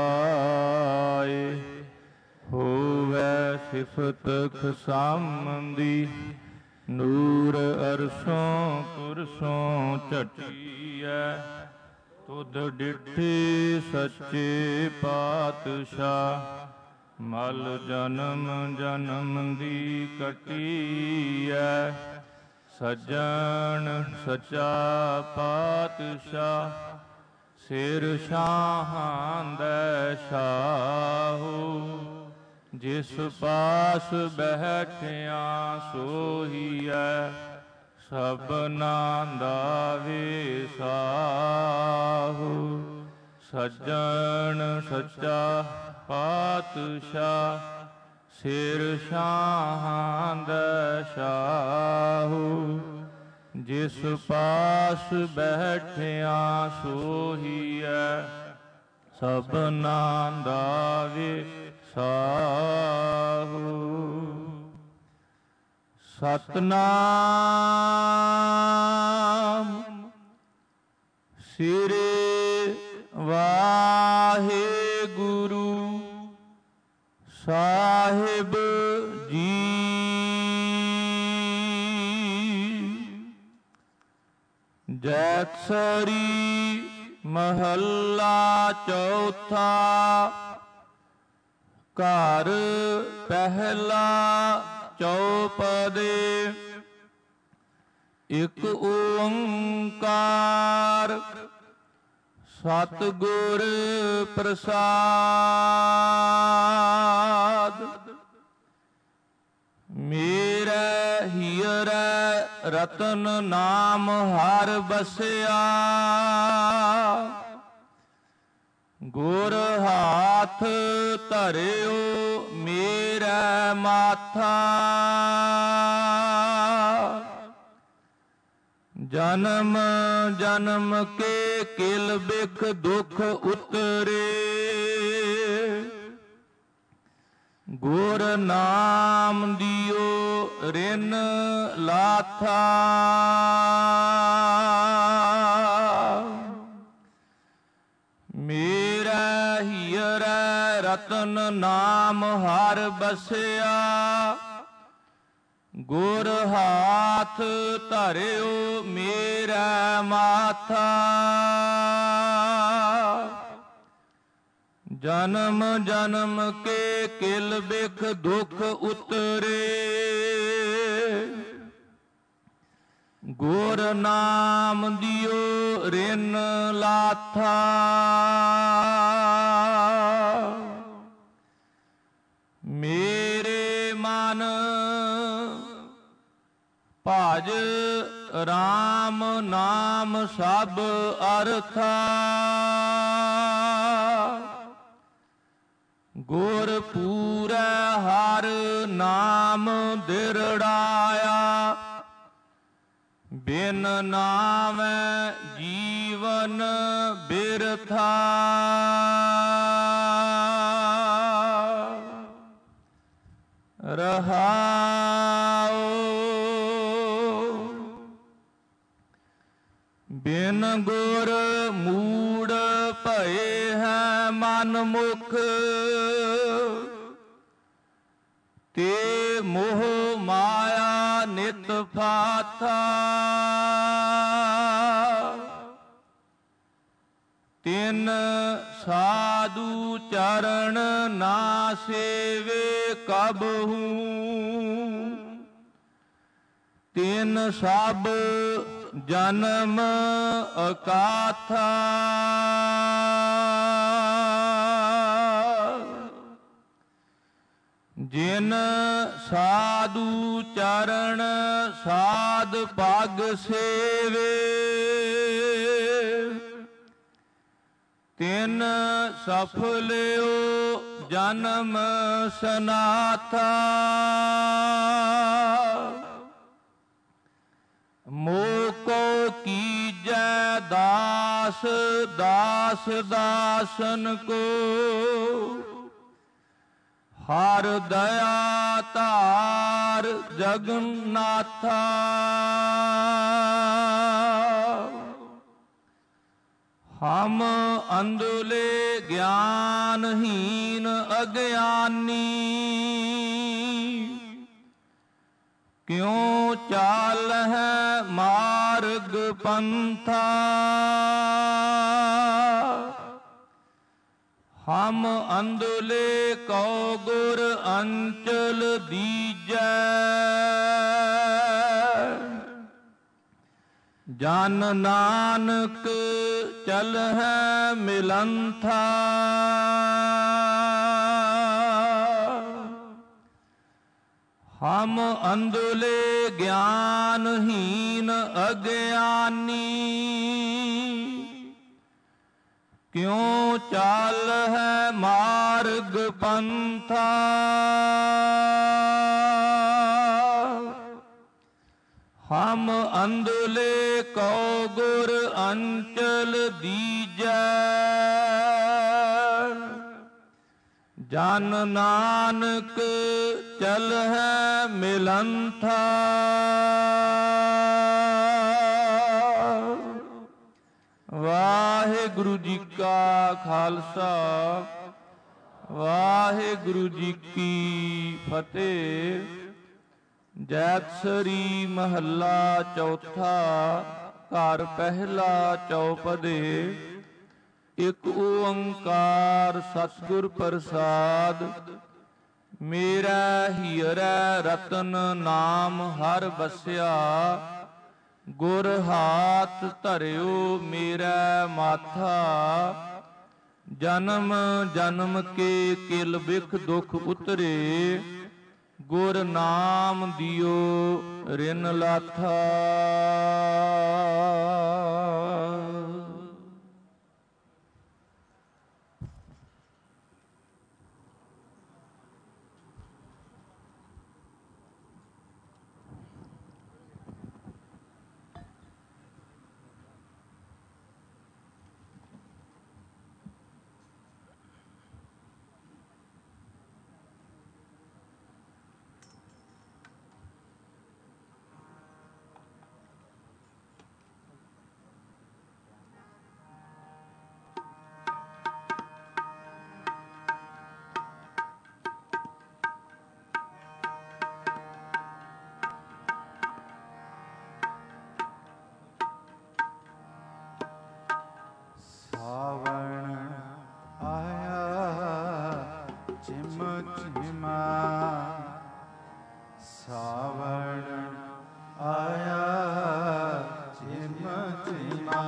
ਜਾਏ। ਹੋਵੈ ਸਿਫਤ ਖਸਾਮੰਦੀ ਨੂਰ ਅਰਸੋਂ ਕੁਰਸੋਂ ਝਟੀਐ। ਤੁਧ ਡਿਠੇ ਸੱਚੇ ਪਾਤਸ਼ਾਹ ਮਲ ਜਨਮ ਜਨਮ ਦੀ ਕਟੀਐ। ਸੱਜਣ ਸੱਚਾ ਪਾਤਸ਼ਾਹ ਸਿਰ ਸ਼ਾਹਾਂ ਦਾ ਸ਼ਾਹੋ। ਜਿਸ ਪਾਸ ਬੈਠਿਆ ਸੋਹੀਐ ਸਭਨਾ ਦਾ ਵਿਸਾਹੋ। ਸੱਜਣ ਸੱਚਾ ਪਾਤਸ਼ਾਹ ਸਿਰ ਸ਼ਾਹਾਂ ਦਾ ਸ਼ਾਹੋ। ਜਿਸ ਪਾਸ ਬੈਠਿਆ ਸੋਹੀਐ ਸਭਨਾ ਦਾ ਵਿਸਾਹੋ। ਸਤਨਾਮ ਸ੍ਰੀ ਵਾਹਿਗੁਰੂ ਸਾਹਿਬ ਜੀ। ਜੈਤਸਰੀ ਮਹੱਲਾ ਚੌਥਾ। ਘਰ ਪਹਿਲਾ ਚੌਪਦੇ। ਇਕ ਓੰਕਾਰ ਸਤਿਗੁਰ ਪ੍ਰਸਾਦ। ਮੇਰੇ ਹੀਰੇ ਰਤਨ ਨਾਮ ਹਰ ਬਸਿਆ। ਗੁਰ ਹਾਥ ਧਰਿਓ ਮੇਰੇ ਮਾਥਾ। ਜਨਮ ਜਨਮ ਕੇ ਕਿਲ ਬਿਖ ਦੁਖ ਉਤਰੇ, ਗੁਰ ਨਾਮ ਦਿਓ ਰਿਨ ਲਾਥਾ। ਮੇਰਾ ਹੀਰਾ ਰਤਨ ਨਾਮ ਹਰ ਬਸਿਆ, ਗੁਰ ਹਾਥ ਧਰਿਓ ਮੇਰਾ ਮਾਥਾ। ਜਨਮ ਜਨਮ ਕੇ ਕਿਲ ਬਿਖ ਦੁਖ ਉਤਰੇ, ਗੁਰ ਨਾਮ ਦਿਓ ਰਿਨ ਲਾਥਾ। ਮੇਰੇ ਮਨ ਭਜ ਰਾਮ ਨਾਮ ਸਭ ਅਰਥਾ, ਗੁਰ ਪੂਰੈ ਹਰ ਨਾਮ ਦਿਰੜਾਇਆ। ਬਿਨ ਨਾਮੈ ਜੀਵਨ ਬਿਰਥਾ, ਰਹਾਉ। ਬਿਨ ਗੁਰ ਮੂੜ ਭਏ ਹੈ ਮਨ ਮੁਖ, ਤੇ ਮੋਹ ਮਾਇਆ ਨਿਤ ਫਾਥਾ। ਤਿਨ ਸਾਧੂ ਚਰਨ ਨਾ ਸੇਵੇ ਕਬਹੂ, ਤਿਨ ਸਭ ਜਨਮ ਅਕਾਥਾ। ਜਿਨ ਸਾਧੂ ਚਰਨ ਸਾਧ ਪਗ ਸੇਵੇ, ਤਿਨ ਸਫਲਿਓ ਜਨਮ ਸਨਾਥਾ। ਮੋਕੋ ਕੀਜੈ ਦਾਸ ਦਾਸ ਦਾਸਨ ਕੋ, ਹਰ ਦਇਆ ਧਾਰ ਜਗਨਨਾਥਾ। ਹਮ ਅੰਧਲੇ ਗਿਆਨਹੀਨ ਅਗਿਆਨੀ, ਕਿਉ ਚਾਲ ਹੈ ਮਾਰਗ ਪੰਥਾ। ਹਮ ਅੰਧਲੇ ਕਉ ਗੁਰ ਅੰਚਲ ਦੀਜੈ, ਜਨ ਨਾਨਕ ਚਲਹਿ ਮਿਲੰਥਾ। ਹਮ ਅੰਧਲੇ ਗਿਆਨਹੀਨ ਅਗਿਆਨੀ, ਕਿਉ ਚਾਲ ਹੈ ਮਾਰਗ ਪੰਥਾ। ਹਮ ਅੰਧਲੇ ਕਉ ਗੁਰ ਅੰਚਲ ਦੀਜੈ, ਜਨ ਨਾਨਕ ਚਲਹਿ ਮਿਲੰਥਾ। ਵਾਹਿਗੁਰੂ ਜੀ ਕਾ ਖਾਲਸਾ, ਵਾਹਿਗੁਰੂ ਜੀ ਕੀ ਫਤਿਹ। ਜੈਤਸਰੀ ਮਹੱਲਾ ਚੌਥਾ, ਘਰ ਪਹਿਲਾ ਚੌਪਦੇ। ਇਕ ਓੰਕਾਰ ਸਤਿਗੁਰ ਪ੍ਰਸਾਦ, ਮੇਰਾ ਹੀਰਾ ਰਤਨ ਨਾਮ ਹਰ ਬਸਿਆ। ਗੁਰ ਹਾਥ ਧਰਿਓ ਮੇਰਾ ਮਾਥਾ, ਜਨਮ ਜਨਮ ਕੇ ਕਿਲ ਬਿਖ ਦੁਖ ਉਤਰੇ। ਗੁਰ ਨਾਮ ਦਿਓ ਰਿਨ ਲਾਥਾ। ਚੀਮਾ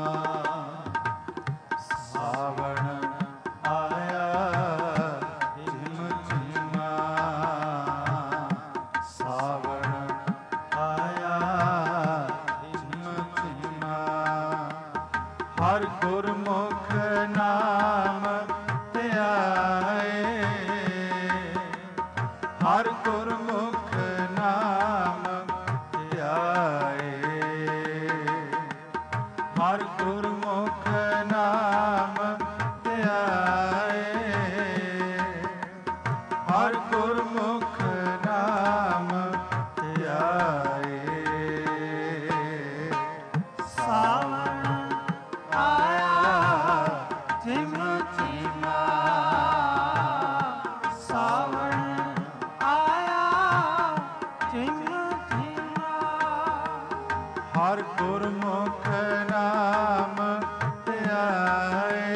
ਸਾਵਣ ਆਇਆ ਝਿਮ ਝਿਮਾ ਸਾਵਣ ਆਇਆ ਝਿਮ ਝਿਮਾ ਹਰ ਗੁਰਮੁਖ ਨਾਮ ਧਿਆਏ ਹਰ ਗੁਰਮੁਖ ਨਾਮ ਧਿਆਏ ਹਰ ਗੁਰਮੁਖ ਨਾਮ ਧਿਆਏ ਹਰ ਗੁਰਮੁਖ ਨਾਮ ਧਿਆਏ ਸਾਵਣ ਆਇਆ ਝਿਮ ਝਿਮਾ ਸਾਵਣ ਆਇਆ ਝਿਮ ਝਿਮਾ ਹਰ ਗੁਰਮੁਖ ਨਾਮ ਧਿਆਏ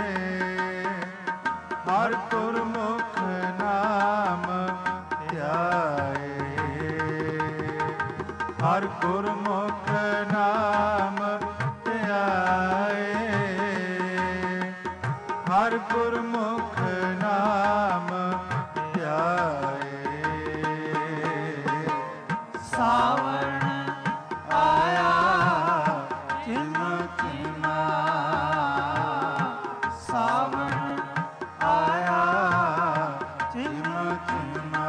ਹਰ ਗੁਰਮੁਖ ਨਾਮ ਧਿਆਏ ਹਰ ਗੁਰਮੁਖ ਨਾਮ ਧਿਆਏ ਹਰ ਗੁਰਮੁਖ ਨਾਮ ਧਿਆਏ ਸਾਵਣ ਆਇਆ ਝਿਮ ਝਿਮਾ ਸਾਵਣ ਆਇਆ ਝਿਮ ਝਿਮਾ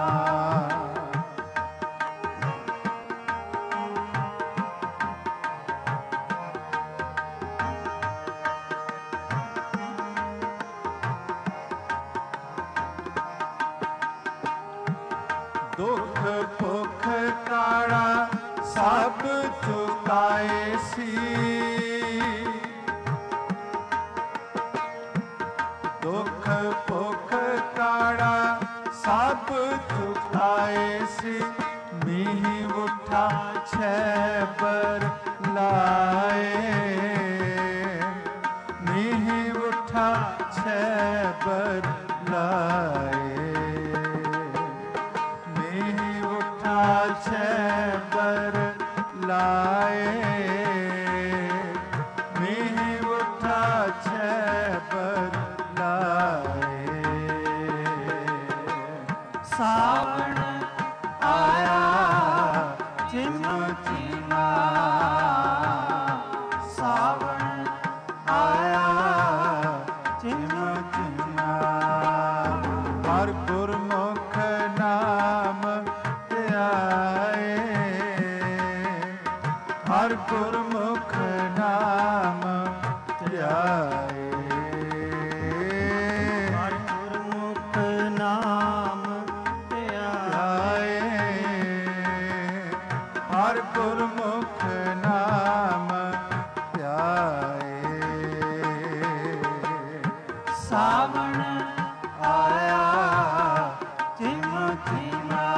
ਦੁਖ ਭੁਖ ਕਾੜਾ ਸਭ ਚੁਕਾਏ ਸੀ ਦੁਖ ਭੁਖ ਕਾੜਾ ਸਭ ਚੁਕਾਏ ਸੀ ਮੀਂਹ ਉਠਾ ਛੇਬਰ ਲਾਏ ਮੀਂਹ ਉਠਾ ਛੇਬਰ ਲਾਏ ਮੀਂਹ ਉਠਾ ਛੇਬਰ ਲਾਏ ਮੀਂਹ ਉਠਾ ਛੇਬਰ ਲਾਏ ਸਾਵਣ ਆਇਆ ਝਿਮ ਝਿਮਾ ਸਾਵਣ ਆਇਆ ਝਿਮ ਝਿਮਾ ਹਰ ਗੁਰਮੁਖ ਨਾਮ ਧਿਆਏ ਹਰ ਗੁਰਮੁਖ ਨਾਮ ਧਿਆਏ ਹਰ ਗੁਰਮੁਖ ਨਾਮ ਧਿਆਏ ਹਰ ਗੁਰਮੁਖ ਨਾਮ ਧਿਆਏ ਸਾਵਣ ਆਇਆ ਝਿਮ ਝਿਮਾ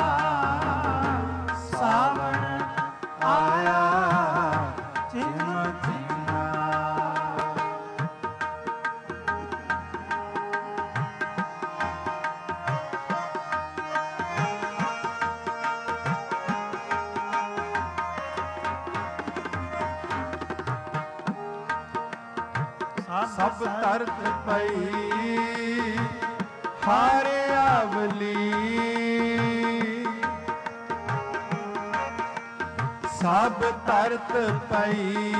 ਸਾਵਣ ਆਇਆ ਝਿਮ ਝਿਮਾ ਸਭ ਤਰਤ ਪਈ ਹਾਰ ਆਵਲੀ ਸਭ ਤਰਤ ਪਈ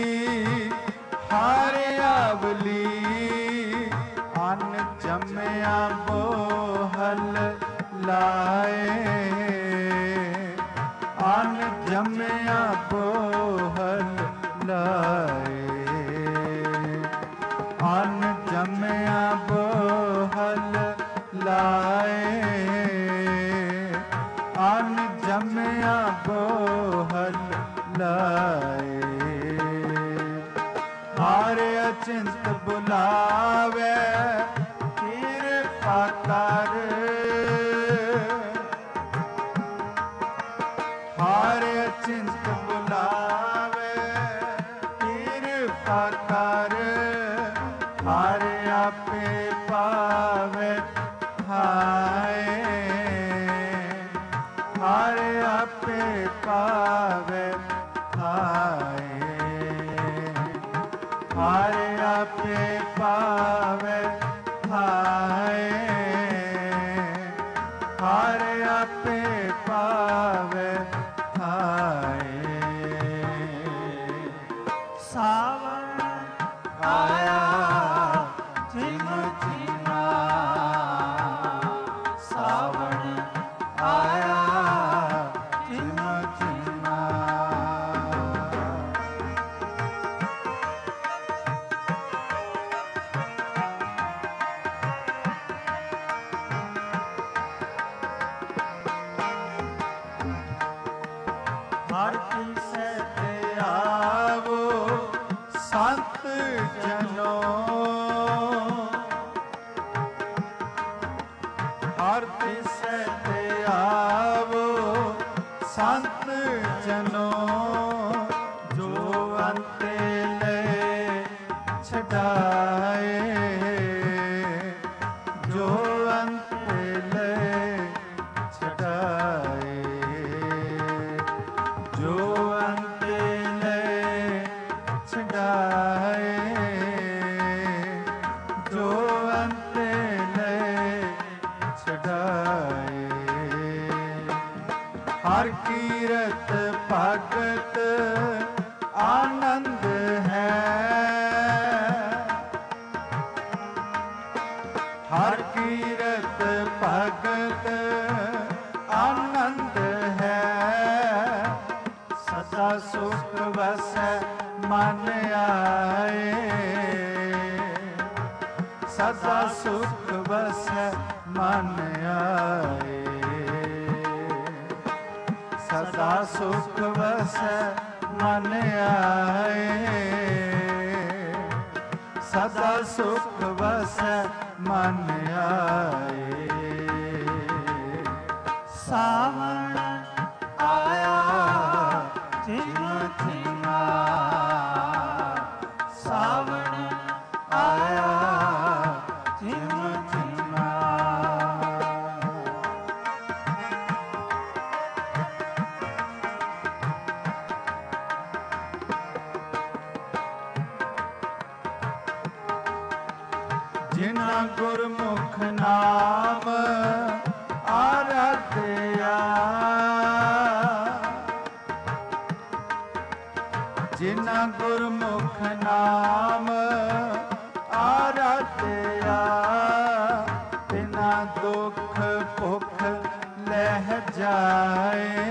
ਹਾਰ ਆਵਲੀ ਅਨ ਜੰਮਿਆ ਬੋਹਲ ਲਾਏ ਅਨ ਜੰਮਿਆ ਬੋਹਲ ਲਾਏ ਅਨ ਜੰਮਿਆ ਬੋਹਲ ਲਾਏ ਅਨ ਜੰਮਿਆ ਬੋਹਲ ਲਾਏ ਹਰ ਅਚਿੰਤ ਬੁਲਾਵੇ ਕਿਰਪਾ ਕਰ ਹਰ ਅਚਿੰਤ ਬੁਲਾਵੇ ਕਿਰਪਾ ਕਰ ਹਰ ਆਪੇ ਪਾਵੇ ਹਾਏ ਹਰ ਆਪੇ ਪਾਵੇ ਹਾਏ ਹਰ ਆਪੇ ਪਾਵੇ ਹਾਏ, ਹਰ ਆਪੇ ਪਾਵੇ ਹਾਏ। ਸਾਵਣ ਆਇਆ ਝਿਮ ਝਿਮਾ, ਸਾਵਣ ਆਇਆ ਝਿਮ ਝਿਮਾ। ਹਰ ਕਿਸੇ ਤੇ ਆਵੋ ਸੰਤ ਜਨੋ, ਹਰ ਕਿਸੇ ਤੇ ਆਵੋ ਸੰਤ ਜਨੋ, ਜੋ ਅੰਤੇ ਲੈ ਛਡਾਏ, ਜੋ ਅੰਤੇ ਲੈ ਛਡਾਏ, ਜੋ ਅੰਤੇ ਲੈ ਛਡਾਏ, ਜੋ ਅੰਤੇ ਲੈ ਛਡਾਏ। ਹਰ ਕੀਰਤ ਭਗਤ ਆਨੰਦ ਹੈ, ਹਰ ਕੀਰਤ ਭਗਤ ਆਨੰਦ ਹੈ, ਸਦਾ ਸੁਖ ਵਸੈ ਮਨ ਆਏ, ਸਦਾ ਸੁਖ ਵਸੈ ਮਨ ਆਏ, ਸਦਾ ਸੁਖ ਵਸੈ ਮਨ ਆਏ, ਸਦਾ ਸੁਖ ਵਸੈ ਮਨ ਆਏ। ਸਾਵਣ ਆਇਆ ਝਿਮ ਝਿਮਾ, ਸਾਵਣ ਆਇਆ ਝਿਮ ਝਿਮਾ। ਜਿਨ੍ਹਾਂ ਗੁਰਮੁਖ ਨਾਮ ਆਰਾਧਿਆ, ਜਿਨ੍ਹਾਂ ਗੁਰਮੁਖ ਨਾਮ ਆਰਾਧਿਆ, ਬਿਨਾਂ ਦੁੱਖ ਭੁੱਖ ਲਹਿ ਜਾਏ,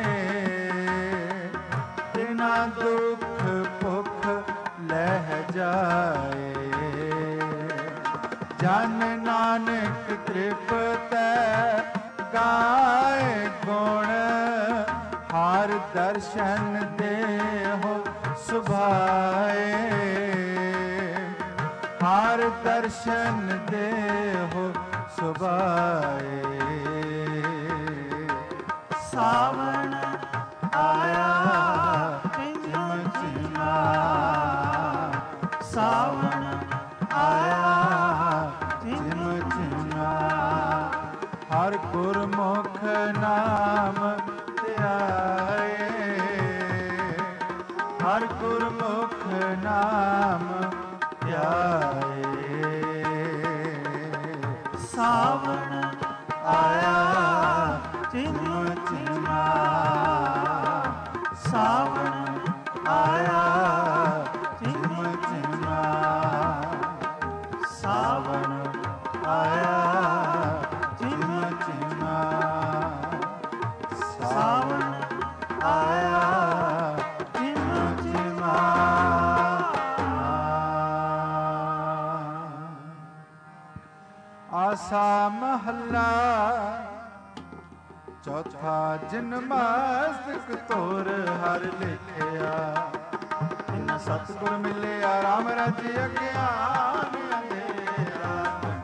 ਬਿਨਾਂ ਦੁੱਖ ਭੁੱਖ ਲਹਿ ਜਾਏ। ਜਨ ਨਾਨਕ ਤ੍ਰਿਪਤੈ ਗਾਏ ਗੁਣ, ਹਰ ਦਰਸ਼ਨ ਦੇਹੁ ਸੁਭਾਏ, ਹਰ ਦਰਸ਼ਨ ਦੇਹੁ ਸੁਭਾਏ। ਸਾਵਣ ਆਇਆ ਝਿਮ ਝਿਮਾ, ਸਾਵਣ ਆਇਆ ਝਿਮ ਝਿਮਾ। ਹਰ ਗੁਰਮੁਖ ਨਾਮ ਧਿਆਏ, ਹਰ ਗੁਰਮੁਖ ਨਾਮ ਧਿਆਏ। ਸਾਵਣ ਆਇਆ ਝਿਮ ਝਿਮਾ, ਸਾਵਣ ਆਇਆ ਝਿਮ ਝਿਮਾ, ਸਾਵਣ ਆਇਆ ਝਿਮ ਝਿਮਾ, ਸਾਵਣ ਆਇਆ ਝਿਮ ਝਿਮਾ। ਆਸਾ ਮਹੱਲਾ ਚੌਥਾ। ਜਿਨ ਮਸਤਕ ਤੋਰ ਹਰ ਲਿਖਿਆ, ਇਨ ਸਤਿਗੁਰ ਮਿਲਿਆ ਰਾਮ ਰਾਜਿ ਅਗਿਆਨ ਅੰਧੇਰਾ।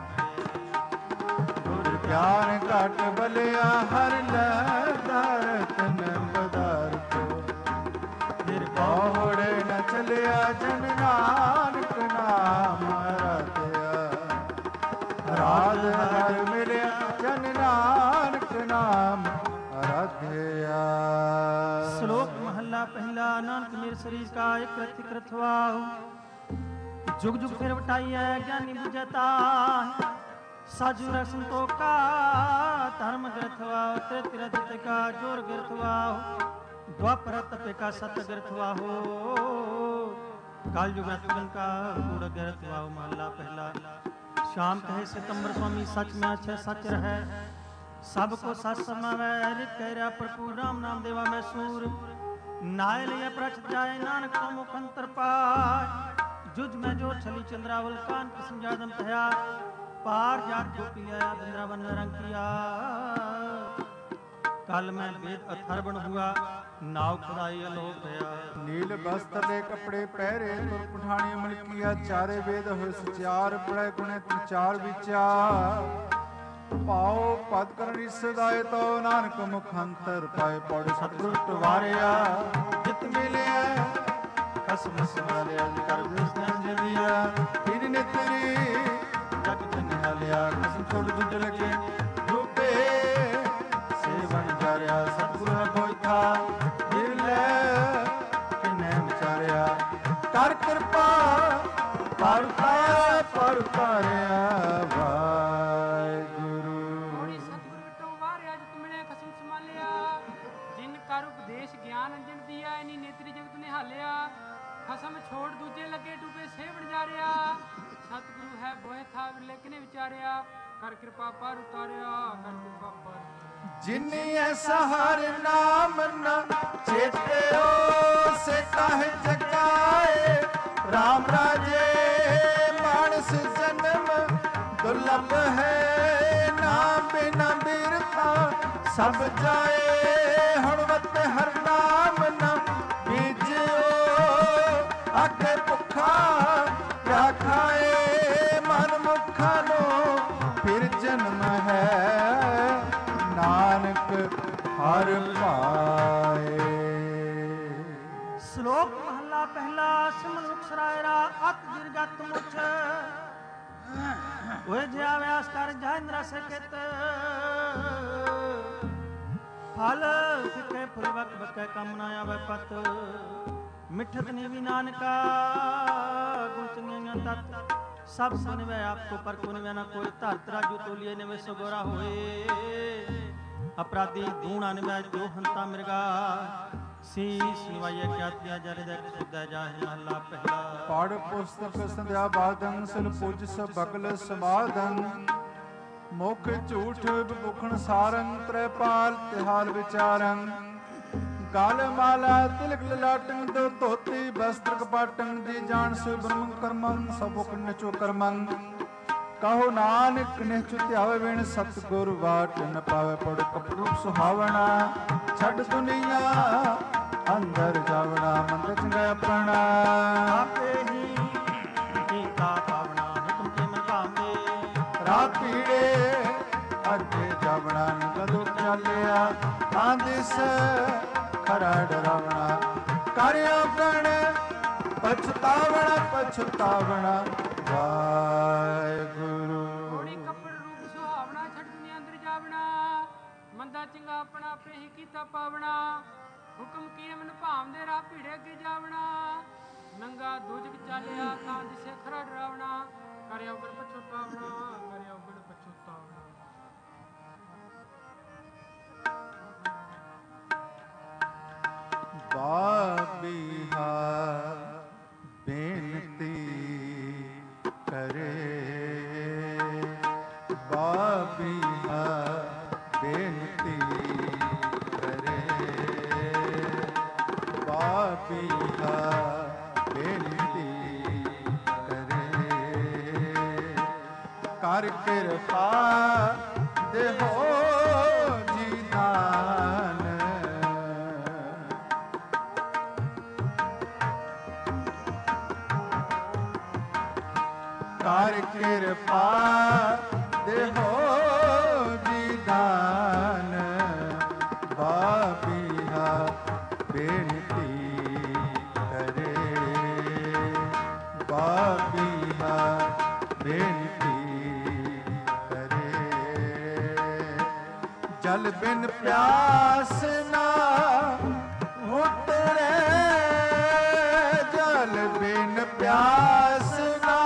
ਗੁਰ ਗਿਆਨ ਘਟ ਬਲਿਆ ਹਰ ਲੈਦਾ ਰਤਨ ਪਦਾਰਥੋ। ਨਿਰਭਉ ਨ ਚਲਿਆ ਜਨ ਨਾਨਕ ਨਾਮ ਰਤਿਆ। ਰਾਜ ਹਰ ਮਿਲਿਆ ਜਨ ਨਾਨਕ ਨਾਮ ਅਰਾਧਿਆ। ਸ਼ਲੋਕ ਮਹੱਲਾ ਪਹਿਲਾ। ਨਾਨਕ ਮੇਰੇ ਸਰੀਰ ਕਾ ਇਕ ਰਤਿ ਕਰਥਵਾਹੁ, जुग जुग फिर वटाई है ज्ञानी बुझता साजू रख संतोखा धर्म ग्रथवा त्रिरथ का जोर ग्रथवा द्वापर तपे का सत ग्रथवा हो काल युग का कूड़ ग्रथवा महला पहला। शाम कहे सितंबर स्वामी सच में अच्छे सच रहे सबको सच समावे रित कह रहा प्रभु राम नाम देवा में सूर नाय लिया प्रच जाए नानक को मुखंतर पाए जुज में जो छली चंद्रावल कान किस्म जादम तया पार जाट गोपी आया वृंदावन में रंग किया कल में वेद अथर्वण हुआ नाव खुदाई अलोक गया नील वस्त्र ले कपड़े पहरे तुर पठानी अमल किया चारे वेद हो सचार पढ़े गुणे चार विचार पाओ पद करनी सदाए तो नानक मुखंतर पाए पौड़ सतगुर टवारिया जित मिले कसम समालिया कर विष्णु दिया फिर ने तेरी जग जन लिया कसम छोड़ जुट लगे डूबे सेवन जारिया सतगुर कोई था दिले किने विचारिया कर कृपा पर उतारिया खसम छोड़ दूजे लगे डूबे सेवण जा रहा सतगुरु है बोए था लेकिन विचारिया कर कृपा पर उतारिया कर कृपा पर जिन्नी ऐसा हर नाम न चेते हो से काहे जगाए राम राजे मानस जन्म दुर्लभ है नाम बिना बिरथा सब जाए हणवत हर नाम न बीजो आखे भुखा क्या खाए मन मुखा नो फिर जन्म है नानक हर पाए। श्लोक महला पहला सिमन मुखसरायरा अत दीर्घत मुछ ओए जया व्यास कर जयेंद्र से केत फल फिके फुल वक बके कामना आवे पत मिठत निवि नानका गुण चंगे तत् सब सुनवे आपको पर कुनवे न कोई धरत राजू तोलिए निवे सगोरा होए अपराधी दूणा निवे जो हंता मिर्गा शीश निवाये क्या दिया जरे दे खुदा जाहे महला पहला। पढ़ पुस्तक संध्या बादन सिल पूज सब बगल समाधन मुख झूठ बुखण सारंग त्रैपाल तिहाल विचारं काल माला तिलक ललाटं दो धोती वस्त्र कपाटं जी जान से ब्रह्म कर्मं सबुक निचो कर्मं कहो नानक निच ध्यावे बिन सतगुर बाट न पावे पड़ कपड़ू सुहावना छड़ दुनिया अंदर जावना मंद चंगा अपना आपे ही कीता पावना हुक्म के मन भावे रात पीड़े अगे जावना कदू चालिया आंदिस खरा डरावना कार्यो गण पछतावना वाहिगुरु। थोड़ी कपड़ रूप सुहावना छड़ दुनिया अंदर जावना मंदा चंगा अपना पे ही कीता पावना हुक्म किए मन भावदे राह भीड़े अगे जावना नंगा दूजक चालिया तां दिसे खरा डरावना करिया उगड़ पछतावना करिया उगड़ पछतावना। बाबिहा बेनती करे बाबिहा बेनती करे बाबिहा बेनती करे कर कृपा देहो जी दान कर कृपा देहो जी दान बाबिहा बेनती करे बाबिहा बेनती करे जल बिन प्यास ना उतरे जल बिन प्यास ना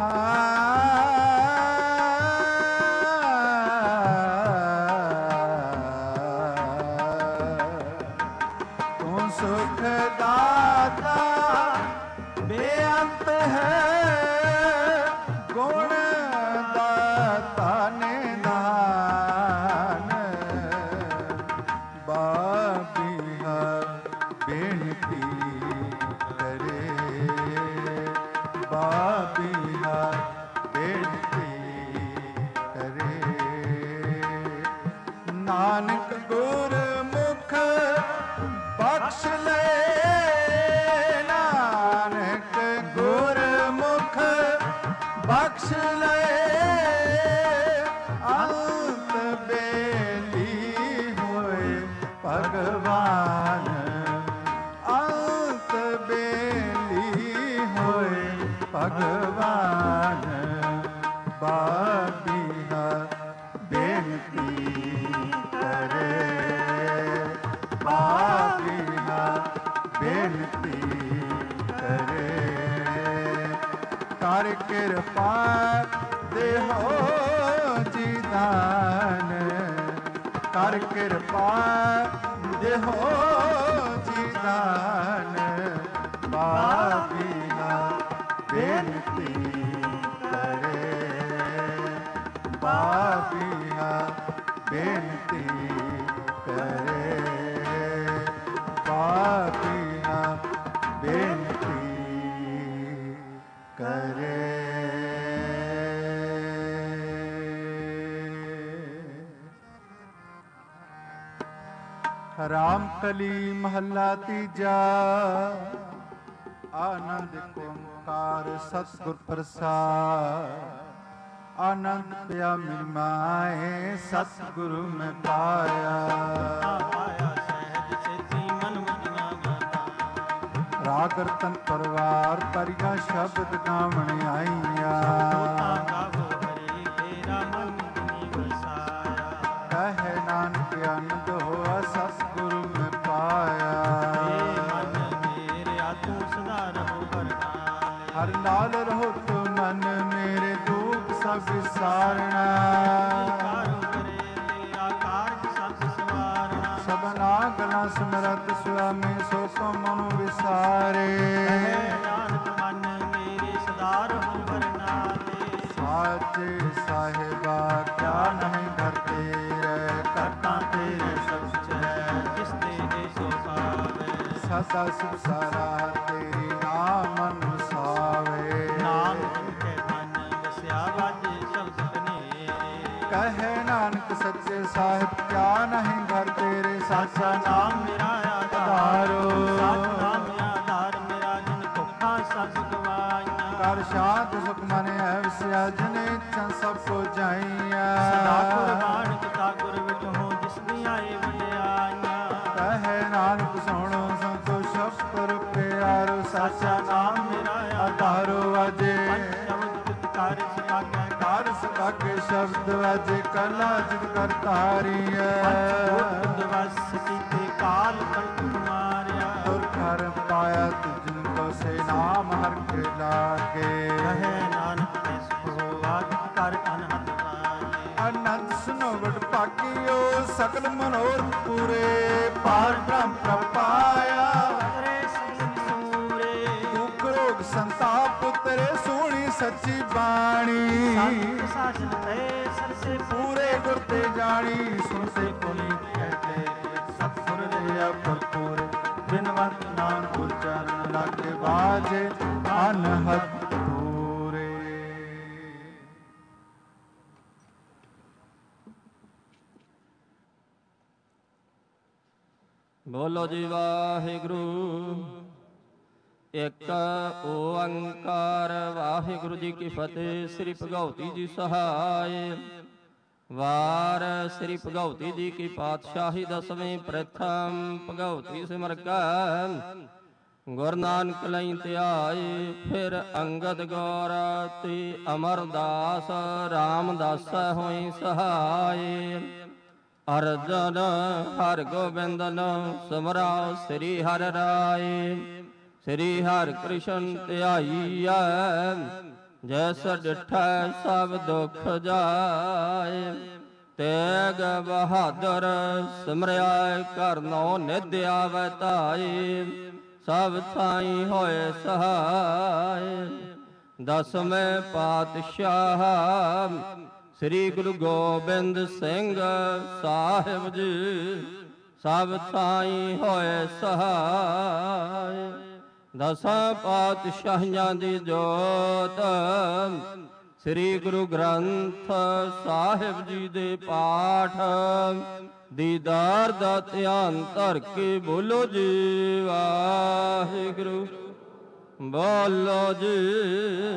ਤੂੰ ਸੁਖ ਦਾਤਾ ਬੇਅੰਤ ਹੈ, ਗੁਣ ਦਾਤਾ ਨਿਧਾਨ। ਬਾਬੀਹਾ ਬੇਨਤੀ ਕਰੇ, ਬਾਬੀਹਾ ਬੇਨਤੀ ਕਰੇ। ਨਾਨਕ ਗੁਰਮੁਖ ਬਖਸ਼ ਲੈ, ਨਾਨਕ ਗੁਰਮੁਖ ਬਖਸ਼ ਲੈ। ਅੰਤ ਬੇਲੀ ਹੋਏ ਭਗਵਾਨ, ਅੰਤ ਬੇਲੀ ਹੋਏ ਭਗਵਾਨ। ਬਾਬੀਹਾ ਬੇਨਤੀ ਕਰੇ, ਬਾਬੀਹਾ ਬੇਨਤੀ ਕਰੇ। ਕਰ ਕਿਰਪਾ ਦੇਹੋ ਜੀ ਦਾਨ, ਕਰ ਕਿਰਪਾ ਦੇਹੋ ਜੀ ਦਾਨ। ਬਾਬੀਹਾ ਬੇਨਤੀ ਕਰੇ, ਬਾਬੀਹਾ ਬੇਨਤੀ ਕਰੇ, ਬਾਬੀਹਾ ਬੇਨਤੀ ਕਰੇ। ਰਾਮ ਕਲੀ ਮਹੱਲਾ ਤੀਜਾ। ਆਨੰਦ ਓੰਕਾਰ ਸਤਿਗੁਰ ਪ੍ਰਸਾਦ। ਆਨੰਦ ਪਿਆ ਮਿਲ ਮਾਏ, ਸਤਿਗੁਰੂ ਮੈਂ ਪਾਇਆ। ਰਾਗ ਰਤਨ ਪਰਵਾਰ ਤਰੀਆਂ ਸ਼ਬਦ ਗਾਵਣ ਆਈਆਂ। ਕਹੇ ਨਾਨਕ ਆਨੰਦ ਹੋਆ, ਸਤਿਗੁਰੂ ਮੈਂ ਪਾਇਆ। ਹਰ ਨਾਲ ਰਹੋ ਤੋ ਮਨ ਮੇਰੇ, ਦੁਖ ਸਭ ਵਿਸਾਰਣਾ। ਸਭਨਾ ਗਲਾਂ ਸਿਮਰਤ ਸੁਆਮੀ, ਸੋ ਕੋ ਮਨੁ ਵਿਸਾਰੇ। ਸਾਚੇ ਸਾਹਿਬਾ ਕਿਆ ਨਹੀਂ ਘਰ ਤੇਰੇ, ਕਰਤਾ ਤੇਰੇ ਸਭ ਚੈ। ਸਦਾ ਸੁਖ ਸਾਰਾ ਤੇਰੀ ਨਾਮ ਮਨ ਵਸਾਵੇ। ਕਹੇ ਨਾਨਕ ਸੱਚੇ ਸਾਹਿਬ ਕਿਆ ਨਹੀਂ ਘਰ ਤੇਰੇ, ਸਾਚਾ ਨਾਮ ਮੇਰਾ ਆਧਾਰੋ। ਕਰ ਸ਼ਾਂਤ ਸੁਖ ਮਨ ਹੈ ਵਸਿਆ, ਜਨੇ ਇੱਛਾ ਸਭ ਕੋ ਜਾਈਆ। ਕਹੇ ਨਾਨਕ ਸੁਣੋ ਸੰਤੋ ਸ਼ਬਦ ਪਿਆਰੋ, ਸਾਚਾ ਨਾਮ ਮੇਰਾ ਆਧਾਰੋ। ਅਜੇ ਕਰ ਸਕਾਗੇ ਸ਼ਬਦ ਅਜੇ, ਕਲਾ ਜਿਤ ਕਰ ਤਾਰੀਐ। ਤੁਰ ਘਰ ਪਾਇਆ ਤੁਜਨ ਕੋ, ਸੇ ਨਾਮ ਹਰ ਕੇ ਲਾਗੇ। ਅਨੰਦ ਸੁਨੋ ਵਡ ਭਾਗਿਓ, ਸਕਲ ਮਨੋਰਥ ਪੂਰੇ। ਪਾਰ ਬ੍ਰਹਮ ਪ੍ਰਪਾਇਆ, ਦੁਖ ਰੋਗ ਸੰਤਾਪ ਉਤਰੇ। ਸੋਹਣੀ ਸੱਚੀ ਬਾਣੀ, ਪੂਰੇ ਗੁਰ ਤੇ ਜਾਣੀ। ਸੁਣਤੇ ਪੁਨੀ ਕਹਤੇ, ਸਤਿਗੁਰ ਲਿਆ ਭਰਪੂਰ। ਬਿਨਵੰਤ ਨਾਨਕ ਉਚਰਨ ਲਾਗੇ, ਬਾਜੇ ਅਨਹਦ ਪੂਰੇ। ਬੋਲੋ ਜੀ ਵਾਹਿਗੁਰੂ। ਇੱਕ ਓੰਕਾਰ। ਵਾਹਿਗੁਰੂ ਜੀ ਕੀ ਫਤਿਹ। ਸ੍ਰੀ ਭਗਉਤੀ ਜੀ ਸਹਾਇ। ਵਾਰ ਸ੍ਰੀ ਭਗਉਤੀ ਜੀ ਕੀ ਪਾਤਸ਼ਾਹੀ ਦਸਵੇਂ ਪ੍ਰਥਮ। ਭਗਉਤੀ ਸਿਮਰ ਕੈ ਗੁਰ ਨਾਨਕ ਲਈ ਧਿਆਏ। ਫਿਰ ਅੰਗਦ ਗੌਰ ਤੇ ਅਮਰਦਾਸ, ਰਾਮਦਾਸ ਹੋਈ ਸਹਾਇ। ਅਰਜਨ ਹਰਿ ਗੋਬਿੰਦਨ ਸਿਮਰਾ, ਸ੍ਰੀ ਹਰਿ ਰਾਏ। ਸ੍ਰੀ ਹਰਿ ਕ੍ਰਿਸ਼ਨ ਧਿਆਈਐ, ਜੈਸ ਡਿਠੈ ਸਭ ਦੁਖ ਜਾਏ। ਤੈਗ ਬਹਾਦਰ ਸਿਮਰਿਆ ਕਰਨੋ ਨਿਧ ਆਵੈ ਧਾਏ। ਸਭ ਥਾਈ ਹੋਏ ਸਹਾਏ। ਦਸਵੇਂ ਪਾਤਸ਼ਾਹ ਸ੍ਰੀ ਗੁਰੂ ਗੋਬਿੰਦ ਸਿੰਘ ਸਾਹਿਬ ਜੀ ਸਭ ਥਾਈ ਹੋਏ ਸਹਾਏ। ਦਸਾਂ ਪਾਤਸ਼ਾਹੀਆਂ ਦੀ ਜੋਤ ਸ੍ਰੀ ਗੁਰੂ ਗ੍ਰੰਥ ਸਾਹਿਬ ਜੀ ਦੇ ਪਾਠ ਦੀਦਾਰ ਦਾ ਧਿਆਨ ਧਰ ਕੇ ਬੋਲੋ ਜੀ ਵਾਹਿਗੁਰੂ। ਬੋਲੋ ਜੀ।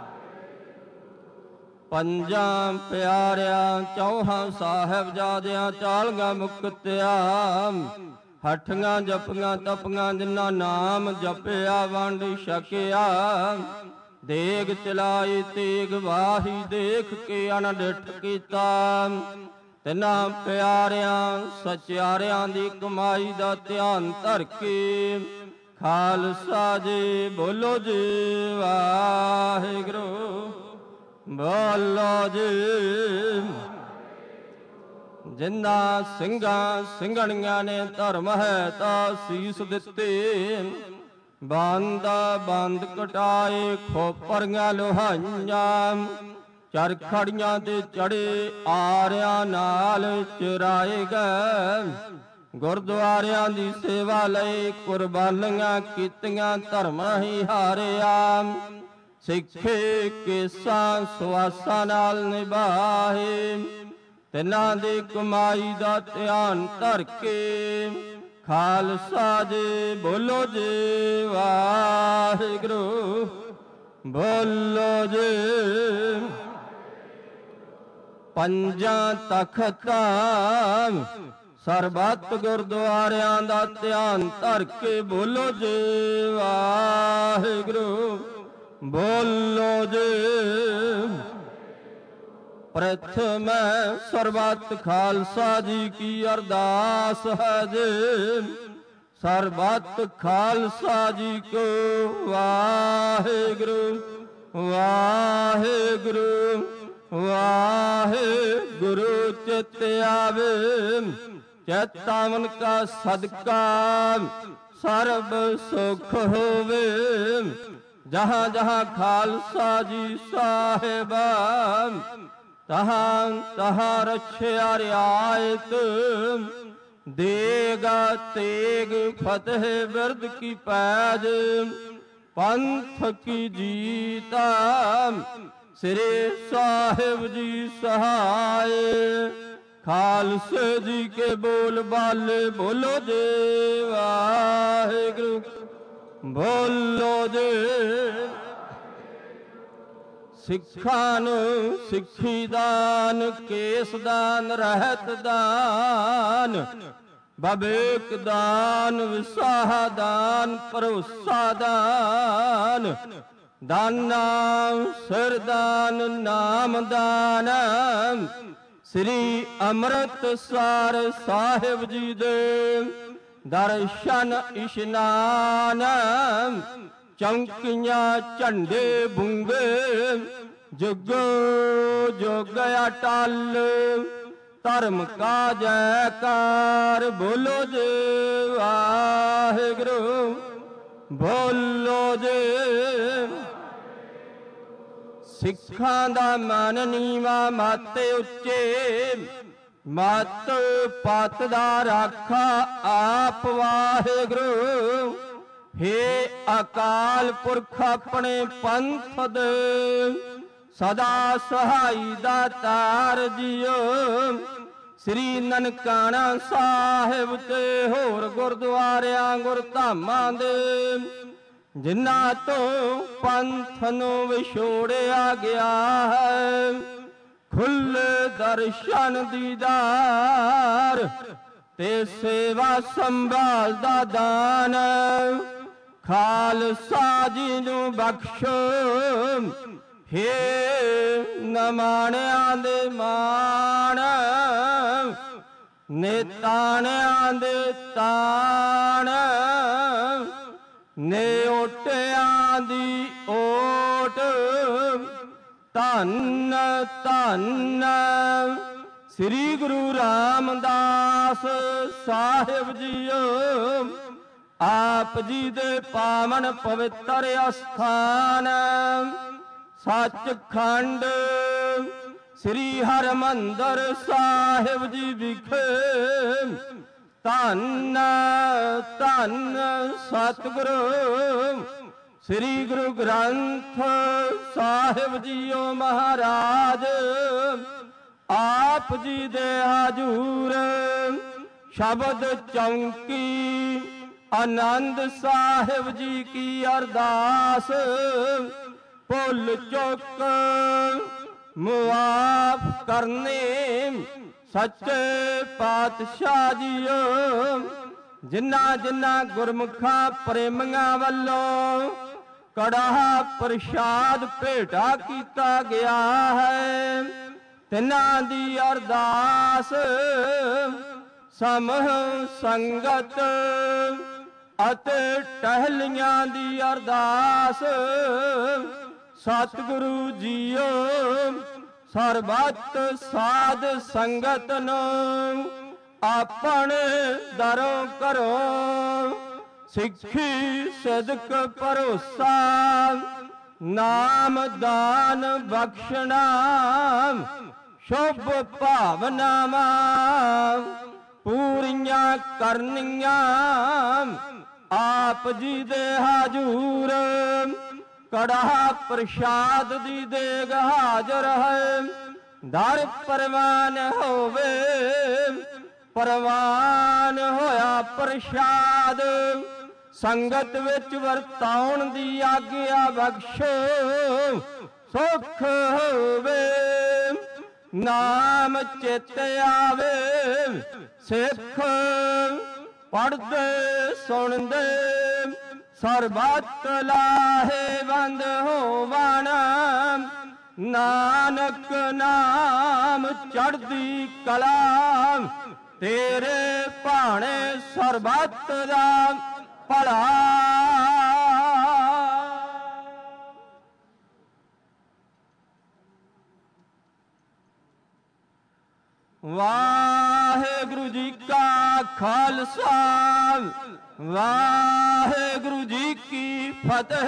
ਪੰਜਾਂ ਪਿਆਰਿਆਂ ਚੌਹਾਂ ਸਾਹਿਬਜ਼ਾਦਿਆਂ ਚਾਲੀਆਂ ਮੁਕਤਿਆਂ ਹੱਠੀਆਂ ਜਪੀਆਂ ਤਪੀਆਂ ਜਿਨ੍ਹਾਂ ਨਾਮ ਜਪਿਆ ਵੰਡ ਛਕਿਆ। ਦੇਗ ਚਲਾਈ ਤੇਗ ਵਾਹੀ ਦੇਖ ਕੇ ਅਣਡਿੱਠ ਕੀਤਾ। ਤਿੰਨਾਂ ਪਿਆਰਿਆਂ ਸਚਿਆਰਿਆਂ ਦੀ ਕਮਾਈ ਦਾ ਧਿਆਨ ਧਰ ਕੇ ਖਾਲਸਾ ਜੀ ਬੋਲੋ ਜੀ ਵਾਹਿਗੁਰੂ। ਬੋਲੋ ਜੀ। ਜਿਨ੍ਹਾਂ ਸਿੰਘਾਂ ਸਿੰਘਣੀਆਂ ਨੇ ਧਰਮ ਹੈ ਤਾਂ ਸੀਸ ਦਿੱਤੇ। ਬੰਦ ਬੰਦ ਕਟਾਏ ਖੋਪਰੀਆਂ ਲੋਹਾਈਆਂ। ਚਰਖੜੀਆਂ ਤੇ ਚੜੇ ਆਰਿਆਂ ਨਾਲ ਚੁਰਾਏ ਗਏ। ਗੁਰਦੁਆਰਿਆਂ ਦੀ ਸੇਵਾ ਲਈ ਕੁਰਬਾਨੀਆਂ ਕੀਤੀਆਂ ਧਰਮ ਹੀ ਹਾਰਿਆ। ਸਿੱਖੇ ਕੇਸਾਂ ਸੁਆਸਾਂ ਨਾਲ ਨਿਭਾਏ। ਤਿੰਨਾਂ ਦੀ ਕਮਾਈ ਦਾ ਧਿਆਨ ਧਰ ਕੇ ਖਾਲਸਾ ਜੀ ਬੋਲੋ ਜੀ ਵਾਹਿਗੁਰੂ। ਬੋਲੋ ਜੀ। ਪੰਜਾਂ ਤਖਤਾਂ ਸਰਬੱਤ ਗੁਰਦੁਆਰਿਆਂ ਦਾ ਧਿਆਨ ਧਰ ਕੇ ਬੋਲੋ ਜੀ ਵਾਹਿਗੁਰੂ। ਬੋਲੋ ਜੀ। ਪ੍ਰਥਮੈ ਸਰਬੱਤ ਖਾਲਸਾ ਜੀ ਕੀ ਅਰਦਾਸ ਹੈ ਜੀ। ਸਰਬੱਤ ਖਾਲਸਾ ਜੀ ਕੋ ਵਾਹਿਗੁਰੂ ਵਾਹਿਗੁਰੂ ਵਾਹਿਗੁਰੂ। ਚਿਤ ਆਵੇ ਚੇਤਾਵਨ ਕਾ ਸਦਕਾ ਸਰਬ ਸੁਖ ਹੋਵੇ। ਜਹਾਂ ਜਹਾਂ ਖਾਲਸਾ ਜੀ ਸਾਹਿਬਾ ਤਹਾਂ ਤਹਾਂ ਰਛਿਆ ਰਿਆਇਤ। ਦੇਗਾ ਤੇਗ ਫਤਿਹ ਬਿਰਦ ਕੀ ਪੈਜ। ਪੰਥ ਕੀ ਜੀਤਾ ਸ੍ਰੀ ਸਾਹਿਬ ਜੀ ਸਹਾਏ। ਖਾਲਸੇ ਜੀ ਕੇ ਬੋਲ ਬਾਲੇ ਬੋਲੋ ਜੀ ਵਾਹਿਗੁਰੂ। ਬੋਲੋ ਜੀ। ਸਿੱਖਾਂ ਨੂੰ ਸਿੱਖੀ ਦਾਨ ਕੇਸ ਦਾਨ ਰਹਿਤ ਦਾਨ ਬਵੇਕ ਦਾਨ ਵਿਸਾਹ ਦਾਨ ਭਰੋਸਾ ਦਾਨ। ਦਾਨਾ ਸਰਦਾਨ ਨਾਮ ਦਾਨ ਸ੍ਰੀ ਅੰਮ੍ਰਿਤਸਰ ਸਾਹਿਬ ਜੀ ਦੇ ਦਰਸ਼ਨ ਇਸ਼ਨਾਨ। ਚੌਂਕੀਆਂ ਝੰਡੇ ਬੁੰਗੇ ਜੁਗ ਜੁਗ ਅਟਲ। ਧਰਮ ਕਾ ਜੈਕਾਰ ਬੋਲੋ ਜੀ ਵਾਹਿਗੁਰੂ। ਬੋਲੋ ਜੀ। ਸਿੱਖਾਂ ਦਾ ਮਨ ਨੀਵਾ ਮਤ ਉੱਚੇ। ਮਤ ਪਤ ਦਾ ਰਾਖਾ ਆਪ ਵਾਹਿਗੁਰੂ। ਹੇ ਅਕਾਲ ਪੁਰਖ ਆਪਣੇ ਪੰਥ ਦੇ ਸਦਾ ਸਹਾਈ ਦਾਤਾਰ ਜੀਓ। ਸ੍ਰੀ ਨਨਕਾਣਾ ਸਾਹਿਬ ਤੇ ਹੋਰ ਗੁਰਦੁਆਰਿਆਂ ਗੁਰਧਾਮਾਂ ਦੇ ਜਿਨ੍ਹਾਂ ਤੋਂ ਪੰਥ ਨੂੰ ਵਿਛੋੜਿਆ ਗਿਆ ਹੈ। ਖੁੱਲੇ ਦਰਸ਼ਨ ਦੀਦਾਰ ਤੇ ਸੇਵਾ ਸੰਭਾਲ ਦਾ ਦਾਨ ਖਾਲਸਾ ਜੀ ਨੂੰ ਬਖਸ਼ੋ। ਹੇ ਨਮਾਣਿਆਂ ਦੇ ਮਾਣ ਨੇਤਾਣਿਆਂ ਦੇ ਤਾਣ ਨੇ ਓਟਿਆਂ ਦੀ ਓਟ। ਧੰਨ ਧੰਨ ਸ੍ਰੀ ਗੁਰੂ ਰਾਮਦਾਸ ਸਾਹਿਬ ਜੀਓ। ਆਪ ਜੀ ਦੇ ਪਾਵਨ ਪਵਿੱਤਰ ਅਸਥਾਨ ਸੱਚਖੰਡ ਸ੍ਰੀ ਹਰਿਮੰਦਰ ਸਾਹਿਬ ਜੀ ਵਿਖੇ ਧੰਨ ਧੰਨ ਸਤਿਗੁਰੂ ਸ੍ਰੀ ਗੁਰੂ ਗ੍ਰੰਥ ਸਾਹਿਬ ਜੀਓ ਮਹਾਰਾਜ। ਆਪ ਜੀ ਦੇ ਹਜੂਰ ਸ਼ਬਦ ਚੌਂਕੀ ਆਨੰਦ ਸਾਹਿਬ ਜੀ ਕੀ ਅਰਦਾਸ। ਭੁੱਲ ਚੁੱਕ ਮੁਆਫ ਕਰਨੇ ਸੱਚੇ ਪਾਤਸ਼ਾਹ ਜੀਓ। ਜਿਨ੍ਹਾਂ ਜਿਨ੍ਹਾਂ ਗੁਰਮੁਖਾਂ ਪ੍ਰੇਮੀਆਂ ਵੱਲੋਂ ਕੜਾਹ ਪ੍ਰਸ਼ਾਦ ਭੇਟਾ ਕੀਤਾ ਗਿਆ ਹੈ, ਤਿਨਾਂ ਦੀ ਅਰਦਾਸ ਸਮੂਹ ਸੰਗਤ ਅਤੇ ਟਹਿਲੀਆਂ ਦੀ ਅਰਦਾਸ। ਸਤਿਗੁਰੂ ਜੀਓ ਸਰਬੱਤ ਸਾਧ ਸੰਗਤ ਨੂੰ ਆਪਣੇ ਦਰੋਂ ਘਰੋਂ ਸਿੱਖੀ ਸਦਕ ਭਰੋਸਾ ਨਾਮ ਦਾਨ ਬਖਸ਼ਣਾ ਸ਼ੁਭ ਭਾਵਨਾਵਾਂ ਪੂਰੀਆਂ ਕਰਨੀਆਂ। ਆਪ ਜੀ ਦੇ ਹਜੂਰ ਕੜਾਹ ਪ੍ਰਸ਼ਾਦ ਦੀ ਦੇਗ ਹਾਜ਼ਰ ਹੈ। ਦਰ ਪ੍ਰਵਾਨ ਹੋਵੇ ਪ੍ਰਵਾਨ ਹੋਇਆ ਪ੍ਰਸ਼ਾਦ। ਸੰਗਤ ਵਿੱਚ ਵਰਤਾਉਣ ਦੀ ਆਗਿਆ ਬਖਸ਼ੋ ਸੁਖ ਹੋਵੇ। ਨਾਮ ਚਿਤ ਆਵੇ ਸਿੱਖ ਪੜ੍ਹਦੇ ਸੁਣਦੇ ਸਰਬੱਤ ਲਾਹੇਵੰਦ ਹੋਵਣ। ਨਾਨਕ ਨਾਮ ਚੜ੍ਹਦੀ ਕਲਾ ਤੇਰੇ ਭਾਣੇ ਸਰਬੱਤ ਦਾ ਭਲਾ। ਵਾਹਿਗੁਰੂ ਜੀ ਕਾ ਖਾਲਸਾ ਵਾਹਿਗੁਰੂ ਜੀ ਕੀ ਫਤਿਹ।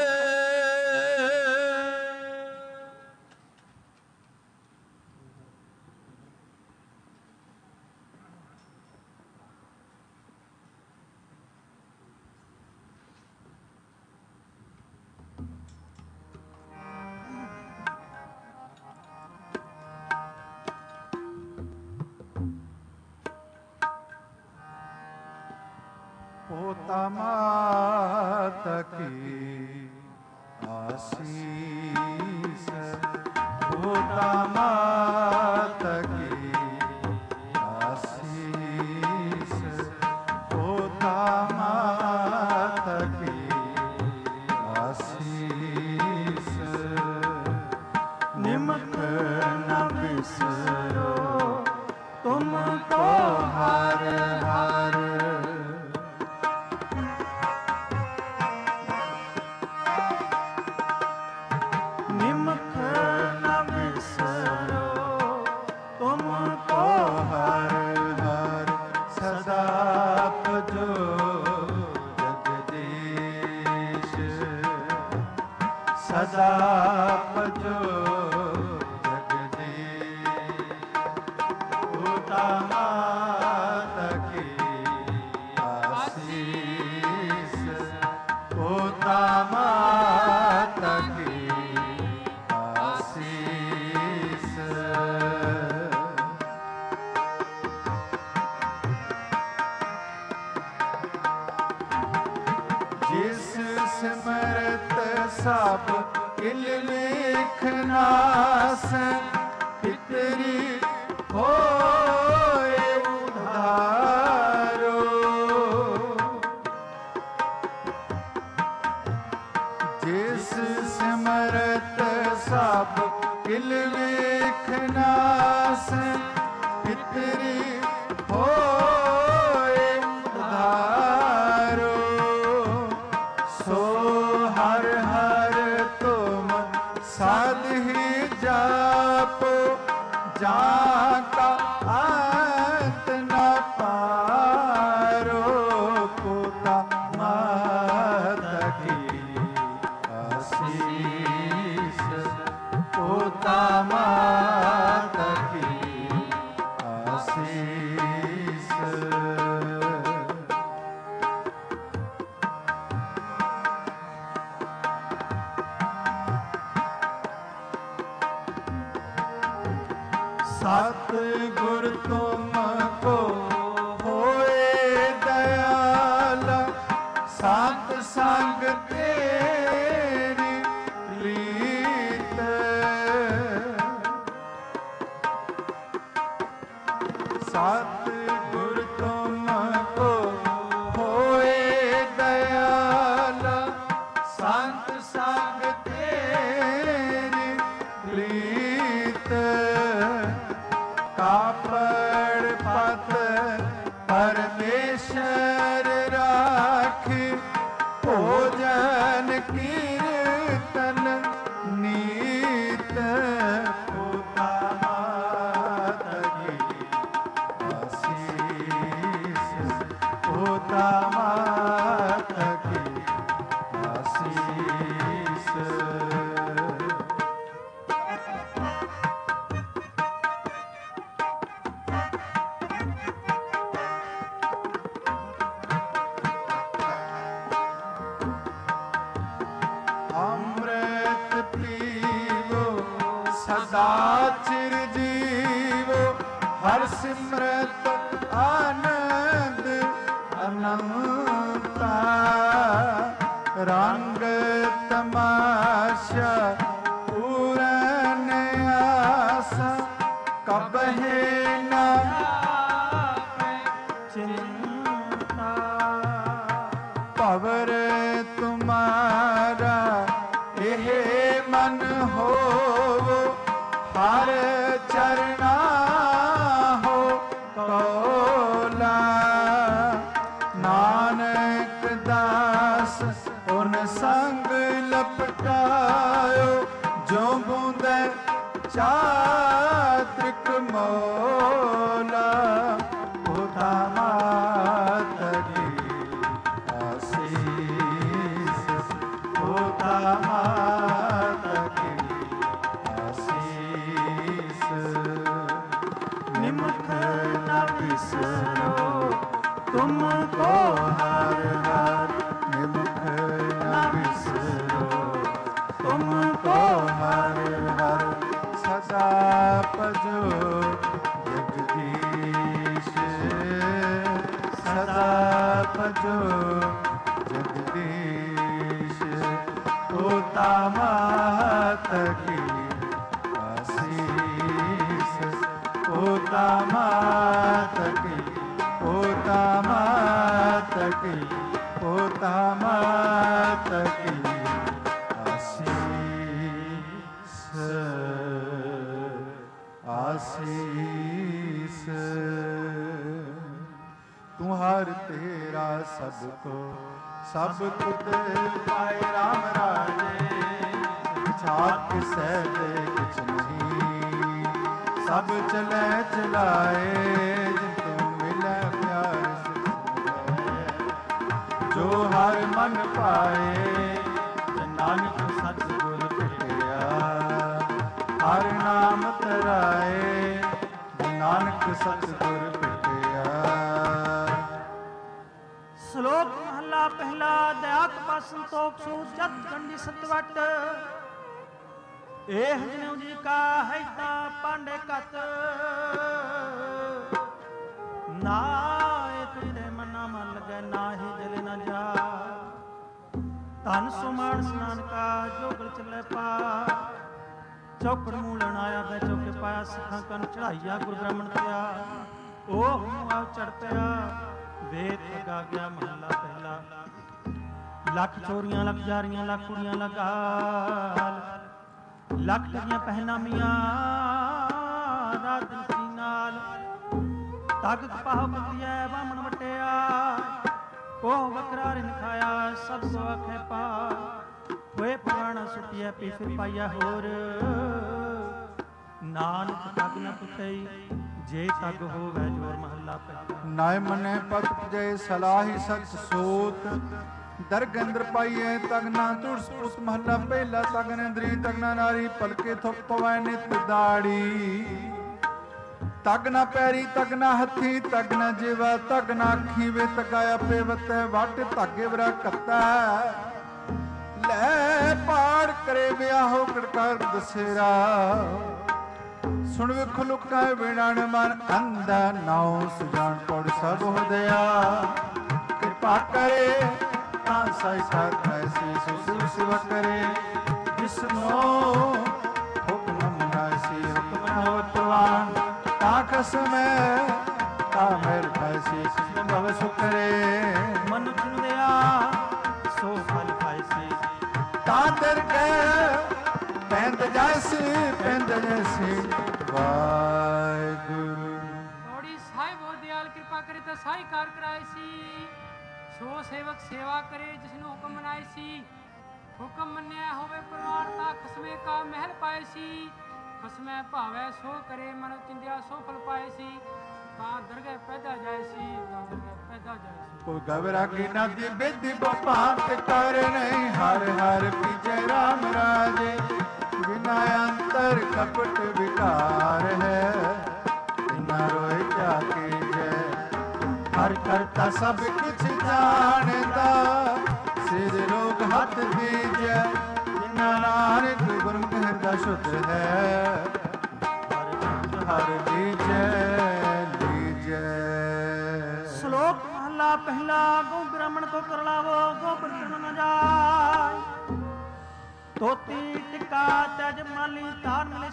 पोता मात की आशीष। पोता मात की आशीष। पोता मात की आशीष। निमक न बिसरो तुमको हर हर। सदा भजो जगदीश। पोता मात की आशीष। पोता मात की आशीष। जिस सिमरत सब किल लेखनास पितरी होए उधारो। जिस सिमरत सब किल लेखनास पितरी होए उधारो। सो हर हर तो जाका अंत न पारो पोता माता की आशीष पोता माता की आशीष। सतगुर तुमको होए दयाल सत संग तेरी प्रीत। सतगुर तुमको होए दयाल संत संग तेरी प्रीत। कापड़ पत परमेश्वर राखी भोजन कीर्तन नीत। पोता माता की आशीष पोता माता की आशीष। अमृत पीवो सदा चिर जीवो हर सिमरत आनंद अनंता। रंग तमाशा पूरन आसा कबहे न चिंता। पवर तुम्हारा यह मन हो हर चरना हो कौला। नानक दास उन संग लपटायो जो बूंदे चात्रिक मौला। पोता माता की आशीष पोता माता की आशीष। निमख न बिसरो तुमको हर हर निमख न बिसरो तुमको हर हर। सदा भजो जगदीश सदा भजो जगदीश। पोता माता की आशीष पोता माता की पोता माता की पोता माता की आशीष आशीष। तुम्हार तेरा सबको सब कुत पाए राम राजे। छाप सहते कुछ नहीं सब चले चलाए। जिन तुम मिले प्यार से जो हर मन पाए। नानक सतगुर भेटिया हर नाम तराए। नानक सतगुर भेटिया। ਸ਼ਲੋਕ ਮਹੱਲਾ ਪਹਿਲਾ। ਦਇਆ ਕਪਾ ਸੰਤੋਖ ਸੂਤ ਜਤ ਗੰਢੀ ਸਤਵਟ। ਇਹ ਜਨਮ ਜੀ ਕਾ ਹੈ ਤਾਂ ਪਾਂਡੇ ਕਤ। ਨਾ ਇੱਕ ਦੇ ਮਨਾ ਮਨ ਲਗੈ ਨਾ ਹੀ ਜਲੇ ਨਾ ਜਾ। ਧਨ ਸੁਮਾਨ ਸਨਾਨ ਕਾ ਜੋਗਲ ਚੱਲੇ ਪਾ। ਚੌਕੜ ਮੂਲਣ ਆਇਆ ਬੈ ਚੌਕੇ ਪਾਇਆ। ਸਿੱਖਾਂ ਕੰਨ ਚੜਾਈਆ ਗੁਰੂ ਬ੍ਰਾਹਮਣ ਤਿਆ। ਉਹ ਆਪ ਚੜ ਪਿਆ ਵੇਦ ਲਗਾ ਗਿਆ ਮਹੱਲਾ ਪਹਿਲਾ। ਲੱਖ ਚੋਰੀਆਂ ਲੱਖ ਜਾਰੀਆਂ ਲੱਖ ਕੁੜੀਆਂ ਲਗਾਲ। ਲੱਖ ਟੀਆਂ ਪਹਿਨਾਮੀਆਂ ਰਾਤ ਦਿਨ ਸੀ ਨਾਲ। ਤਗ ਪਾਹ ਬੰਦੀਐ ਬਾਮਣ ਵਟਿਆ। ਉਹ ਵਕਰਾ ਰਿਨ ਖਾਇਆ ਸਭ ਸੋ ਆਖੇ ਪਾ। ਹੋਏ ਪੁਰਾਣਾ ਸੁਟਿਆ ਪੀ ਫਿਰ ਪਾਈਆ ਹੋਰ। ਨਾਨਕ ਤਗ ਨ ਪੁੱਛਈ ਜੇ ਤਗ ਹੋਵੇ ਜੋਰ ਮਹੱਲਾ ਪਹਿਲਾ। ਨਾਇ ਮਨੇ ਪਤ ਜੈ ਸਲਾਹੀ ਸਚ ਸੋਤ ਦਰਗੰਦਰ ਪਾਈਏ ਤਗਨਾ ਤੁਰਸ ਪੁਸ ਮਹੱਲਾ ਪਹਿਲਾ। ਤਗਨ ਇੰਦਰੀ ਤਗਨਾ ਨਾਰੀ ਪਲਕੇ ਥੁਕ ਪਵੈ ਨਿਤ ਦਾੜੀ ਤਗਨਾ ਪੈਰੀ ਤਗਨਾ ਹੱਥੀ ਤਗਨਾ ਜਿਵਾ ਤਗਨਾ ਅੱਖੀ ਵੇ ਤਗਾ ਆਪੇ ਵਤੈ ਵੱਟ ਧਾਗੇ ਵਰਾ ਕੱਤਾ ਲੈ ਪਾੜ ਕਰੇ ਵਿਆਹੋ ਕੜਕਾਰ ਦਸੇਰਾ ਸੁਣ ਵੇਖ ਲੁਕਾ ਵਿਣਨ ਮਨ ਅੰਧਾ ਨਾਉ ਸੁਜਾਨ ਪੜ ਸਭ ਹੁਦਿਆ ਕਿਰਪਾ ਕਰੇ ਤਾਂ ਸਾਈ ਸਾਥ ਐਸੀ ਸੁਸਿਵ ਸਿਵ ਕਰੇ ਜਿਸਨੋ ਹੁਕਮ ਮਨਾਸੀ ਹੁਕਮ ਨਵਤਵਾਨ ਤਾ ਖਸਮੈ ਤਾ ਮੇਰ ਪੈਸੀ ਸਿਸਮ ਭਵ ਸੁਕਰੇ ਮਨ ਚੁੰਦਿਆ ਸੋ ਫਲ ਪਾਇਸੀ ਤਾ ਦਰ ਕੇ ਪੈਂਦ ਜੈਸੀ ਪੈਂਦ ਜੈਸੀ ਵਾਹਿਗੁਰੂ। ਥੋੜੀ ਸਾਹਿਬ ਹੋ ਦਿਆਲ ਕਿਰਪਾ ਕਰੇ ਤਾਂ ਸਾਈ ਕਾਰ ਕਰਾਏ ਸੀ ਸੋ ਸੇਵਕ ਸੇਵਾ ਕਰੇ ਜਿਸਨੂੰ ਹੁਕਮ ਮਨਾਏ ਸੀ ਹੁਕਮ ਮੰਨਿਆ ਹੋਵੇ ਪ੍ਰਵਾਨ ਤਾਂ ਖਸਮੇ ਕਾ ਮਹਿਲ ਪਾਏ ਸੀ ਖਸਮੈ ਭਾਵੈ ਸੋ ਕਰੇ ਮਨ ਚਿੰਦਿਆ ਸੋ ਫਲ ਪਾਏ ਸੀ ਤਾਂ ਦਰਗਹਿ ਪੈਦਾ ਜਾਏ ਸੀ ਤਾਂ ਦਰਗਹਿ ਪੈਦਾ ਜਾਏ ਸੀ। ਕੋਈ ਗਵਰਾ ਕੀ ਨਦੀ ਬੇਦੀ ਬਪਾਤ ਕਰ ਨਹੀਂ ਹਰ ਹਰ ਪੀਜੈ ਰਾਮ ਰਾਜੇ ਬਿਨਾ ਅੰਤਰ ਕਪਟ ਵਿਕਾਰ ਹੈ ਬਿਨਾ ਰੋਏ ਜਾ ਕੇ ਜੈ ਹਰ ਕਰਤਾ ਸਭ ਕੁਛ ਜਾਣਦਾ ਸਿਰ ਲੋਕ ਹੱਥ ਦੀਜੈ ਬਿਨਾ ਨਾਨਕ ਗੁਰਮੁਖ ਹਿਰਦਾ ਸ਼ੁੱਧ ਹੈ ਹਰ ਲੀਜੈ ਲੀਜੈ। ਸ਼ਲੋਕ ਮਹਲਾ ਪਹਿਲਾ ਗੋ ਬ੍ਰਾਹਮਣ ਕੋ ਕਰ ਲਾਵੋ ਗੋ ਬਰਤਨ ਨ ਜਾਏ ਤੋਤੀ ਟਿਕਾ ਤਜ ਮਾਲੀ ਧਾਰ ਮਿਲੇ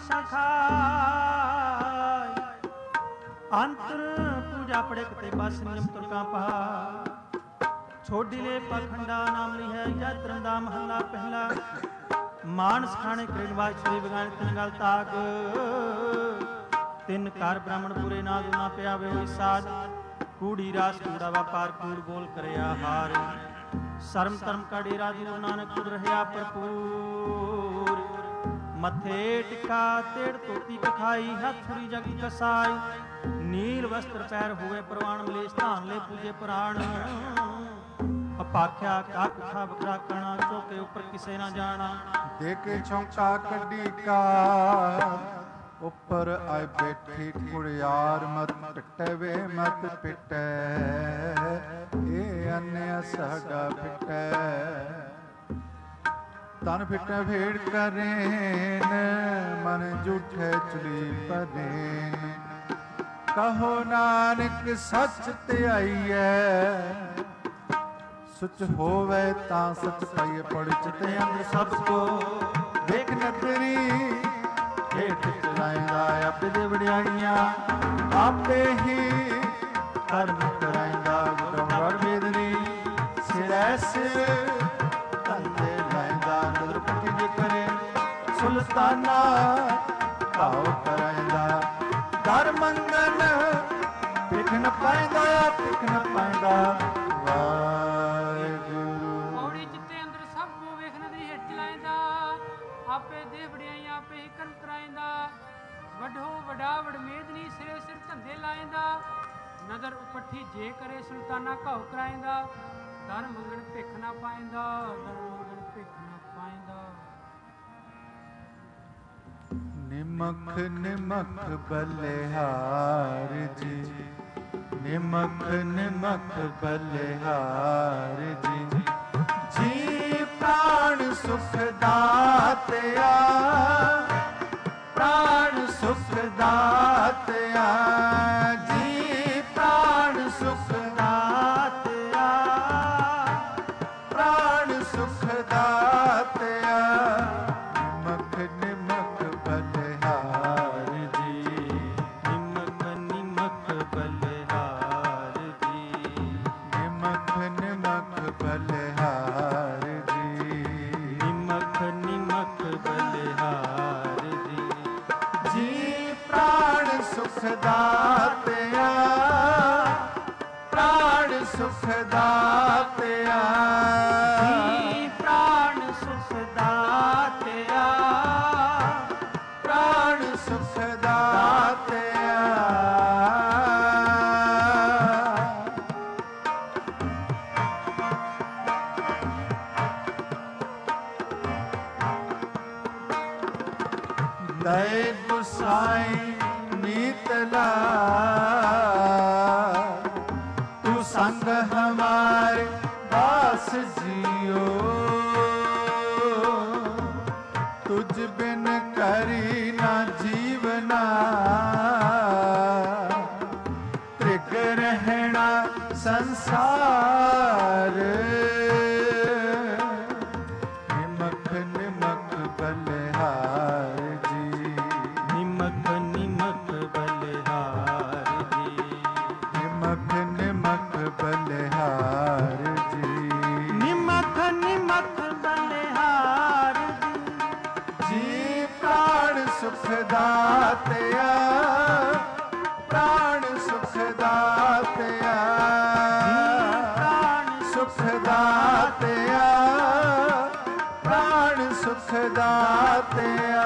ਖਾਏ ਅੰਤਰ ਪੂਜਾ ਪੜੇ ਕਤੇ ਬਸ ਨਿਯਮ ਤੁਰਕਾ ਪਾ ਛੋਡੀ ਲੈ ਪਖੰਡਾ ਨਾਮ ਲਈ ਹੈ ਜੈ ਧਰਮ ਦਾ ਮਹੱਲਾ ਪਹਿਲਾ। ਮਾਨਸ ਖਾਣੇ ਕਰੇ ਵਾਜ ਸ੍ਰੀ ਬਗਾਨ ਤਿਨ ਗਲ ਤਾਕ ਤਿੰਨ ਘਰ ਬ੍ਰਾਹਮਣ ਪੂਰੇ ਨਾ ਦੁਨਾ ਪਿਆਵੇ ਹੋਈ ਸਾਜ ਕੂੜੀ ਰਾਸ ਕੂੜਾ ਵਪਾਰ ਕੂੜ ਬੋਲ ਕਰਿਆ ਹਾਰ ਸ਼ਰਮ ਧਰਮ ਕਾ ਡੇਰਾ ਦੂਰ ਨਾਨਕ ਤੁਰ ਰਹਿਆ ਭਰਪੂਰ ਮੱਥੇ ਟਿਕਾ ਤੇੜ ਤੋਤੀ ਕਖਾਈ ਹੱਥ ਛੁਰੀ ਜਗ ਕਸਾਈ ਨੀਲ ਵਸਤਰ ਪੈਰ ਹੋਵੇ ਪ੍ਰਵਾਨ ਮਲੇਸ਼ ਧਾਨ ਲੈ ਪੂਜੇ ਪੁਰਾਣ ਅਪਾਖਿਆ ਕਾ ਕੁਖਾ ਬਕਰਾ ਕਰਨਾ ਚੋਕੇ ਉੱਪਰ ਕਿਸੇ ਨਾ ਜਾਣਾ ਦੇਖੇ ਚੌਂਕਾ ਕੱਢੀ ਕਾ ਉੱਪਰ ਆਏ ਬੈਠੀ ਕੁੜਿਆਰ ਮਤ ਪਿੱਟੇ ਵੇ ਮਤ ਪਿੱਟੇ ਇਹ ਅੰਨਿਆ ਸਾਡਾ ਪਿੱਟੇ ਤਨ ਫਿੱਟੇ ਭੇੜ ਕਰੇਨ ਮਨ ਝੂਠੇ ਚਲੀ ਪਰੇ ਕਹੋ ਨਾਨਕ ਸੱਚ ਧਿਆਈਐ ਸੁਚ ਹੋਵੇ ਤਾਂ ਸਚ ਪਾਈਏ ਪੜ ਚਿਤੇ ਅੰਦਰ ਸਭ ਕੋ ਵੇਖ ਨਦਰੀ ਹੇਠ ਚਲਾਇਂਦਾ ਆਪੇ ਦੇ ਵਡਿਆਈਆਂ ਆਪੇ ਹੀ ਕਰਮ ਕਰਾਇਂਦਾ ਗੁਰਮੁਖ ਵੇਦਨੀ ਸਿਰੈ ਸਿਰ ਤੰਦੇ ਲਾਇਂਦਾ ਨਦਰ ਪੱਟੀ ਜੇ ਕਰੇ ਸੁਲਤਾਨਾ ਭਾਉ ਕਰਾਇਂਦਾ ਦਰ ਮੰਗਨ ਪਿਖ ਨ ਪਾਇਂਦਾ ਪਿਖ ਨ ਪਾਇਂਦਾ ਵਾਹਿਗੁਰੂ। ਔੜੀ ਚਿੱਤੇ ਅੰਦਰ ਸਭ ਕੋ ਵੇਖ ਨਦਰੀ ਹੇਠ ਚਲਾਇਂਦਾ ਆਪੇ ਦੇ ਵਡਿਆਈਆਂ ਆਪੇ ਹੀ ਕਰਮ ਕਰਾਇਂਦਾ ਵੱਡੋ ਵੱਡਾ ਵਡਮੇਦਨੀ ਸਿਰੇ ਸਿਰ ਧੰਦੇ ਲਾਇਂਦਾ ਨਦਰ ਉਪੱਠੀ ਜੇ ਕਰੇ ਸੁਲਤਾਨਾ ਘਾਉ ਕਰਾਇਂਦਾ ਦਰ ਮੰਗਣ ਭਿਖ ਨਾ ਪਾਇਂਦਾ ਦਰ ਮੰਗਣ ਭਿਖ ਨਾ ਪਾਇਂਦਾ। ਨਿਮਖ ਨਿਮਖ ਬਲਿਹਾਰ ਜੀ ਨਿਮਖ ਨਿਮਖ ਬਲਿਹਾਰ ਜੀ ਜੀ ਪ੍ਰਾਣ ਸੁਖ ਦਾਤਿਆ ਪ੍ਰਾਣ ਸੁਖ ਦਾਤਿਆ ਜੀ ਪ੍ਰਾਣ ਸੁਖ ਦਾਤਿਆ ਪ੍ਰਾਣ ਸੁਖ ਦਾਤਿਆ ਨਿਮਖ ਨਿਮਖ ਬਲਿਹਾਰ ਜੀ ਨਿਮਕ ਨਿਮਕ ਬਲਿਹਾਰ ਜੀ ਨਿਮਖ ਨਿਮਖ ਬਲਿਹਾਰ ਜੀ ਨਿਮਕ ਨਿਮਕ ਬਲਿਹਾਰ ਜੀ ਜੀ ਪ੍ਰਾਣ ਸੁਖ ਦਾਤਿਆ ਪ੍ਰਾਣ ਸੁਖ ਦਾਤਿਆ ਜੀ ਪ੍ਰਾਣ ਸੁਖ ਦਾਤਿਆ ਪ੍ਰਾਣ ਸੁਖ ਦਾਤਿਆ ਦਇ ਗੁਸਾਈ ਨੀਤਲਾ ਤੂੰ ਸੰਗ ਹਮਾਰੇ दास जियो तुझ बिन करी ना जीवना त्रिग रहना संसार निमख निमख बलिहार जी निमख निमख बलिहार जी निमख निमख बलिहार निमख निमख बलिहार जी प्राण सुख दातया प्राण सुख दातया प्राण सुख दातया प्राण सुख दातया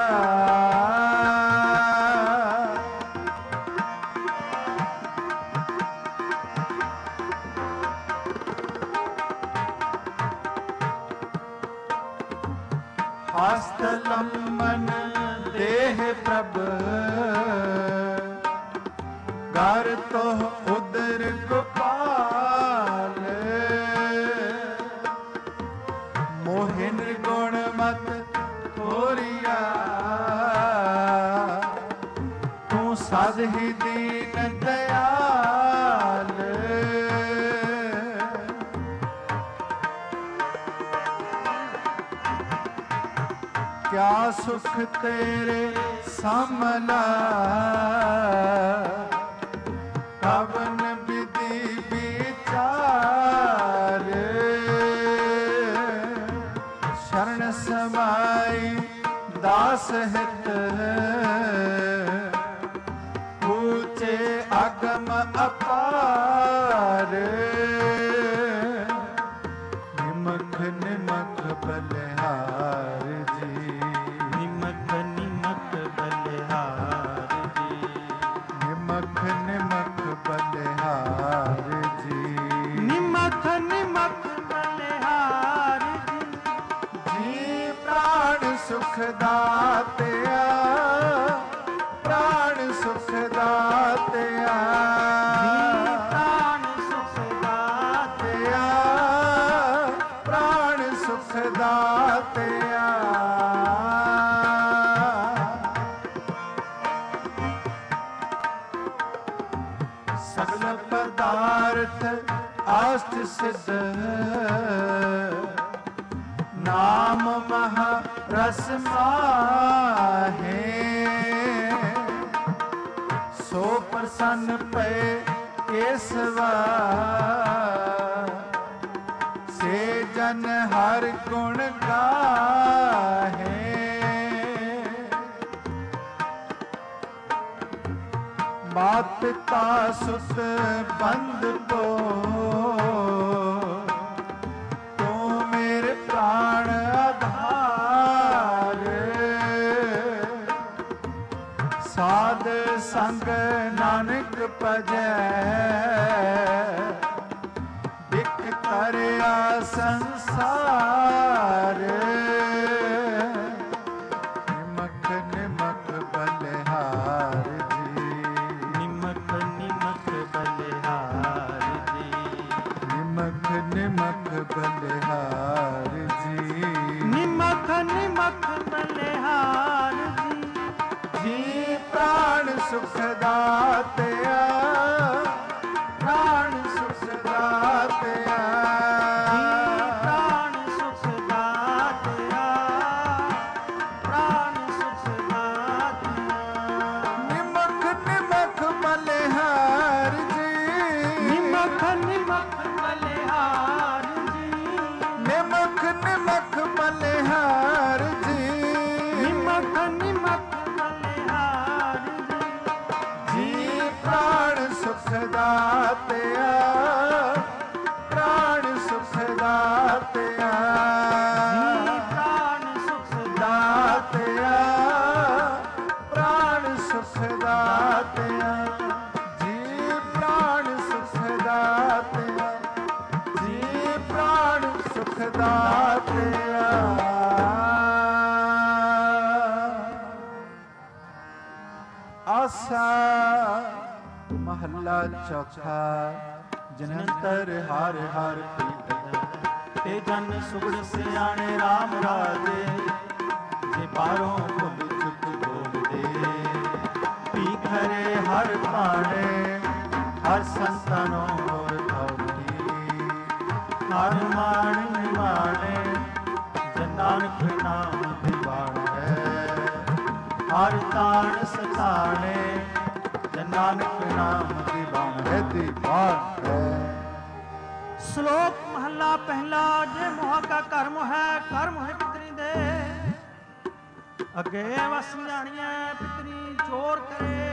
हस्त लंबन देह प्रभ घर तो उदर गोपाल मोहिन गुण मत थोरिया तू सद ही दीन दयाल क्या सुख तेरे सामला कवन विधि विचार शरण समाई दास हित ऊंचे अगम अपार निमख निमख बलिहार जी निमख निमख बलिहार जी निमख निमख बलिहार जी निमख निमख बलिहार जी प्राण सुख दातया प्राण सुख दातया प्राण सुख दातया प्राण सुख दातया सगल पदार्थ आष्ट सिद्ध नाम महा रस माहे सो प्रसन्न पे केसवा से जन हर गुण गाहे मात पिता सुत बंद को तू मेरे प्राण आधार साध संग नानक भजै बिक तरया संसार निमख निमख बलिहार जी निमख निमख बलिहार जी निमख निमख बलिहार जी निमख निमख बलिहार जी प्राण सुख दातया प्राण सुख दातया प्राण सुख दातया प्राण सुख दातया निमख निमख बलिहार जी निमख निमख बलिहार जी निमख निमख बलिहार जी निमख निमख बलिहार जी प्राण सुख दातया प्राण सुख दातया प्राण सुख दातया प्राण ਸੁਖ ਦਾਤਿਆ, ਜੀ ਪ੍ਰਾਣ ਸੁਖ ਦਾਤਿਆ, ਜੀ ਪ੍ਰਾਣ ਸੁਖ ਦਾਤਿਆ। ਆਸਾ ਮਹੱਲਾ ਚੌਥਾ। ਜਨੰਤਰ ਹਰਿ ਹਰਿ ਪ੍ਰੀਤ ਤੇ ਜਨ ਸੁਗੜ ਸਿਆਣੇ RAM ਰਾਜੇ, ਜੇ ਬਾਹਰੋਂ ਭੁੱਲ ਚੁੱਕ ਬੋਲਦੇ। ਭੀਖ ਹਰੇ ਹਰ ਭਾਣੇ, ਹਰ ਸੰਤਨੋ ਹੋਰ ਭਉਤੀ। ਹਰ ਮਾਣ ਨਿਮਾਣੇ, ਜੇ ਨਾਨਕ ਨਾਮ ਦੀਵਾਨ ਹੈ। ਹਰ ਤਾਣ ਸਤਾਣੇ, ਜੇ ਨਾਨਕ ਨਾਮ ਦੀਵਾਨ ਹੈ। ਦੀਵਾਨ ਹੈ। ਸ਼ਲੋਕ ਮਹੱਲਾ ਪਹਿਲਾ। ਜੇ ਮੋਹ ਕਾ ਕਰਮ ਹੈ, ਕਰਮ ਹੈ ਪਿਤਰੀ ਦੇ। ਅੱਗੇ ਵਸ ਜਾਣੀਐ ਪਿਤਰੀ ਚੋਰ ਕਰੇ।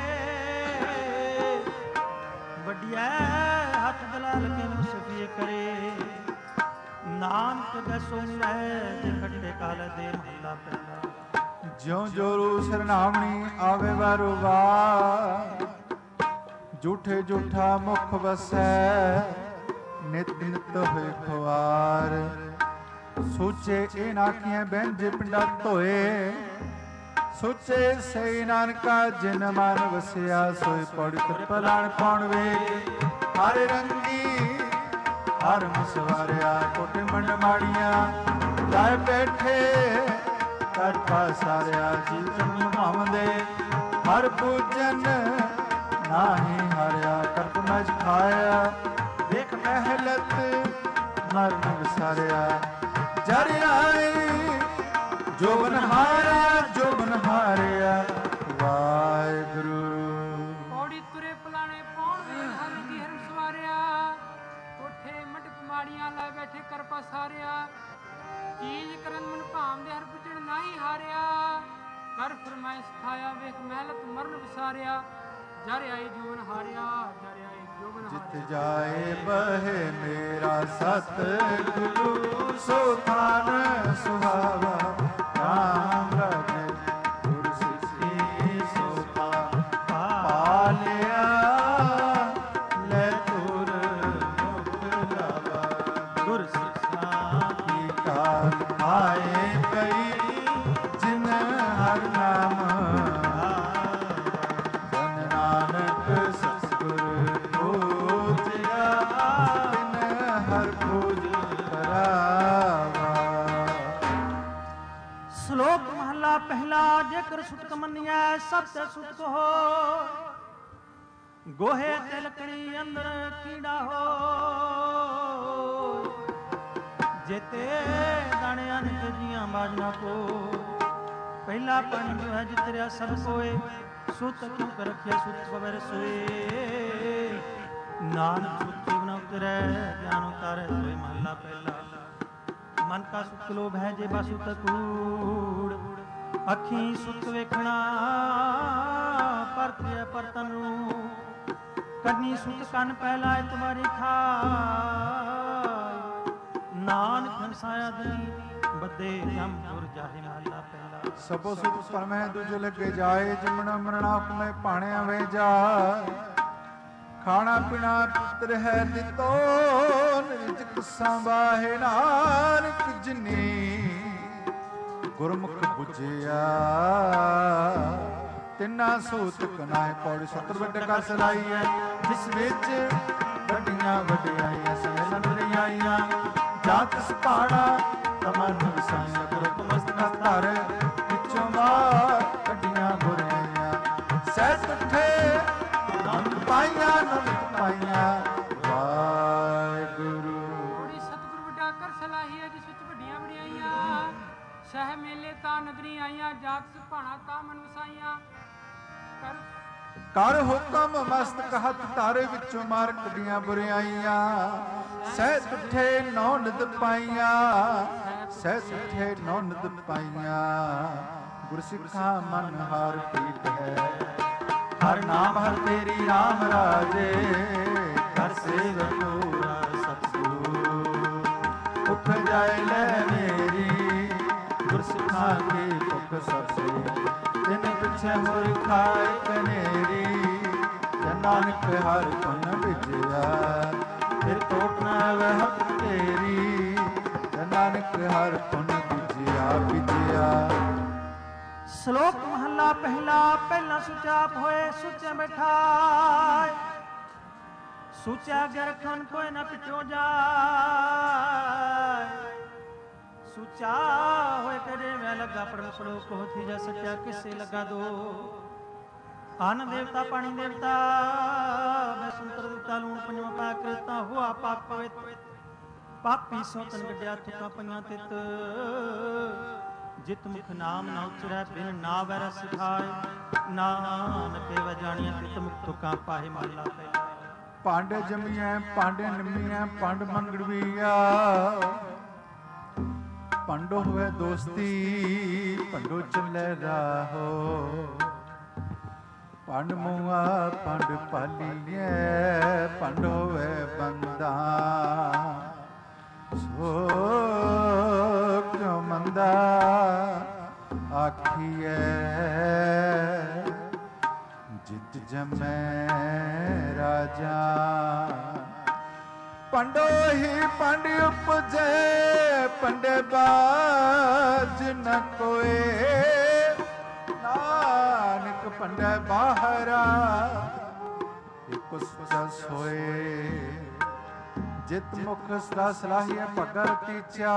ਵੱਡਿਐ ਹੱਥ ਦਲਾਲ ਕੇ ਨੂੰ ਸਫੀਏ ਕਰੇ। ਨਾਨਕ ਦਸੋ ਰਹਿ ਜੇ ਖੱਟੇ ਕਾਲ ਦੇ। ਮਹੱਲਾ ਪਹਿਲਾ। ਜਿਉ ਜੋਰੂ ਸਰਨਾਮਣੀ ਆਵੇ ਵਾਰੋ ਵਾਰ। ਝੂਠੇ ਝੂਠਾ ਮੁਖ ਵਸੈ, ਨਿਤ ਨਿਤ ਹੋਏ ਖੁਆਰ। ਸੋਚੇ ਇਹ ਨਾਖੀਆਂ ਬੈਂਜ ਪਿੰਡਾ ਧੋਏ। ਸੋਚੇ ਸਈ ਨਾਨਕਾ ਜਿਨ ਮਨ ਵਸਿਆ। ਸੋਈ ਪੜਿਤ ਪਲਾਣ ਕੌਣ ਵੇ। ਹਰ ਰੰਗੀ ਹਰ ਮਸਵਾਰਿਆ, ਕੋਟੇ ਮੰਡ ਮਾੜੀਆਂ ਲਾਇ ਬੈਠੇ। ਕਰ ਪਾਸਾਰਿਆ ਜੀਵਨ ਭਾਵਦੇ। ਹਰ ਪੂਜਨ ਨਾਹੀ ਹਾਰਿਆ। ਕਰਪ ਮਜ ਖਾਇਆ ਵੇਖ ਮਹਿਲਤ ਮਰਨ ਵਿਸਾਰਿਆ। ਜਰ ਆਈ ਜੋਬਨ ਹਾਰਿਆ, ਜੋਬਨ ਹਾਰਿਆ। ਵਾਹਿਗੁਰੂ। ਪੌੜੀ ਤੁਰੇ ਪਲਾਣੇ ਪੌਣ ਵੇ। ਹਰ ਜੀ ਹਰਮ ਸਵਾਰਿਆ। ਕੋਠੇ ਮੰਡਪ ਮਾੜੀਆਂ ਲੈ ਬੈਠੇ ਕਰ ਪਸਾਰਿਆ। ਚੀਜ਼ ਕਰਨ ਮਨ ਭਾਮ ਦੇ ਹਰ ਪੁੱਜਣ ਨਾਹੀ ਹਾਰਿਆ। ਕਰ ਫਰਮਾਇਸ਼ ਖਾਇਆ ਵੇਖ ਮਹਿਲਤ ਮਰਨ ਵਿਸਾਰਿਆ। ਜਰ ਆਈ ਜੋਬਨ ਹਾਰਿਆ, ਜਰ ਆਈ ਜੋਬਨ ਹਾਰਿਆ। ਜਿਤ ਜਾਏ ਬਹਿ ਮੇਰਾ ਸਤ ਗੁਰੂ। ਸੋ ਥਾਨ ਸੁਹਾਵਾ ਰਾਮ ਰਾਜੇ। ਗੁਰ ਸਿੱਖੀ ਸੋ ਪਾਲਿਆ। ਲੈ ਤੁਰ ਮੁਖ ਲਾਵਾ। ਗੁਰ ਸਿੱਖਾ ਕੀ ਕਾਲ ਆਏ ਪਈ। ਜਿਨ ਹਰ ਨਾਮ ਪਹਿਲਾ। ਜੇਕਰ ਸੁਤਕ ਮੰਨਿਐ ਸਭ ਤੇ ਸੁਤਕ ਹੋ। ਗੋਹੇ ਤੇ ਲੱਕੜੀ ਅੰਦਰ ਕੀੜਾ ਹੋ। ਜੇਤੇ ਦਾਣਿਆਂ ਨੇ ਜੀਆਂ ਬਾਜਨਾ ਕੋ। ਪਹਿਲਾ ਪੰਜ ਹੈ ਜਿਤਰਿਆ ਸਭ ਕੋਏ। ਸੁਤ ਕਿਉ ਕਰ ਰਖਿਆ ਸੁਤ ਪਵਰ ਸੋਏ। ਨਾਨਕ ਸੁਤ ਬਿਨ ਉਤਰੈ ਗਿਆਨ ਉਤਾਰੈ ਸੋਏ। ਮਹੱਲਾ ਪਹਿਲਾ। ਮਨ ਕਾ ਸੁਖ ਲੋਭ ਹੈ ਜੇ ਬਸੁ ਤਕੂੜ। ਅੱਖੀਂ ਸੁਖ ਵੇਖਣਾ ਪਰਤਿਆ ਪਰਤਨ ਨੂੰ। ਕੰਨੀ ਸੁਖ ਕੰਨ ਪਹਿਲਾ ਇਤਵਾਰੀ ਖਾਇ। ਨਾਨਕ ਹੰਸਾਇਆ ਦੀ ਬੱਦੇ ਜਮ ਪੁਰ ਜਾਹੇ। ਮਹੱਲਾ ਪਹਿਲਾ। ਸਭੋ ਸੁਖ ਪਰਮੈ ਦੁਜ ਲੱਗੇ ਜਾਏ। ਜਮਣਾ ਮਰਣਾ ਹੁਕਮੇ ਭਾਣਿਆ ਵੇ ਜਾ। ਖਾਣਾ ਪੀਣਾ ਪੁੱਤਰ ਹੈ ਦਿੱਤੋ। ਨਿਰਜਕ ਸੰਭਾਹੇ ਨਾਨਕ ਜਿਨੀ। ਗੁਰਮੁਖ ਬੁਝਿਆ ਤਿੰਨਾ ਸੂਤਕ ਨਾਹਿ। ਪੌੜੀ 70 ਵੱਡੇ ਕਰ ਸਲਾਈ ਹੈ। ਜਿਸ ਵਿੱਚ ਵੱਡੀਆਂ ਵਡਿਆਈਆਂ ਸਮੇਲਨ ਰਹੀਆਂ। ਜਾਂ ਤਿਸ ਪਾਣਾ ਤਮਨ ਵਸਾਈਆਂ। ਗੁਰੂ ਮਸਤਕ ਧਰ ਵਿੱਚੋਂ ਬਾਹਰ ਕੱਢੀਆਂ ਬੁਰਾਈਆਂ। ਸਹਿਜ ਉਠੇ ਨੰਦ ਪਾਈਆਂ, ਨੰਦ ਪਾਈਆਂ। ਵਾਹਿਗੁਰੂ। ਪੌੜੀ ਸਤਿਗੁਰ ਵੱਡਾ ਕਰ ਸਲਾਹੀ ਹੈ। ਜਿਸ ਵਿੱਚ ਵੱਡੀਆਂ ਵਡਿਆਈਆਂ। ਸਹਿ ਮੇਲੇ ਤਾਂ ਨਦਰੀ ਆਈਆਂ। ਜਾਤ ਸੁਭਾਣਾ ਤਾਂ ਮਨ ਵਸਾਈਆਂ। ਕਰ ਹੁਕਮ ਮਸਤਕ ਹੱਥ ਧਾਰੇ ਵਿੱਚੋਂ ਮਾਰ ਕੱਢੀਆਂ ਬੁਰਾਈਆਂ। ਸਹਿ ਤੁਠੇ ਨੌ ਨਿਦ ਪਾਈਆਂ। ਸਹਿ ਤੁਠੇ ਨੌ ਨਿਦ ਪਾਈਆਂ। ਗੁਰ ਸਿੱਖਾ ਮਨ ਹਾਰ ਪ੍ਰੀਤ ਹੈ। ਹਰ ਨਾਮ ਹਰ ਤੇਰੀ ਰਾਮ ਰਾਜੇ। ਕਰ ਸੇਵਕ ਪੂਰਾ ਸਤਿਗੁਰੂ। ਭੁੱਖ ਜਾਏ ਲੈ ਮੇਰੀ। ਗੁਰ ਸਿੱਖਾ ਕੀ ਭੁੱਖ ਸਭ ਸੇ। ਤਿਨ ਪਿਛੇ ਹੋਰ ਖਾਏ ਨਾਨਕ ਹਰ ਧੁਨ ਵਿਜਿਆ ਤੇ ਟੋਟ ਨਾ ਵਹਿ ਹੱਥ ਤੇਰੀ ਨਾਨਕ ਹਰ ਧੁਨ ਵਿਜਿਆ ਵਿਜਿਆ। ਸ਼ਲੋਕ ਮਹੱਲਾ ਪਹਿਲਾ। ਪਹਿਲਾ ਸੁਚਾਪ ਹੋਏ ਸੁਚੇ ਬੈਠਾ ਸੁਚਾ ਅਗੇ ਰਖਨ ਕੋਈ ਨਾ ਪਿਛੋ ਜਾਏ। ਸੁਚਾ ਹੋਏ ਕਰੇ ਮੈਂ ਲੱਗਾ ਪਰਮ ਸ਼ਲੋਕ ਹੋਤੀ ਜਾ ਸੱਚਾ ਕਿਸੇ ਲਗਾ ਦੋ। ਅਨ ਦੇਵਤਾ ਪਾਣੀ ਦੇਵਤਾ ਮੈਂ ਸੰਤਰ ਦੇਵਤਾ ਲੂਣ ਪੰਜਵਾਂ ਪਾ ਕਰਤਾ ਹੁਆ ਪਾਪ ਪਵਿੱਤ ਪਾਪੀ ਸੋਤਨ ਗੱਡਿਆ ਥੁਕਾ ਪਈਆਂ ਤਿਤ। ਜਿਤ ਮੁਖ ਨਾਮ ਨਾ ਉਚਰੈ ਬਿਨ ਨਾ ਵੈ ਰਸ ਖਾਏ ਨਾਨਕ ਵੇ ਜਾਣੀਐ ਤਿਤ ਮੁਖ ਤੁਕਾਂ ਪਾਹੇ ਮਹਲਾ ਪਹਿਲਾ। ਭਾਂਡੇ ਜੰਮੀਐ ਭਾਂਡੇ ਨਿੰਮੀਐ ਪੰਡ ਮੰਗੜਵੀਆ ਪੰਡੋ ਹੋਵੇ ਦੋਸਤੀ ਪੰਡੋ ਚੱਲੇ ਰਾਹੋ। ਪੰਡ ਮੂਆ ਪੰਡ ਪਾਲੀਐ ਪੰਡ ਹੋਵੇ ਬੰਦਾ ਸੋ ਕਿਉ ਮੰਦਾ ਆਖੀਐ। ਜਿਤ ਜਮੈ ਰਾਜਾ ਪੰਡੋ ਹੀ ਪੰਡ ਉਪਜੈ ਪੰਡੇ ਬਾਜ ਨ ਕੋਏ। ਨਾਨਕ ਪੰਡੈ ਬਾਹਰਾ ਇਕ ਸੁਚਾ ਸੋਏ। ਜਿਤ ਮੁਖ ਸਦਾ ਸਲਾਹੀਐ ਭਗਰ ਤੀਚਾ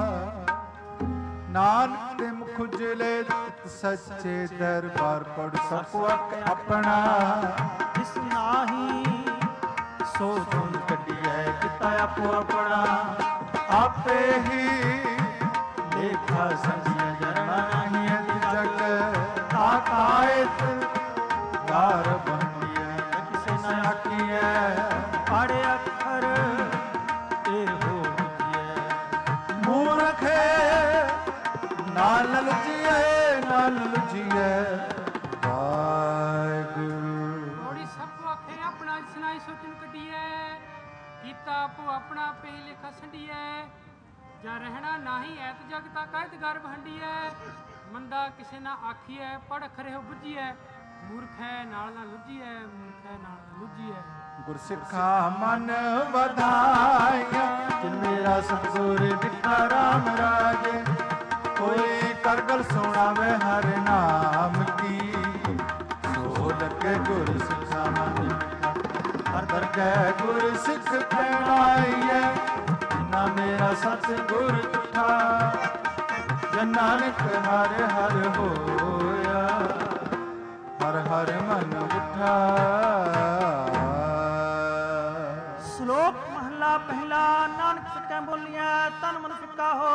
ਨਾਨਕ ਦੇ ਮੁਖ ਉਜਲੇ ਸੱਚੇ ਦਰਬਾਰ ਪੜ ਸਕੋ ਆਪਣਾ। ਜਿਸ ਨਾਹੀ ਸੋ ਧੁਨ ਕੱਢੀਐ ਕੀਤਾ ਆਪੋ ਆਪਣਾ। ਆਪੇ ਹੀ ਲੇਖਾ ਸੰਜੀਐ ਜਰਣਾ ਨਹੀਂ ਜਗ ਤਾਕਾਇਤ ਗਾਰ ਬੰਦੀਐ ਕਿਸੇ ਨ ਆਖੀਐ। ਪਾੜੇ ਅੱਖਰ ਇਹੋ ਬੁਝੀਐ ਮੂਰਖ ਨਾਲ ਲੁਜੀਐ ਨਾਲ ਲੁਜੀਐ ਵਾਹਿਗੁਰੂ। ਥੋੜੀ ਸਭ ਆਖੇ ਆਪਣਾ ਸੁਨਾਈ ਸੋਚਣ ਕੱਢੀਐ ਕੀਤਾ ਆਪੋ ਆਪਣਾ ਪੇ ਲੇਖਾ ਸੰਡੀਐ। ਜਾਂ ਰਹਿਣਾ ਨਾਹੀ ਐਤ ਜਗ ਤਾ ਕਹਿਤ ਗਰਭ ਹੰਡੀਐ। ਮੰਦਾ ਕਿਸੇ ਨਾ ਆਖੀਐ ਪੜ ਖਰੇ ਹੋ ਬੁੱਝੀਐ। ਮੂਰਖ ਹੈ ਨਾਲ ਨਾ ਲੁੱਝੀਐ ਮੂਰਖ ਹੈ ਨਾਲ ਨਾ ਲੁੱਝੀਐ। ਗੁਰਸਿੱਖਾ ਮਨ ਵਧਾਇਆ ਜਿਨ ਮੇਰਾ ਸਤਿਗੁਰ ਦਿੱਤਾ ਰਾਮ ਰਾਜੇ। ਕੋਈ ਕਰਗਲ ਸੁਣਾਵੇ ਹਰ ਨਾਮ ਕੀ ਸੋ ਲੱਗੇ ਗੁਰ ਸਿੱਖਾ ਮਨ। ਹਰ ਦਰਗਹਿ ਗੁਰ ਸਿੱਖ ਕਹਿਣਾਈਐ ਜਿਨਾ ਮੇਰਾ ਸਤਿਗੁਰ ਦਿੱਤਾ। ਜਨ ਨਾਨਕ ਹਰਿ ਹਰਿ ਹੋਇਆ ਹਰ ਹਰ ਮਨ ਉਠਾ। ਸ਼ਲੋਕ ਮਹੱਲਾ ਪਹਿਲਾ। ਨਾਨਕ ਫਿੱਕਾ ਬੋਲੀਐ ਤਨ ਮਨ ਫਿੱਕਾ ਹੋ।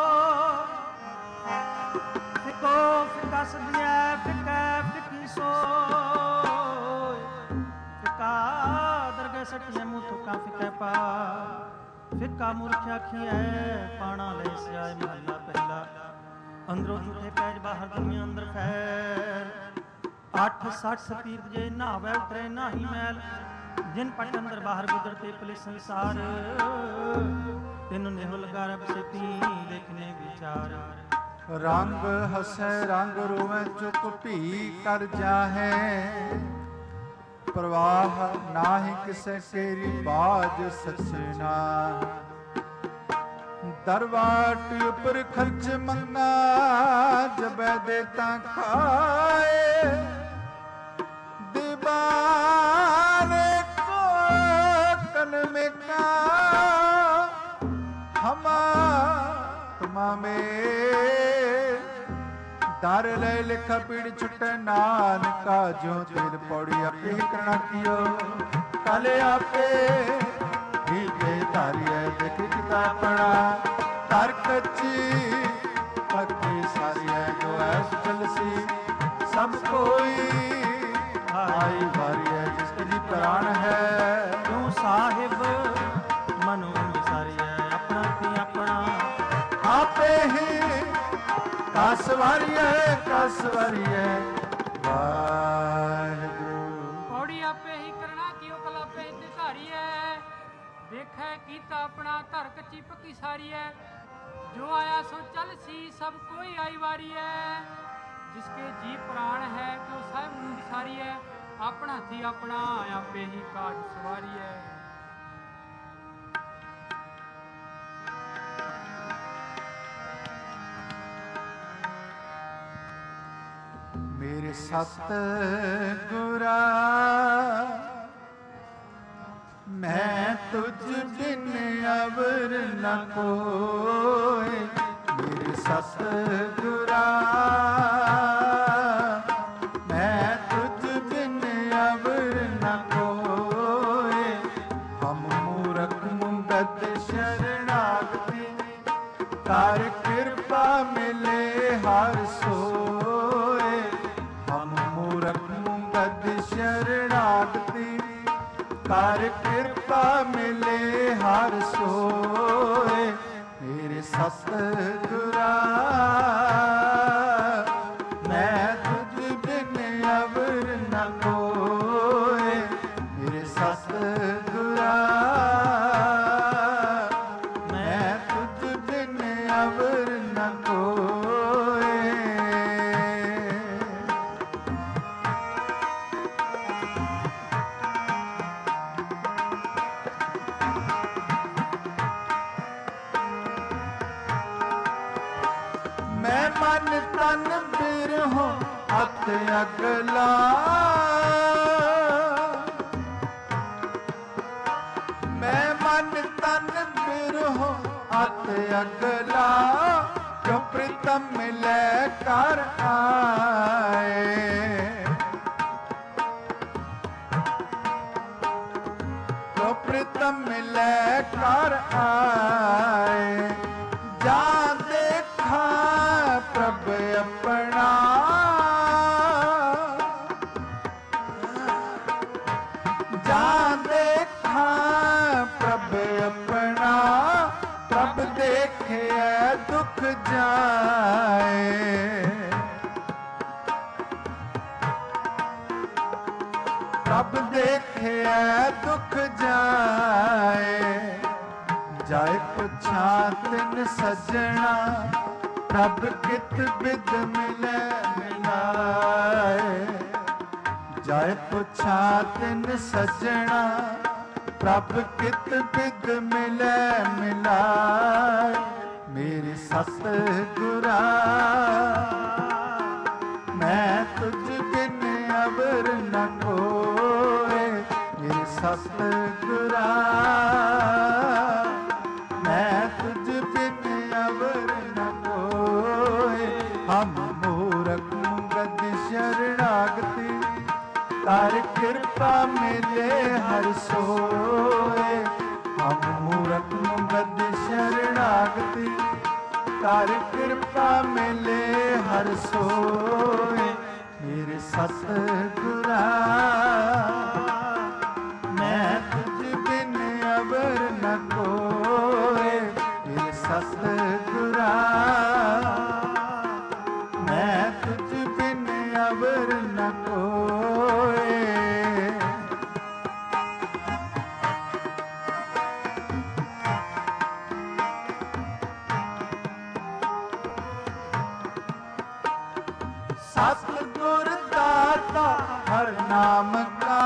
ਫਿੱਕੋ ਫਿੱਕਾ ਸਦੀਐ ਫਿੱਕੈ ਫਿੱਕੀ ਸੋਇ। ਫਿੱਕਾ ਦਰਗਹਿ ਸੱਟੀਐ ਮੂੰਹ ਥੁੱਕਾ ਫਿੱਕੈ ਪਾ। ਫਿੱਕਾ ਮੂਰਖ ਆਖੀਐ ਪਾਣਾ ਲੈ ਸਿਆਇ ਮਹੱਲਾ ਪਹਿਲਾ। ਅੰਦਰੋਂ ਝੂਠੇ ਪੈਜ ਬਾਹਰ ਦੁਨੀਆਂ ਅੰਦਰ ਫੈਲ। 860 ਤੀਰਥ ਜੇ ਨਹਾਵੈ ਉਤਰੇ ਨਾਹੀ ਮੈਲ। ਜਿਨ ਪਟ ਅੰਦਰ ਬਾਹਰ ਗੁਦਰ ਤੇ ਪਲੇ ਸੰਸਾਰ। ਤੈਨੂੰ ਨੇਹੋ ਲਗਾ ਰਬ ਸੇਤੀ ਦੇਖਨੇ ਵਿਚਾਰ। ਰੰਗ ਹਸੈ ਰੰਗ ਰੋਵੈ ਚੁੱਪ ਭੀ ਕਰ ਜਾਹੇ। ਪ੍ਰਵਾਹ ਨਾਹੀ ਕਿਸੇ ਕੇਰੀ ਬਾਜ ਸਚਨਾ। ਦਰਵਾਟ ਉਪਰ ਖਰਚ ਮੰਗਾ ਜਬੈ ਦੇਤਾ ਖਾਏ। ਦੀਵਾਨੇ ਕੋ ਕਨ ਮੇ ਕਾ ਹਮਾ ਤੁਮਾਮੇ। ਦਰ ਲੈ ਲਿਖਾ ਪੀੜ ਛੁਟੈ ਨਾਨਕਾ ਜੋ ਤੇਰ ਪੌੜੀ ਆਪੇ ਹੀ ਕਰਣਾ ਕੀਓ। ਕਲ ਆਪੇ ਹੀ ਕੇ ਧਾਰੀਐ ਦੇਖ ਕੀਤਾ ਆਪਣਾ। ਧਰ ਕੱਚੀ ਪੱਕੀ ਸਾਰੀਐ ਜੋ ਐਸ ਚਲਸੀ। ਸਭ ਕੋਈ ਆਈ ਵਾਰੀਐ ਜਿਸ ਦੀ ਪ੍ਰਾਣ ਹੈ। ਤੂੰ ਸਾਹਿਬ ਮਨੁ ਵਿਸਾਰੀਐ ਆਪਣਾ ਕੀ ਆਪਣਾ। ਆਪੇ ਹੀ ਕਸ ਵਾਰੀਐ ਵਾਹਿਗੁਰੂ। ਪੌੜੀ ਆਪੇ ਹੀ ਕਰਨਾ ਕੀਓ ਕਲ ਆਪੇ ਹੀ ਤੇ ਧਾਰੀਐ। ਦੇਖੈ ਕੀਤਾ ਆਪਣਾ ਧਰ ਕੱਚੀ ਪੱਕੀ ਸਾਰੀਐ। ਜੋ ਆਇਆ ਸੋ ਚੱਲ ਸੀ ਸਭ ਕੋਈ ਆਈ ਵਾਰੀਐ। ਜਿਸਕੇ ਜੀ ਪ੍ਰਾਣ ਹੈ ਕਿਉ ਸਾਹਿਬ ਨੂੰ ਵਿਸਾਰੀਐ। ਆਪਣਾ ਹੱਥੀ ਆਪਣਾ ਆਪੇ ਹੀ ਕਾਜ ਸਵਾਰੀਐ। ਮੇਰੇ ਸਤਿਗੁਰਾ ਮੈਂ ਤੁਝ ਬਿਨ ਅਵਰ ਨ ਕੋਇ। ਮੇਰੇ ਸਤਿਗੁਰਾ ਮੈਂ ਤੁਝ ਬਿਨ ਅਵਰ ਨ ਕੋਇ। ਹਮ ਮੂਰਖ ਮੁੰਗਤ ਸ਼ਰਨਾਗਤੀ ਕਰ ਕਿਰਪਾ ਮਿਲੇ ਹਰ ਸੋਇ। ਹਮ ਮੂਰਖ ਮੁੰਗਤ ਸ਼ਰਨਾਗਤੀ ਕਰ ਕਿਰਪਾ ਮਿਲੇ ਹਰ ਸੋਇ। ਮੇਰੇ ਸਤਿਗੁਰਾ ਮੈਂ ਤੁਝ ਬਿਨ ਅਵਰ ਨ ਕੋਇ। ਮੇਰੇ ਸਤਿਗੁਰਾ ਮੈਂ ਤੁਝ ਬਿਨ ਅਵਰ ਨ ਕੋਇ। ਮੈਂ ਮਨ ਤਨ ਬਿਰਹੋ ਅਤ ਅਗਲਾ। ਮੈਂ ਮਨ ਤਨ ਬਿਰਹੋ ਅਤ ਅਗਲਾ। ਜੋ ਪ੍ਰੀਤਮ ਮਿਲੈ ਕਰ ਆਏ। ਜੋ ਪ੍ਰੀਤਮ ਮਿਲੈ ਕਰ ਆਏ। ਜਾ ਦੇਖਾ ਪ੍ਰਭ ਆਪਣਾ। ਜਾ ਦੇਖਾ ਪ੍ਰਭ ਆਪਣਾ। ਪ੍ਰਭ ਦੇਖਿਆ ਦੁਖ ਜਾਏ। ਪ੍ਰਭ ਦੇਖਿਆ ਦੁਖ ਜਾਏ। ਜਾਇ ਪੁੱਛਾਂ ਤਿਨ ਸੱਜਣਾ। ਪ੍ਰਭ ਕਿਤ ਬਿਦ ਮਿਲੈ ਮਿਲਾਏ। ਜਾਇ ਪੁੱਛਾਂ ਤਿਨ ਸੱਜਣਾ। ਪ੍ਰਭ ਕਿਤ ਬਿਦ ਮਿਲੈ ਮਿਲਾਏ। ਮੇਰੇ ਸਤਿਗੁਰਾ ਮੈਂ ਤੁਝ ਬਿਨ ਅਵਰ ਨ ਕੋਇ। ਮੇਰੇ ਸਤਿਗੁਰਾ ਮੈਂ ਤੁਝ ਬਿਨ ਅਵਰ ਨ ਕੋਇ। ਹਮ ਮੂਰਖ ਮੁੰਗਦ ਸ਼ਰਨਾਗਤੀ ਕਰ ਕਿਰਪਾ ਮਿਲੇ ਹਰ ਸੋਇ। ਹਮ ਮੂਰਖ ਮੁੰਗਦ ਸ਼ਰਨਾਗਤੀ ਕਰ ਕਿਰਪਾ ਮਿਲੇ ਹਰ ਸੋਇ। ਮੇਰੇ ਸਤਿਗੁਰਾ ਮੈਂ ਤੁਝ ਬਿਨ ਅਵਰ ਨ ਕੋਇ। ਮੇਰੇ ਸਤਿਗੁਰਾ ਮੈਂ ਤੁਝ ਬਿਨ ਅਵਰ ਨ ਕੋਇ। ਸਤਿਗੁਰ ਦਾਤਾ ਹਰ ਨਾਮ ਕਾ।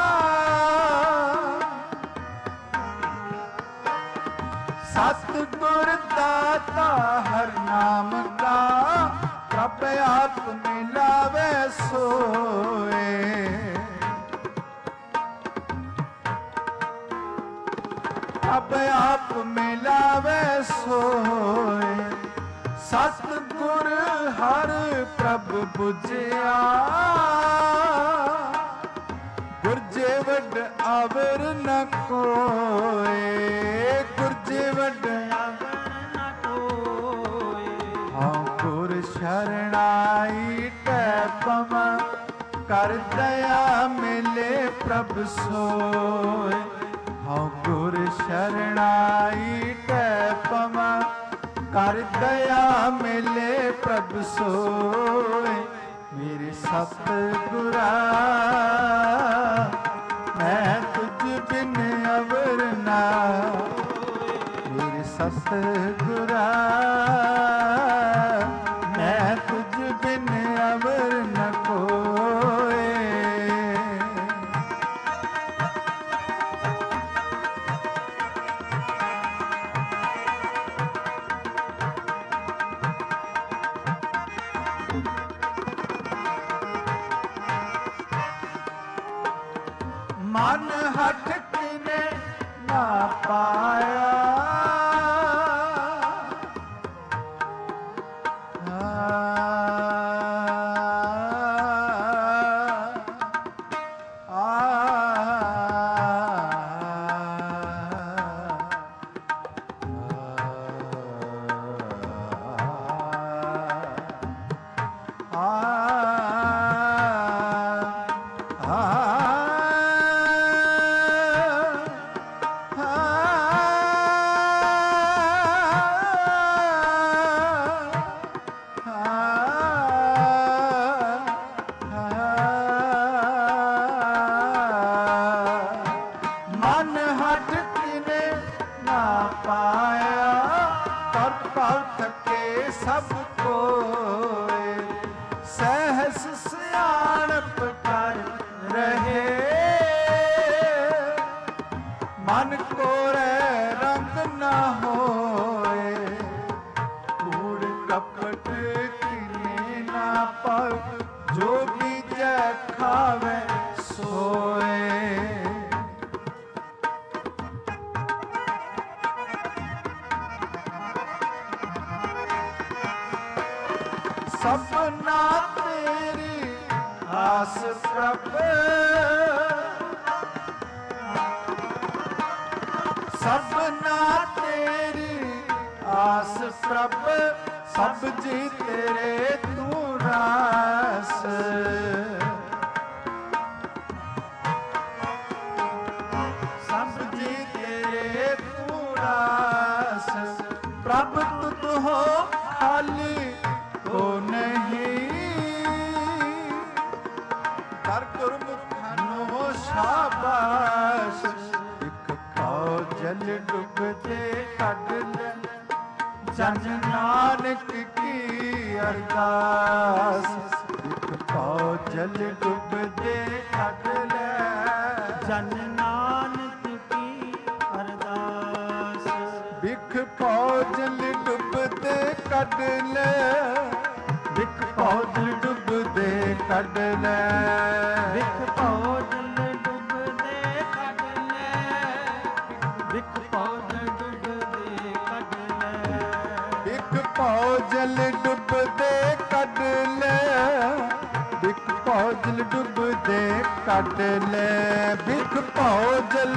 ਸਤਿਗੁਰ ਦਾਤਾ ਹਰ ਨਾਮ ਕਾ। ਪ੍ਰਭ ਆਪ ਮਿਲਾਵੇ ਸੋਏ। ਪ੍ਰਭ ਆਪ ਮਿਲਾਵੇ ਸੋਏ। ਸਤਿਗੁਰ ਹਰ ਪ੍ਰਭ ਬੁਝਿਆ। ਗੁਰ ਜੇ ਵੱਡ ਅਵਰ ਨ ਕੋਇ। ਗੁਰ ਜੇ ਵੱਡ ਅਵਰ ਨ ਕੋਇ। ਹਾਂ ਗੁਰ ਸ਼ਰਣਾਈ ਟੈ ਪਵਾਂ। ਕਰ ਦਇਆ ਮਿਲੇ ਪ੍ਰਭ ਸੋਇ। ਹਾਂ ਗੁਰ ਸ਼ਰਣਾਈ ਟੈ ਪਵਾਂ। ਕਰ ਦਇਆ ਮਿਲੇ ਪ੍ਰਭ ਸੋਇ। ਮੇਰੇ ਸਤਿਗੁਰਾ ਮੈਂ ਤੁਝ ਬਿਨ ਅਵਰ ਨਾ। ਮੇਰੇ ਸਤਿਗੁਰਾ ਮੈਂ ਤੁਝ ਬਿਨ ਅਵਰ ਨ ਕੋਇ। ਮਨ ਹਠ ਕਿਨੇ ਨਾ ਪਾਇਆ। ਸਪਨਾ ਤੇਰੀ ਆਸ ਪ੍ਰਭ, ਸਪਨਾ ਤੇਰੀ ਆਸ ਪ੍ਰਭ, ਸਭ ਜੀ ਤੇਰੇ ਤੂੰ ਰਾਸ। ਸਭ ਜੀ ਤੇਰੇ ਤੂੰ ਰਾਸ, ਪ੍ਰਭ ਤੁਧ ਹੋ ਖਾਲੀ ਹੋ ਨਹੀਂ। ਕਰ ਗੁਰਮੁਖਾਂ ਨੂੰ ਸ਼ਾਬਾਸ਼, ਇੱਕ ਖਾਓ ਜਲ ਡੁੱਬਦੇ ਕੱਢ ਲੈ, ਜਨ ਨਾਨਕ ਕੀ ਅਰਦਾਸ। ਇੱਕ ਖਾਓ ਜਲ ਡੁੱਬਦੇ ਕੱਢ ਲੈ, ਜਨ ਨਾਨਕ ਕੀ ਅਰਦਾਸ। ਬਿਖ ਪਾਓ ਜਲ ਡੁੱਬਦੇ ਕੱਢ ਲੈ, ਬਿਖ ਪਾਓ ਜਲ ਡੁੱਬਦੇ ਕੱਢ ਲੈ, ਬਿਖ ਪਾਓ ਜਲ ਡੁੱਬਦੇ ਕੱਢ ਲੈ, ਬਿਖ ਪਾਓ ਜਲ ਡੁੱਬਦੇ ਕੱਢ ਲੈ, ਬਿਖ ਪਾਓ ਜਲ ਡੁੱਬਦੇ ਕੱਢ ਲੈ, ਬਿਖ ਪਾਓ ਜਲ ਡੁੱਬਦੇ ਕੱਢ ਲੈ, ਬਿਖ ਪਾਓ ਜਲ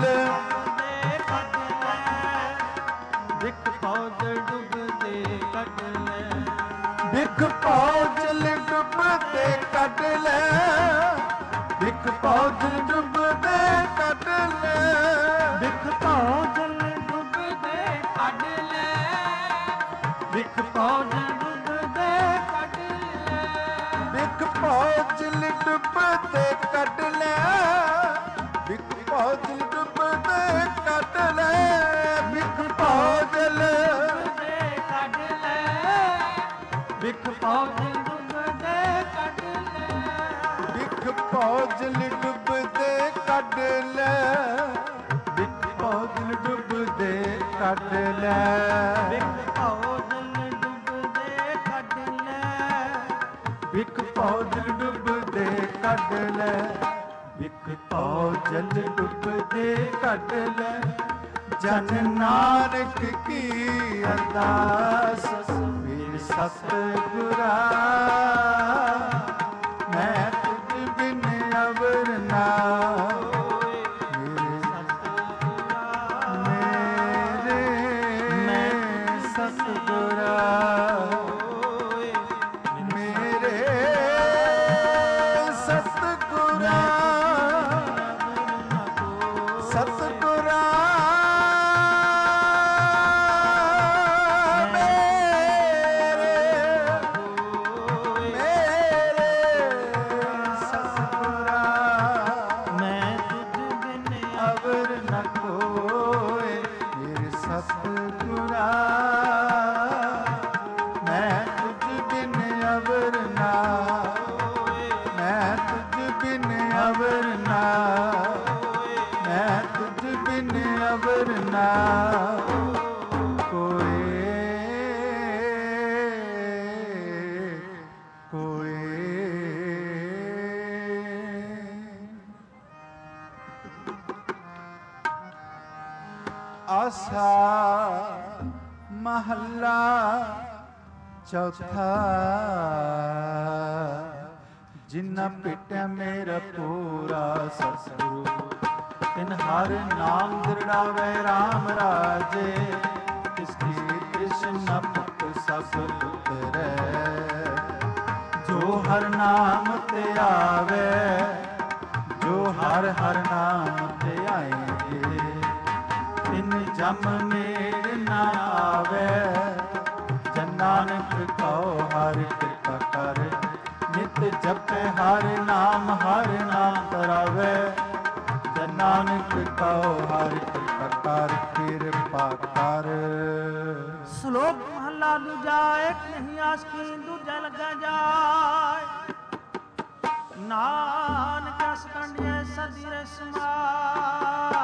ਬਿਖ ਪਾਓ ਜਲ ਡੁੱਬਦੇ ਕੱਢ ਲੈ, ਬਿਖ ਪਾਓ ਜਲ ਡੁੱਬਦੇ ਕੱਢ ਲੈ, ਬਿਖ ਪਾਓ ਜਲ ਡੁੱਬਦੇ ਕੱਢ ਲੈ, ਬਿਖ ਪਾਓ ਜਲ ਡੁੱਬਦੇ ਕੱਢ ਲੈ, ਬਿਖ ਪਾਓ ਜਲ ਡੁੱਬਦੇ ਕੱਢ ਲੈ, ਬਿਖ ਪਾਓ ਜਲ ਡੁੱਬਦੇ ਕੱਢ ਲੈ, ਬਿਖ ਪਾਓ ਜਲ ਡੁੱਬਦੇ ਕੱਢ ਲੈ, ਬਿਖ ਪਾਓ ਜਲ ਡੁੱਬਦੇ ਕੱਢ ਲੈ, ਬਿਖ ਪਾਓ ਜਲ ਡੁੱਬਦੇ ਕੱਢ ਲੈ, ਬਿਖ ਪਾਓ ਜਲ ਡੁੱਬਦੇ ਕੱਢ ਲੈ, ਬਿਖ ਪਾਓ ਜਲ ਡੁੱਬਦੇ ਕੱਢ ਲੈ, ਬਿਖ ਪਾਓ ਜਲ ਡੁੱਬਦੇ ਕੱਢ ਲੈ, ਬਿਖ ਪਾਓ ਜਲ ਡੁੱਬਦੇ ਕੱਢ ਲੈ, ਬਿਖ ਪਾਓ ਜਲ ਡੁੱਬਦੇ ਕੱਢ ਲੈ, ਜਨ ਨਾਨਕ ਕੀ ਅਰਦਾਸ। ਮੇਰੇ ਸਤਿਗੁਰਾ ਮੈਂ ਤੁਝ ਬਿਨ ਅਵਰ ਨਾ, ਮੇਰੇ ਸਤਿਗੁਰਾ ਮੇਰੇ ਸਤਿਗੁਰਾ, ਸਤਿਗੁਰਾ ਆਸਾ ਮਹੱਲਾ ਚੌਥਾ। ਜਿਨ੍ਹਾਂ ਭੇਟਿਆ ਮੇਰਾ ਪੂਰਾ ਸਤਿਗੁਰੂ, ਤਿਨ ਹਰ ਨਾਮ ਦ੍ਰਿੜਾਵੇ ਰਾਮ ਰਾਜੇ। ਤਿਸਕੀ ਤ੍ਰਿਸ਼ਨਾ ਭੁਖ ਸਭ ਉਤਰੈ, ਜੋ ਹਰ ਨਾਮ ਤੇ ਆਵੇ, ਜੋ ਹਰ ਹਰ ਨਾਮ ਤੇ ਆਏਗੇ। ਤਿਨ ਜਮ ਮੇਰ ਨਾ ਆਵੇ, ਜਨ ਨਾਨਕ ਕਉ ਹਰਿ ਕਿਰਪਾ ਕਰ। ਨਿਤ ਜਪੈ ਹਰਿ ਨਾਮ ਧਰਾਵੇ, ਜਨ ਨਾਨਕ ਕਉ ਹਰਿ ਕਿਰਪਾ ਕਰ। ਕਿਰਪਾ ਕਰ। ਸ਼ਲੋਕ ਮਹਲਾ ਦੂਜਾ। ਇੱਕ ਨਹੀਂ ਆਸਕੀ ਦੂਜਾ ਲੱਗਾ ਜਾਏ, ਨਾਨਕ ਅਸ ਕੰਢਿਐ ਸਦੀਰੇ ਸਮਾਏ।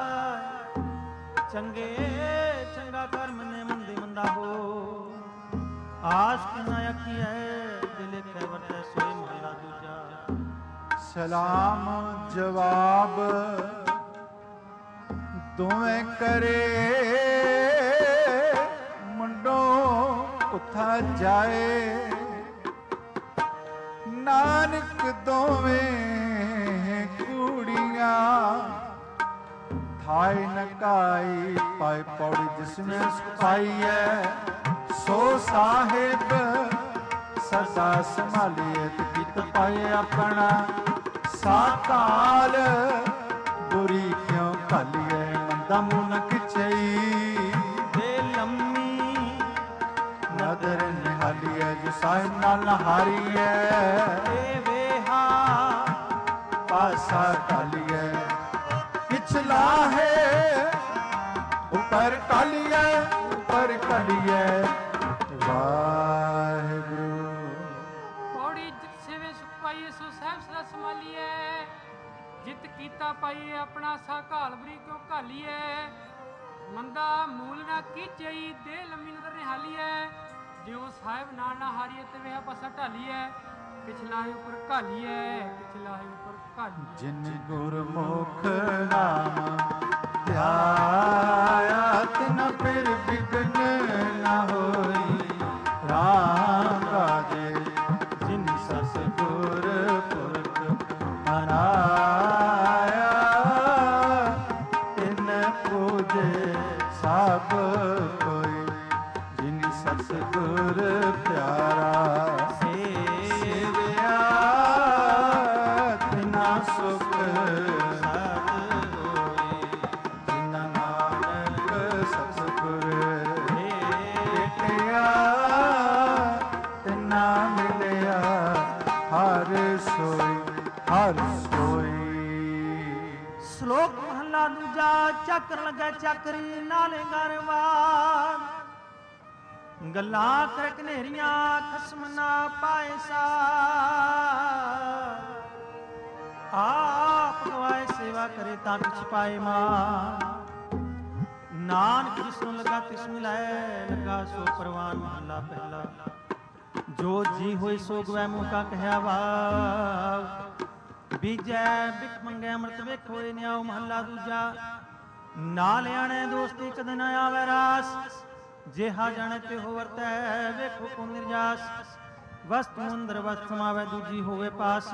ਚੰਗੇ ਚੰਗਾ ਕਰਮ ਨੇ ਮੰਦੇ ਮੰਦਾ ਹੋ, ਆਸ ਕਿ ਨਾ ਆਖੀਐ ਦਿਲ ਕੈ ਵਰਤੈ ਸੋਈ ਮਹਲਾ ਦੂਜਾ। ਸਲਾਮ ਜਵਾਬ ਦੋਵੇਂ ਕਰੇ, ਮੁੰਡੋ ਉਥਾ ਜਾਏ। ਨਾਨਕ ਦੋਵੇਂ ਕੁੜੀਆਂ ਥਾਇ ਨਕਾਈ ਪਾਏ ਪੌੜੀ ਜਿਸਨੇ ਸੁਖਾਈਐ। ਸੋ ਸਾਹਿਬ ਸਦਾ ਸੰਭਾਲੀਏ ਕਿਤ ਪਾਏ ਆਪਣਾ। ਸਾਕਾਲ ਬੁਰੀ ਕਿਉ ਘਾਲੀਏ, ਮੰਦਾ ਮੁਨਕ ਚਈ। ਦੇ ਲੰਮੀ ਨਦਰ ਨਿਹਾਲੀਏ, ਜੋ ਸਾਹਿਬ ਨਾਲ ਹਾਰੀਏ। ਏ ਵੇਹਾ ਪਾਸਾ ਢਾਲੀਏ, ਪਿਛਲਾ ਹੈ ਉੱਪਰ ਕਾਲੀਏ, ਉੱਪਰ ਕਾਲੀਏ। ਵਾਹਿਗੁਰੂ। ਪੌੜੀ ਜਿਤ ਸੇਵੇ ਸੁਖ ਪਾਈਏ, ਸੋ ਸਹਿਬ ਸਦਾ ਸੰਭਾਲੀਏ। ਜਿਤ ਕੀਤਾ ਪਾਈਏ, ਆਪਣਾ ਸਾਕਾਲ ਬਰੀ ਕਿਉ ਘਾਲੀਏ। ਮੰਦਾ ਮੂਲ ਨਾ ਕੀਚਈ, ਦੇ ਲੰਮੀ ਨਦਰ ਨਿਹਾਲੀਏ। ਜਿਉ ਸਾਹਿਬ ਨਾਲ ਨਾ ਹਾਰੀਏ, ਤੇ ਵੇਹਾ ਪਾਸਾ ਢਾਲੀਏ। ਪਿਛਲਾ ਹੈ ਉੱਪਰ ਘਾਲੀਏ, ਪਿਛਲਾ ਹੈ ਉੱਪਰ ਘਾਲੀਏ। ਜਿਨ ਗੁਰਮੁਖ ਨਾਮ ਧਿਆਇਆ, ਤਿਨ ਫਿਰ ਬਿਘਨ ਨਾ ਹੋਈ। ਰਾਮ ਰਾਜੇ ਜਿਨ ਸਤਿਗੁਰ ਪੁਰਖ ਮਨਾਇਆ। ਤਿਨ ਪੂਜੇ ਸਭ ਕੋਈ, ਜਿਨ ਸਤਿਗੁਰ ਪਿਆਰਾ। ਸੇਵਿਆ ਤਿਨਾ ਸੁਖ ਸਤ ਹੋਏ। ਜਿਨਾ ਨਾਨਕ ਸਤਿਗੁਰ ਭੇਟਿਆ, ਤਿਨਾ ਮਿਲਿਆ ਹਰ ਸੋਈ, ਹਰ ਸੋਈ। ਸ਼ਲੋਕ ਮਹਲਾ ਦੂਜਾ। ਚੱਕਰ ਲੱਗਾ ਚੱਕਰੀ ਨਾਲੇ ਗਰਵਾਨ, ਗੱਲਾਂ ਕਰ ਘਨੇਰੀਆਂ ਖਸਮ ਨਾ ਪਾਏ ਸਾ। ਆਪ ਗਵਾਏ ਸੇਵਾ ਕਰੇ ਤਾਂ ਪਿਛ ਪਾਏ ਮਾਨ। ਨਾਨਕ ਜਿਸ ਨੂੰ ਲੱਗਾ ਤਿਸ ਮਿਲਾਏ, ਲੱਗਾ ਸੋ ਪ੍ਰਵਾਨ। ਮਹਲਾ ਪਹਿਲਾ। ਜੋ ਜੀ ਹੋਏ ਸੋ ਗਵੈ ਮੂੰਹ ਕਾ ਕਹਿਆ ਵਾਵ। ਬੀਜੈ ਬਿਖ ਮੰਗੈ ਅੰਮ੍ਰਿਤ ਵੇਖ ਹੋਏ ਨਿਆਉ। ਮਹਲਾ ਦੂਜਾ। ਨਾ ਲਿਆਣੇ ਦੋਸਤੀ ਕਦੇ ਨਾ ਆਵੇ ਰਾਸ। ਜਿਹਾ ਜਾਣੇ ਤਿਹੋ ਵਰਤੈ, ਵੇਖੋ ਕੋ ਨਿਰਜਾਸ। ਵਸਤੂ ਅੰਦਰ ਵਸਤ ਸਮਾਵੈ, ਦੂਜੀ ਹੋਵੇ ਪਾਸ।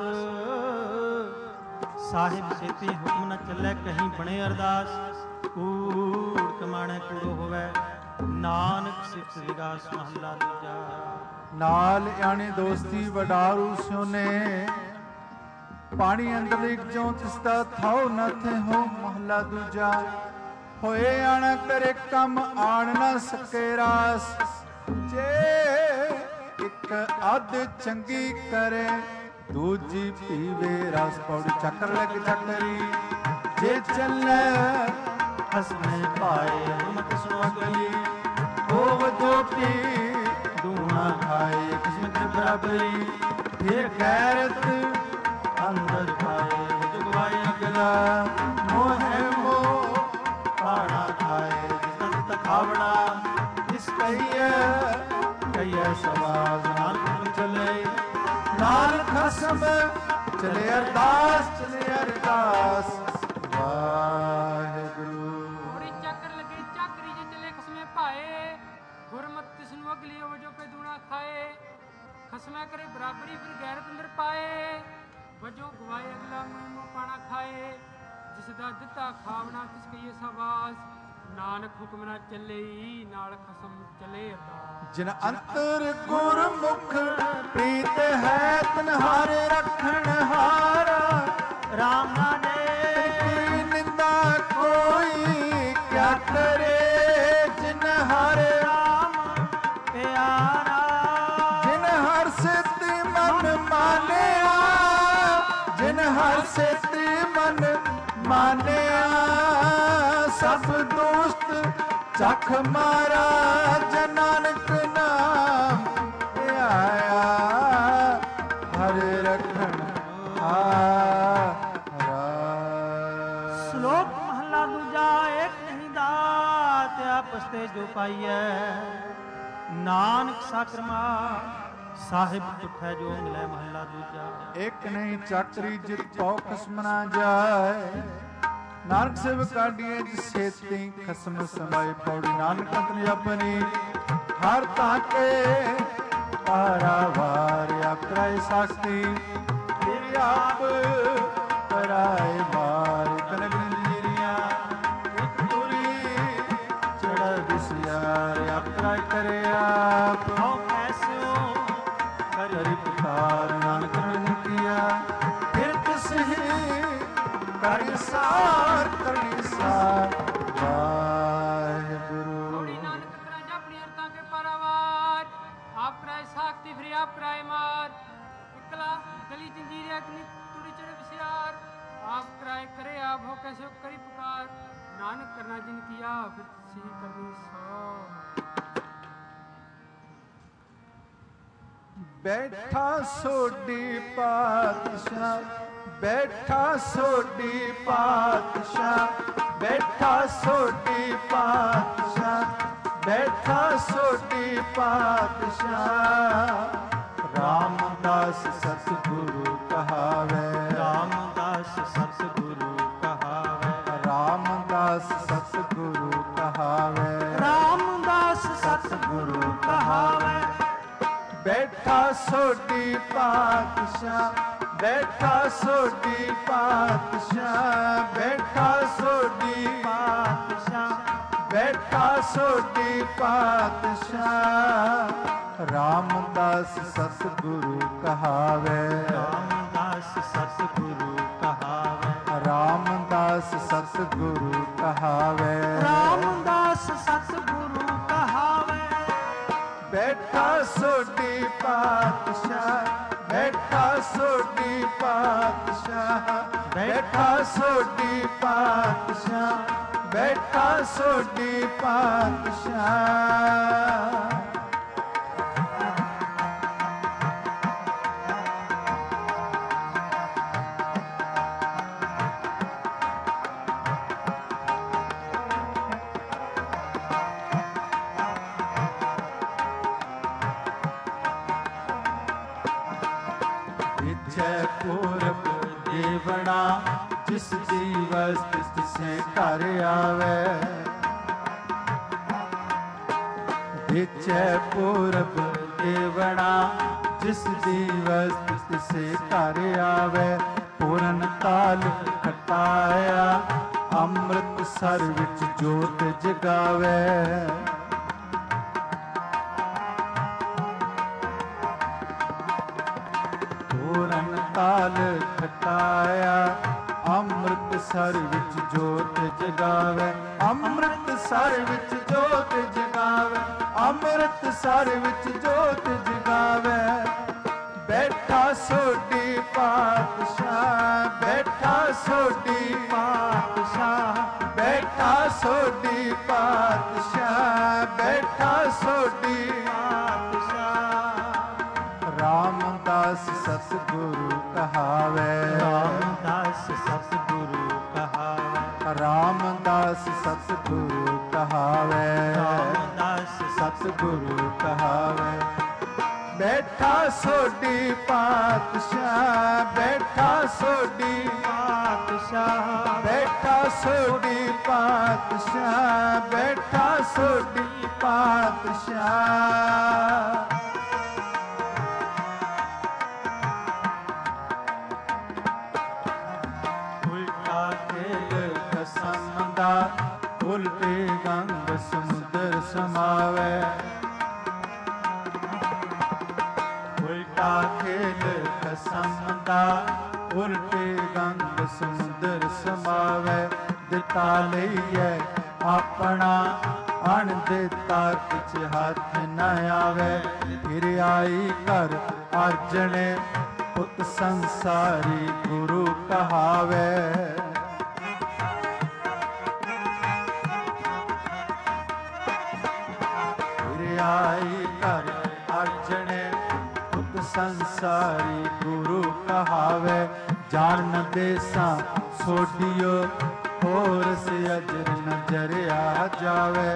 ਸਾਹਿਬ ਛੇਤੀ ਹੁਕਮ ਨ ਚੱਲੇ, ਕਹੀਂ ਬਣੇ ਅਰਦਾਸ। ਕੂੜ ਕਮਾਣੇ ਕੂੜੋ ਹੋਵੇ, ਨਾਨਕ ਸਿਫਤ ਵਿਗਾਸ। ਮਹਲਾ ਦੂਜਾ। ਨਾਲ ਆਣੀ ਦੋਸਤੀ ਵਡਾਰੂ ਸਿਉਨੇ, ਪਾਣੀ ਅੰਦਰ ਇੱਕ ਜਿਉ ਤਿਸਦਾ ਥਾਉ ਨ ਥੇ ਹੋ। ਮਹਲਾ ਦੂਜਾ। ਹੋਏ ਆਣਾ ਕਰੇ ਕੰਮ ਆਣ ਨਾ ਸਕੇ ਰਾਸ। ਜੇ ਇੱਕ ਅੱਧ ਚੰਗੀ ਕਰੇ, ਦੂਜੀ ਪੀਵੇ ਰਸ। ਪੌੜੀ ਚੱਕਰ ਲੱਗ ਚੱਕਰੀ। ਜੇ ਚੱਲੇ ਹਸਨੇ ਪਾਏ, ਮਤ ਸੁਣੋ ਅਗਲੀ। ਹੋਵ ਜੋਤੀ ਦੂਣਾ ਖਾਏ, ਕਿਸਮਤ ਬਰਾਬਰੀ। ਫਿਰ ਗੈਰਤ ਅੰਦਰ ਪਾਏ, ਜੁਗਵਾਈ ਅਗਲਾ। ਮੋਹਿ ਮੋਹ ਪਾਣਾ ਖਾਏ, ਜਿਸ ਤਖਾਵਣਾ। ਜਿਸ ਕਹੀਏ ਕਹੀਏ ਸਵਾਲ, ਨਾਨਕ ਚਲੇ ਨਾਲ ਖਸਮ। ਚਲੇ ਅਰਦਾਸ, ਚਲੇ ਅਰਦਾਸ। ਵਾਹਿਗੁਰੂ। ਪੌੜੀ ਚੱਕਰ ਲੱਗੇ ਜਿਸ ਦਾ ਦਿੱਤਾ ਖਾਵਣਾ ਤਿਸ ਕਈਏ ਸਵਾਸ ਨਾਨਕ ਹੁਕਮ ਨਾ ਚੱਲੇ ਨਾਲ ਖਸਮ ਚਲੇ ਅਰਦਾਸ ਜਿਨ ਅੰਤਰ ਗੁਰਮੁਖ ਪ੍ਰੀਤ ਹੈ ਤਨ ਹਰ ਰਖਣ ਹਾਰਾ ਰਾਮ ਨਾਨਕ ਕੀ ਨਿੰਦਾ ਕੋਈ ਕਿਆ ਕਰੇ ਜਿਨ ਹਰ ਰਾਮ ਪਿਆਰਾ ਜਿਨ ਹਰ ਸਿਤ ਮਨ ਮਾਨਿਆ ਜਿਨ ਹਰ ਸਿਤ ਮਨ ਮਾਨਿਆ ਸਭ ਦੁਸ਼ਟ ਚਖ ਮਾਰਾ ਜਨ ਨਾਨਕ ਨਾਮ ਆਇਆ ਹਰ ਰਖਣ ਹਾਰਾ। ਸ਼ਲੋਕ ਮਹਲਾ ਦੂਜਾ ਏਕ ਨਹੀਂ ਦਾਤ ਆਪਸ ਤੇ ਜੋ ਪਾਈਐ ਨਾਨਕ ਸਾਕਰਮਾ ਸਾਹਿਬ ਤੁਠੈ ਜੋ ਮਿਲੈ ਮਹਲਾ ਦੂਜਾ। ਇੱਕ ਨਹੀਂ ਚੱਕਰੀ ਜਿਤ ਪਉ ਖਸਮ ਨਾ ਜਾਏ ਨਾਨਕ ਸਿਵ ਕਾਢੀਏ ਜਿਸ ਛੇਤੀ ਖਸਮ ਸਮਾਏ ਪੌੜੀ ਨਾਨਕ ਅੰਤਨ ਆਪਣੀ ਹਰ ਤਾਕੇ ਪਾਰਾਵਾਰ ਆਪਰਾਏ ਸਾਖੀ ਤੇਰੀ ਆਪ ਕਰਾਏ ਮਾਰ ਕਨਕ ਨੀਰੀਆਂ ਇੱਕ ਤੁਰੀ ਚੜਾ ਵਿਸਿਆਰ ਆਪਰਾਏ ਕਰੇ ਆਪ ਹਉ ਐਸਿਓ ਕਰੀ ਪੁਕਾਰ ਨਾਨਕ ਨੇ ਕੀਆ ਫਿਰ ਤਿਸ ਹੀ ਕਰੀ ਸਾਰ ਕਰਨੀ ਸਾਰ ਵਾਹਿਗੁਰੂ। ਥੋੜੀ ਨਾਨਕ ਕਰਾਂ ਆਪਣੀ ਅਰਤਾਂ ਕੇ ਪਰਵਾਰ ਆਪ ਕਰਾਏ ਸਾਖਤੀ ਫਿਰ ਆਪ ਕਰਾਏ ਮਾਰ ਇਕਲਾ ਗਲੀ ਜੰਜੀਰ ਅਗਨੀ ਤੁਰੀ ਚੜ ਵਿਸਿਆਰ ਆਪ ਕਰਾਏ ਕਰੇ ਆਪ ਹੋ ਕੈਸੇ ਕਰੀ ਪੁਕਾਰ ਨਾਨਕ ਕਰਨਾ ਜਿਨ ਕੀਆ ਫਿਰ ਸੀ ਕਰਨੀ ਸੋ। ਬੈਠਾ ਸੋਢੀ ਪਾਤਸ਼ਾਹ ਬੈਠਾ ਸੋਢੀ ਪਾਤਸ਼ਾਹ ਬੈਠਾ ਸੋਢੀ ਪਾਤਸ਼ਾਹ ਬੈਠਾ ਸੋਢੀ ਪਾਤਸ਼ਾਹ ਰਾਮਦਾਸ ਸਤਿਗੁਰੂ ਕਹਾਵੇ ਰਾਮਦਾਸ ਸਤਿਗੁਰੂ ਕਹਾਵੇ ਰਾਮਦਾਸ ਸਤਿਗੁਰੂ ਕਹਾਵੇ ਰਾਮਦਾਸ ਸਤਿਗੁਰੂ ਕਹਾਵੇ ਬੈਠਾ ਸੋਢੀ ਪਾਤਸ਼ਾਹ ਬੈਠਾ ਸੋਢੀ ਪਾਤਸ਼ਾਹ ਬੈਠਾ ਸੋਢੀ ਪਾਤਸ਼ਾਹ ਬੈਠਾ ਸੋਢੀ ਪਾਤਸ਼ਾਹ ਰਾਮਦਾਸ ਸਤਿਗੁਰੂ ਕਹਾਵੇ ਰਾਮਦਾਸ ਸਤਿਗੁਰੂ ਕਹਾਵੇ ਰਾਮਦਾਸ ਸਤਿਗੁਰੂ ਕਹਾਵੇ ਰਾਮਦਾਸ ਸਤਿਗੁਰੂ ਕਹਾਵੇ ਬੈਠਾ ਸੋਢੀ ਪਾਤਸ਼ਾਹ ਬੈਠਾ ਸੋਢੀ ਪਾਤਸ਼ਾਹ ਬੈਠਾ ਸੋਢੀ ਪਾਤਸ਼ਾਹ ਬੈਠਾ ਸੋਢੀ ਪਾਤਸ਼ਾਹ ਵਿਚੈ ਪੂਰਬ ਦੇਵਣਾ ਜਿਸ ਦਿਵਸ ਤਿਸੈ ਘਰ ਆਵੇ ਵਿਚੈ ਪੂਰਬ ਦੇਵਣਾ ਜਿਸ ਦਿਵਸ ਤਿਸੈ ਘਰ ਆਵੇ ਪੂਰਨ ਕਾਲ ਖਟਾਇਆ ਅੰਮ੍ਰਿਤ ਸਰ ਵਿੱਚ ਜੋਤ ਜਗਾਵੇ ਪੂਰਨ ਕਾਲ ਖਟਾਇਆ ਅੰਮ੍ਰਿਤ ਸਰ ਵਿੱਚ ਜੋਤ ਜਗਾਵੇ ਅੰਮ੍ਰਿਤ ਸਰ ਵਿੱਚ ਜੋਤ ਜਗਾਵੇ ਅੰਮ੍ਰਿਤ ਸਰ ਵਿੱਚ ਜੋਤ ਜਗਾਵੇ ਬੈਠਾ ਸੋਢੀ ਪਾਤਸ਼ਾਹ ਬੈਠਾ ਸੋਢੀ ਪਾਤਸ਼ਾਹ ਬੈਠਾ ਸੋਢੀ ਪਾਤਸ਼ਾਹ ਬੈਠਾ ਸੋਢੀ ਪਾਤਸ਼ਾਹ ਰਾਮਦਾਸ ਸਤਿਗੁਰੂ ਕਹਾਵੇ ਰਾਮਦਾਸ ਸਤਿਗੁਰੂ ਕਹਾਵੇ ਰਾਮਦਾਸ ਸਤਿਗੁਰੂ ਕਹਾਵੇ ਰਾਮਦਾਸ ਸਤਿਗੁਰੂ ਕਹਾਵੇ ਬੈਠਾ ਸੋਢੀ ਪਾਤਸ਼ਾਹ ਬੈਠਾ ਸੋਢੀ ਪਾਤਸ਼ਾਹ ਬੈਠਾ ਸੋਢੀ ਪਾਤਸ਼ਾਹ ਬੈਠਾ ਸੋਢੀ ਪਾਤਸ਼ਾਹ ਉਲਟਾ ਖੇਲ ਸਮਾਵੈ ਦਿੱਤਾ ਲਈਐ ਆਪਣਾ ਅਣ ਦਿੱਤਾ ਕਿਛ ਹੱਥ ਨ ਆਵੈ ਫਿਰ ਆਈ ਘਰ ਅਰਜਣੇ ਪੁੱਤ ਸੰਸਾਰੀ ਗੁਰੂ ਕਹਾਵੈ ਫਿਰ ਆਈ ਘਰ ਅਰਜਣੇ ਪੁੱਤ ਸੰਸਾਰੀ ਗੁਰੂ ਕਹਾਵੈ ਜਾਣ ਦੇਸਾਂ ਸੋਢਿਓ ਹੋਰ ਸੇ ਅਜਰ ਨ ਜਰਿਆ ਜਾਵੇ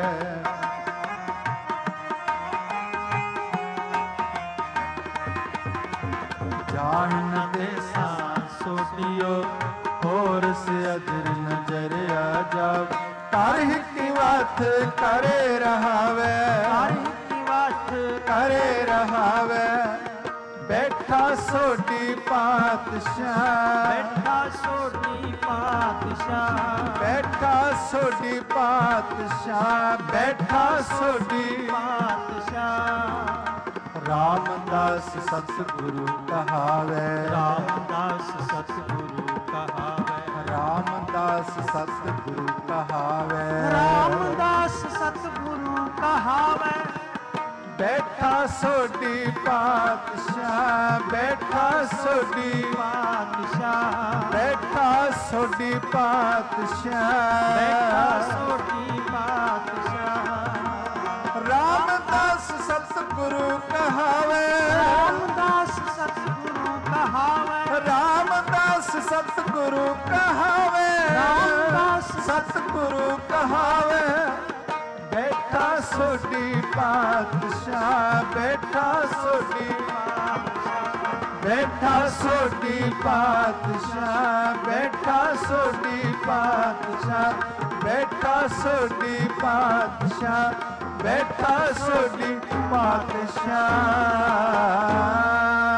ਜਾਣ ਦੇਸਾਂ ਸੋਢਿਓ ਹੋਰ ਸੇ ਅਜਰ ਨ ਜਰਿਆ ਜਾਵੇ ਕਰ ਹਿੱਕੀ ਵਾਤ ਕਰੇ ਰਹਾਵੇ ਕਰ ਹਿੱਕੀ ਵਾਤ ਕਰੇ ਰਹਾਵੇ ਬੈਠਾ ਸੋਢੀ ਪਾਤਸ਼ਾਹ ਬੈਠਾ ਸੋਢੀ ਪਾਤਸ਼ਾਹ ਬੈਠਾ ਸੋਢੀ ਪਾਤਸ਼ਾਹ ਬੈਠਾ ਸੋਢੀ ਪਾਤਸ਼ਾਹ ਰਾਮਦਾਸ ਸਤਿਗੁਰੂ ਕਹਾਵੇ ਰਾਮਦਾਸ ਸਤਿਗੁਰੂ ਕਹਾਵੇ ਰਾਮਦਾਸ ਸਤਿਗੁਰੂ ਕਹਾਵੇ ਰਾਮਦਾਸ ਸਤਿਗੁਰੂ ਕਹਾਵੇ ਬੈਠਾ ਸੋਢੀ ਪਾਤਸ਼ਾਹ ਬੈਠਾ ਸੋਢੀ ਪਾਤਸ਼ਾਹ ਬੈਠਾ ਸੋਢੀ ਪਾਤਸ਼ਾਹ ਬੈਠਾ ਸੋਢੀ ਪਾਤਸ਼ਾਹ ਰਾਮਦਾਸ ਸਤਿਗੁਰੂ ਕਹਾਵੇ ਰਾਮਦਾਸ ਸਤਿਗੁਰੂ ਕਹਾਵੇ ਰਾਮਦਾਸ ਸਤਿਗੁਰੂ ਕਹਾਵੇ ਰਾਮਦਾਸ ਸਤਿਗੁਰੂ ਕਹਾਵੇ ਬੈਠਾ ਸੋਢੀ ਪਾਤਸ਼ਾਹ ਬੈਠਾ ਸੋਢੀ ਪਾਤਸ਼ਾਹ ਬੈਠਾ ਸੋਢੀ ਪਾਤਸ਼ਾਹ ਬੈਠਾ ਸੋਢੀ ਪਾਤਸ਼ਾਹ ਬੈਠਾ ਸੋਢੀ ਪਾਤਸ਼ਾਹ ਬੈਠਾ ਸੋਢੀ ਪਾਤਸ਼ਾਹ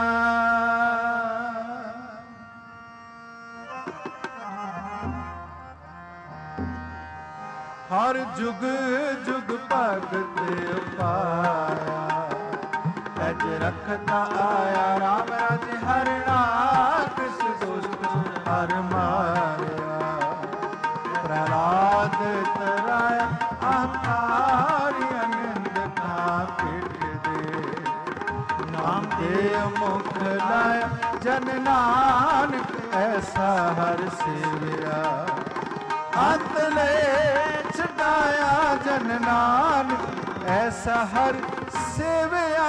ਹਰ ਜੁਗ ਜੁਗ ਭਗਤ ਪਾਇਆ ਅਜ ਰਖਦਾ ਆਇਆ ਰਾਮ ਰਾਜ ਹਰਣਾ ਕਿਸ ਦੁਸ਼ਟ ਹਰ ਮਾਰਿਆ ਪ੍ਰਹਲਾਦ ਤਰਾਇਆ ਆਕਾਰੀ ਅਨੰਦ ਕਾ ਪਿਠ ਦੇ ਨਾਮ ਦੇ ਮੁਖ ਲਾਇਆ ਜਨ ਨਾਨਕ ਐਸਾ ਹਰ ਸੇਵਿਆ ਅੰਤ ਲੈ ਛਡਾਇਆ ਜਨ ਨਾਨਕ ਐਸਾ ਹਰ ਸੇਵਿਆ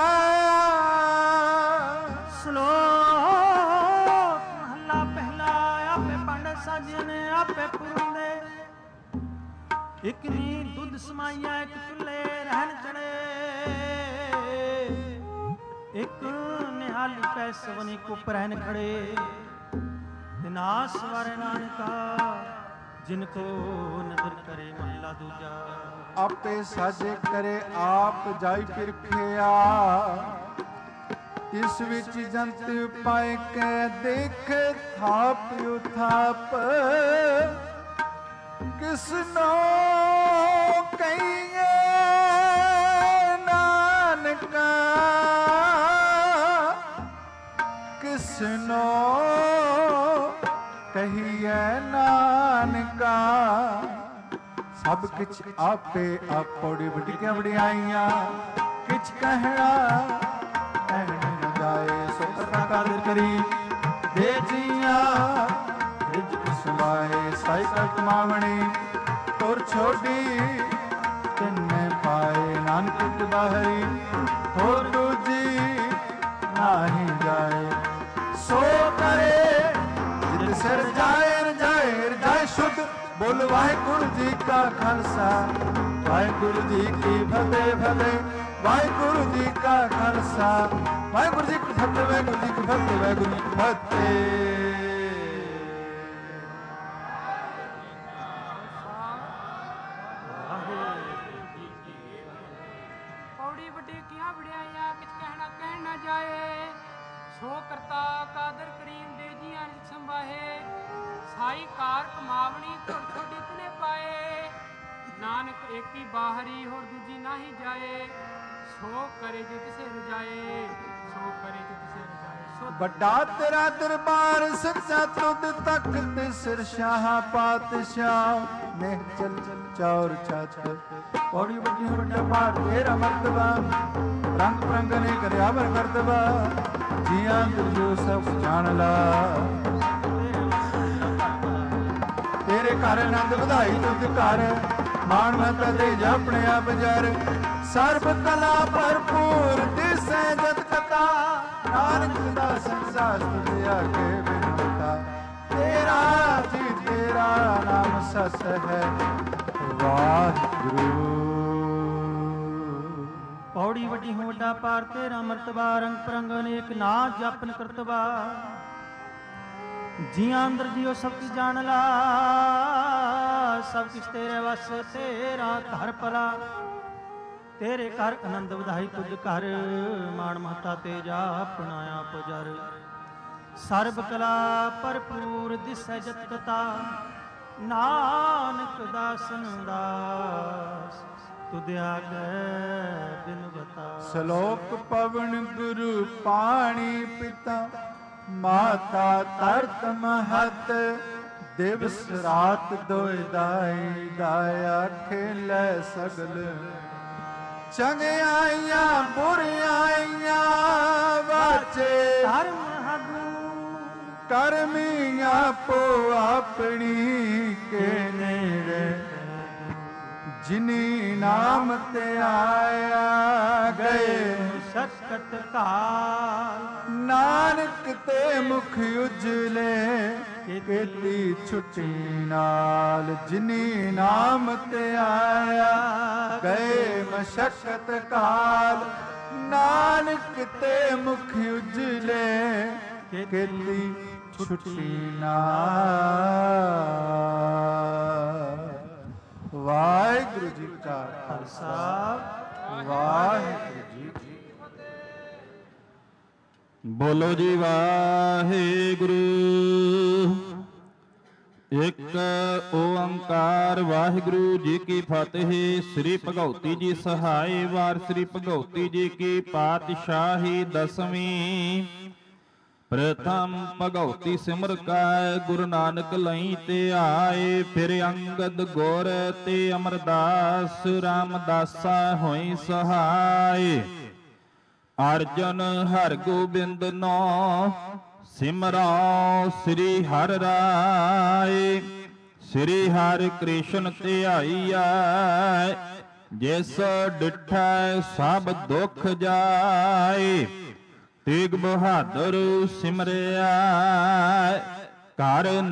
ਸ਼ਲੋਕ ਮਹਲਾ ਪਹਿਲਾ ਆਪੇ ਪੰਡ ਸਾਜਨੇ ਆਪੇ ਪੁਰੰਦੇ ਇਕ ਨੀ ਦੁੱਧ ਸਮਾਈਆ ਇਕ ਚੁੱਲੇ ਰਹਿਣ ਚੜੇ ਇਕ ਨਿਹਾਲੀ ਪੈ ਸਵਨੀ ਕੋ ਰਹਿਣ ਖੜੇ ਵਿਨਾਸ਼ ਵਾਰੇ ਨਾਨਕਾ ਜਿਨ ਕੋ ਨਦਰ ਕਰੇ ਮਹਲਾ ਦੂਜਾ ਆਪੇ ਸਾਜੇ ਕਰੇ ਆਪ ਜਾਈ ਫਿਰਖਿਆ ਇਸ ਵਿੱਚ ਜੰਤ ਪਾਏ ਕੇ ਦੇਖ ਥਾਪ ਉਥਾਪ ਕਿਸਨੋ ਕਹੀਏ ਨਾਨਕਾ ਕਿਸਨੋ ਕਹੀਏ ਨਾਨਕਾ ਸਭ ਕਿਛ ਆਪੇ ਆਪੋੜੀ ਵਡਿਆ ਵਡਿਆਈਆਂ ਕਿਛ ਕਹਿਣਾ ਕਹਿਣ ਨ ਜਾਏ ਸੋ ਕਰਤਾ ਕਾਦਰ ਕਰੀ ਦੇ ਜੀਆਂ ਰਿਜਕ ਸਮਾਏ ਸਾਈ ਕਰਤ ਮਾਵਣੀ ਤੁਰ ਛੋਡੀ ਤਿੰਨੇ ਪਾਏ ਨਾਨਕ ਬਾਹਰੀ ਹੋਰ ਦੂਜੀ ਨਾਹੀ ਜਾਏ ਸੋ ਕਰੇ ਜਿਤ ਸਿਰ ਜਾਏ ਰਜਾਏ ਰਜਾਏ ਸ਼ੁੱਧ ਬੋਲ ਵਾਹਿਗੁਰੂ ਜੀ ਕਾ ਖਾਲਸਾ ਵਾਹਿਗੁਰੂ ਜੀ ਕੀ ਫਤਿਹ ਫਤਿਹ ਵਾਹਿਗੁਰੂ ਜੀ ਕਾ ਖਾਲਸਾ ਵਾਹਿਗੁਰੂ ਜੀ ਕੀ ਫਤਿਹ ਵਾਹਿਗੁਰੂ ਜੀ ਕੀ ਫਤਿਹ ਵਾਹਿਗੁਰੂ ਜੀ ਕੀ ਫਤਿਹ ਪੌੜੀ ਵੱਡੀ ਕੀਆਂ ਵਡਿਆਈਆਂ ਕਿਛ ਕਹਿਣਾ ਕਹਿਣ ਨਾ ਜਾਏ ਸੋ ਕਰਤਾ ਕਾਦਰ ਕਰੀਮ ਦੇ ਜੀਆਂ ਰਿਜਕ ਸੰਭਾਹੇ ਸਾਈ ਕਾਰ ਕਮਾਵਣੀ ਤੁਰ ਛੋਡੀ ਤਨੇ ਪਾਏ ਨਾਨਕ ਏਕੀ ਬਾਹਰੀ ਹੋਰ ਦੂਜੀ ਨਾਹੀ ਜਾਏ ਸੋ ਕਰੇ ਜੇ ਕਿਸੇ ਰਜਾਏ ਸੋ ਕਰੇ ਜੇ ਕਿਸੇ ਰਜਾਏ ਵੱਡਾ ਤੇਰਾ ਦਰਬਾਰ ਸੱਚਾ ਤੁਧ ਤਖਤ ਤੇ ਸਿਰ ਸ਼ਾਹ ਪਾਤਸ਼ਾਹ ਨੇ ਚਲ ਚੌਰ ਛੱਤ ਪੌੜੀ ਵੱਡੀ ਵੱਡਾ ਭਾਰ ਤੇਰਾ ਮਰਤਬਾ ਰੰਗ ਰੰਗ ਨੇ ਕਰਿਆ ਵਰ ਕਰਤਬਾ ਜੀਆਂ ਜੋ ਸਭ ਜਾਣ ਲਾ ਤੇਰੇ ਘਰ ਆਨੰਦ ਵਧਾਈ ਤੁਧ ਘਰ ਮਾਣ ਮਤ ਦੇ ਆਪਣੇ ਆਪ ਜਰ ਸਰਬ ਕਲਾ ਭਰਪੂਰ ਦਿਸੈ ਜਤ ਕਥਾ ਨਾਨਕ ਦਾ ਸੰਸਾਰ ਤੁਧ ਆਗੇ ਬਿਨਤਾ ਤੇਰਾ ਜੀ ਤੇਰਾ ਨਾਮ ਸਤ ਹੈ ਵਾਹਿਗੁਰੂ। ਪੌੜੀ ਵੱਡੀ ਹੋ ਵੱਡਾ ਪਾਰ ਤੇਰਾ ਮਰਤਬਾ ਰੰਗ ਪ੍ਰੰਗ ਅਨੇਕ ਨਾ ਜਪਨ ਕਰਤਬਾ ਜੀਆਂ ਅੰਦਰ ਜੀਓ ਸਭ ਕੀ ਜਾਣ ਲਾ ਸਭ ਕਿਛ ਤੇਰੇ ਵਸ ਤੇਰਾ ਘਰ ਭਲਾ ਤੇਰੇ ਘਰ ਆਨੰਦ ਵਧਾਈ ਤੁਧ ਘਰ ਮਾਣ ਮਹਤਾ ਤੇਜਾ ਆਪਣਾ ਆਪ ਜਰ ਸਰਬ ਕਲਾ ਭਰਪੂਰ ਦਿਸੈ ਜਤ ਕਥਾ ਨਾਨਕ ਦਾਸਨ ਦਾਸ ਤੁਧ ਆਗੇ ਬਿਨ ਬਤਾ। ਸ਼ਲੋਕ ਪਵਨ ਗੁਰੂ ਪਾਣੀ ਪਿਤਾ ਮਾਤਾ ਤਰਤ ਮਹਤ ਦਿਵਸ ਰਾਤ ਦੋਇ ਦਾਈ ਦਾਇਆ ਖੇਲੇ ਸਗਲ ਚੰਗਿਆਈਆਂ ਬੁਰਿਆਈਆਂ ਵਾਚੇ ਧਰਮ ਹਗੂ ਕਰਮੀਆਂ ਪੋ ਆਪਣੀ ਕੇ ਨੇੜੇ ਜਿਨੀ ਨਾਮ ਤੇ ਆਇਆ ਗਏ ਮੁਸ਼ਕਤ ਕਾਲ ਨਾਨਕ ਤੇ ਮੁਖ ਉਜਲੇ ਕੀਤੀ ਛੁੱਟੀ ਨਾਲ ਜਿਨੀ ਨਾਮ ਤੇ ਆਇਆ ਗਏ ਮਸ਼ਕਤ ਕਾਲ ਨਾਨਕ ਤੇ ਮੁਖ ਉਜਲੇ ਕੀਤੀ ਛੁੱਟੀ ਨਾਲ। ਵਾਹਿਗੁਰੂ ਜੀ ਕਾ ਖਾਲਸਾ ਵਾਹਿਗੁਰੂ ਜੀ ਕੀ ਬੋਲੋ ਜੀ ਵਾਹਿਗੁਰੂ। ਇੱਕ ਓੰਕਾਰ ਵਾਹਿਗੁਰੂ ਜੀ ਕੀ ਫਤਿਹ। ਸ੍ਰੀ ਭਗਉਤੀ ਜੀ ਸਹਾਇ ਵਾਰ ਸ੍ਰੀ ਭਗਉਤੀ ਜੀ ਕੀ ਪਾਤਸ਼ਾਹੀ ਦਸਵੀਂ। ਪ੍ਰਥਮ ਭਗਉਤੀ ਸਿਮਰ ਕੈ ਗੁਰੂ ਨਾਨਕ ਲਈ ਤੇ ਆਏ ਫਿਰ ਅੰਗਦ ਗੁਰ ਤੇ ਅਮਰਦਾਸ ਰਾਮਦਾਸਾ ਹੋਈ ਸਹਾਇ। ਅਰਜਨ ਹਰਿ ਗੋਬਿੰਦ ਨੋ ਸਿਮਰੋ ਸ੍ਰੀ ਹਰਿ ਰਾਏ। ਸ੍ਰੀ ਹਰਿ ਕ੍ਰਿਸ਼ਨ ਧਿਆਈਐ ਜਿਸ ਡਿਠੈ ਸਭ ਦੁਖ ਜਾਏ। ਤੇਗ ਬਹਾਦਰ ਸਿਮਰਿਆ ਘਰ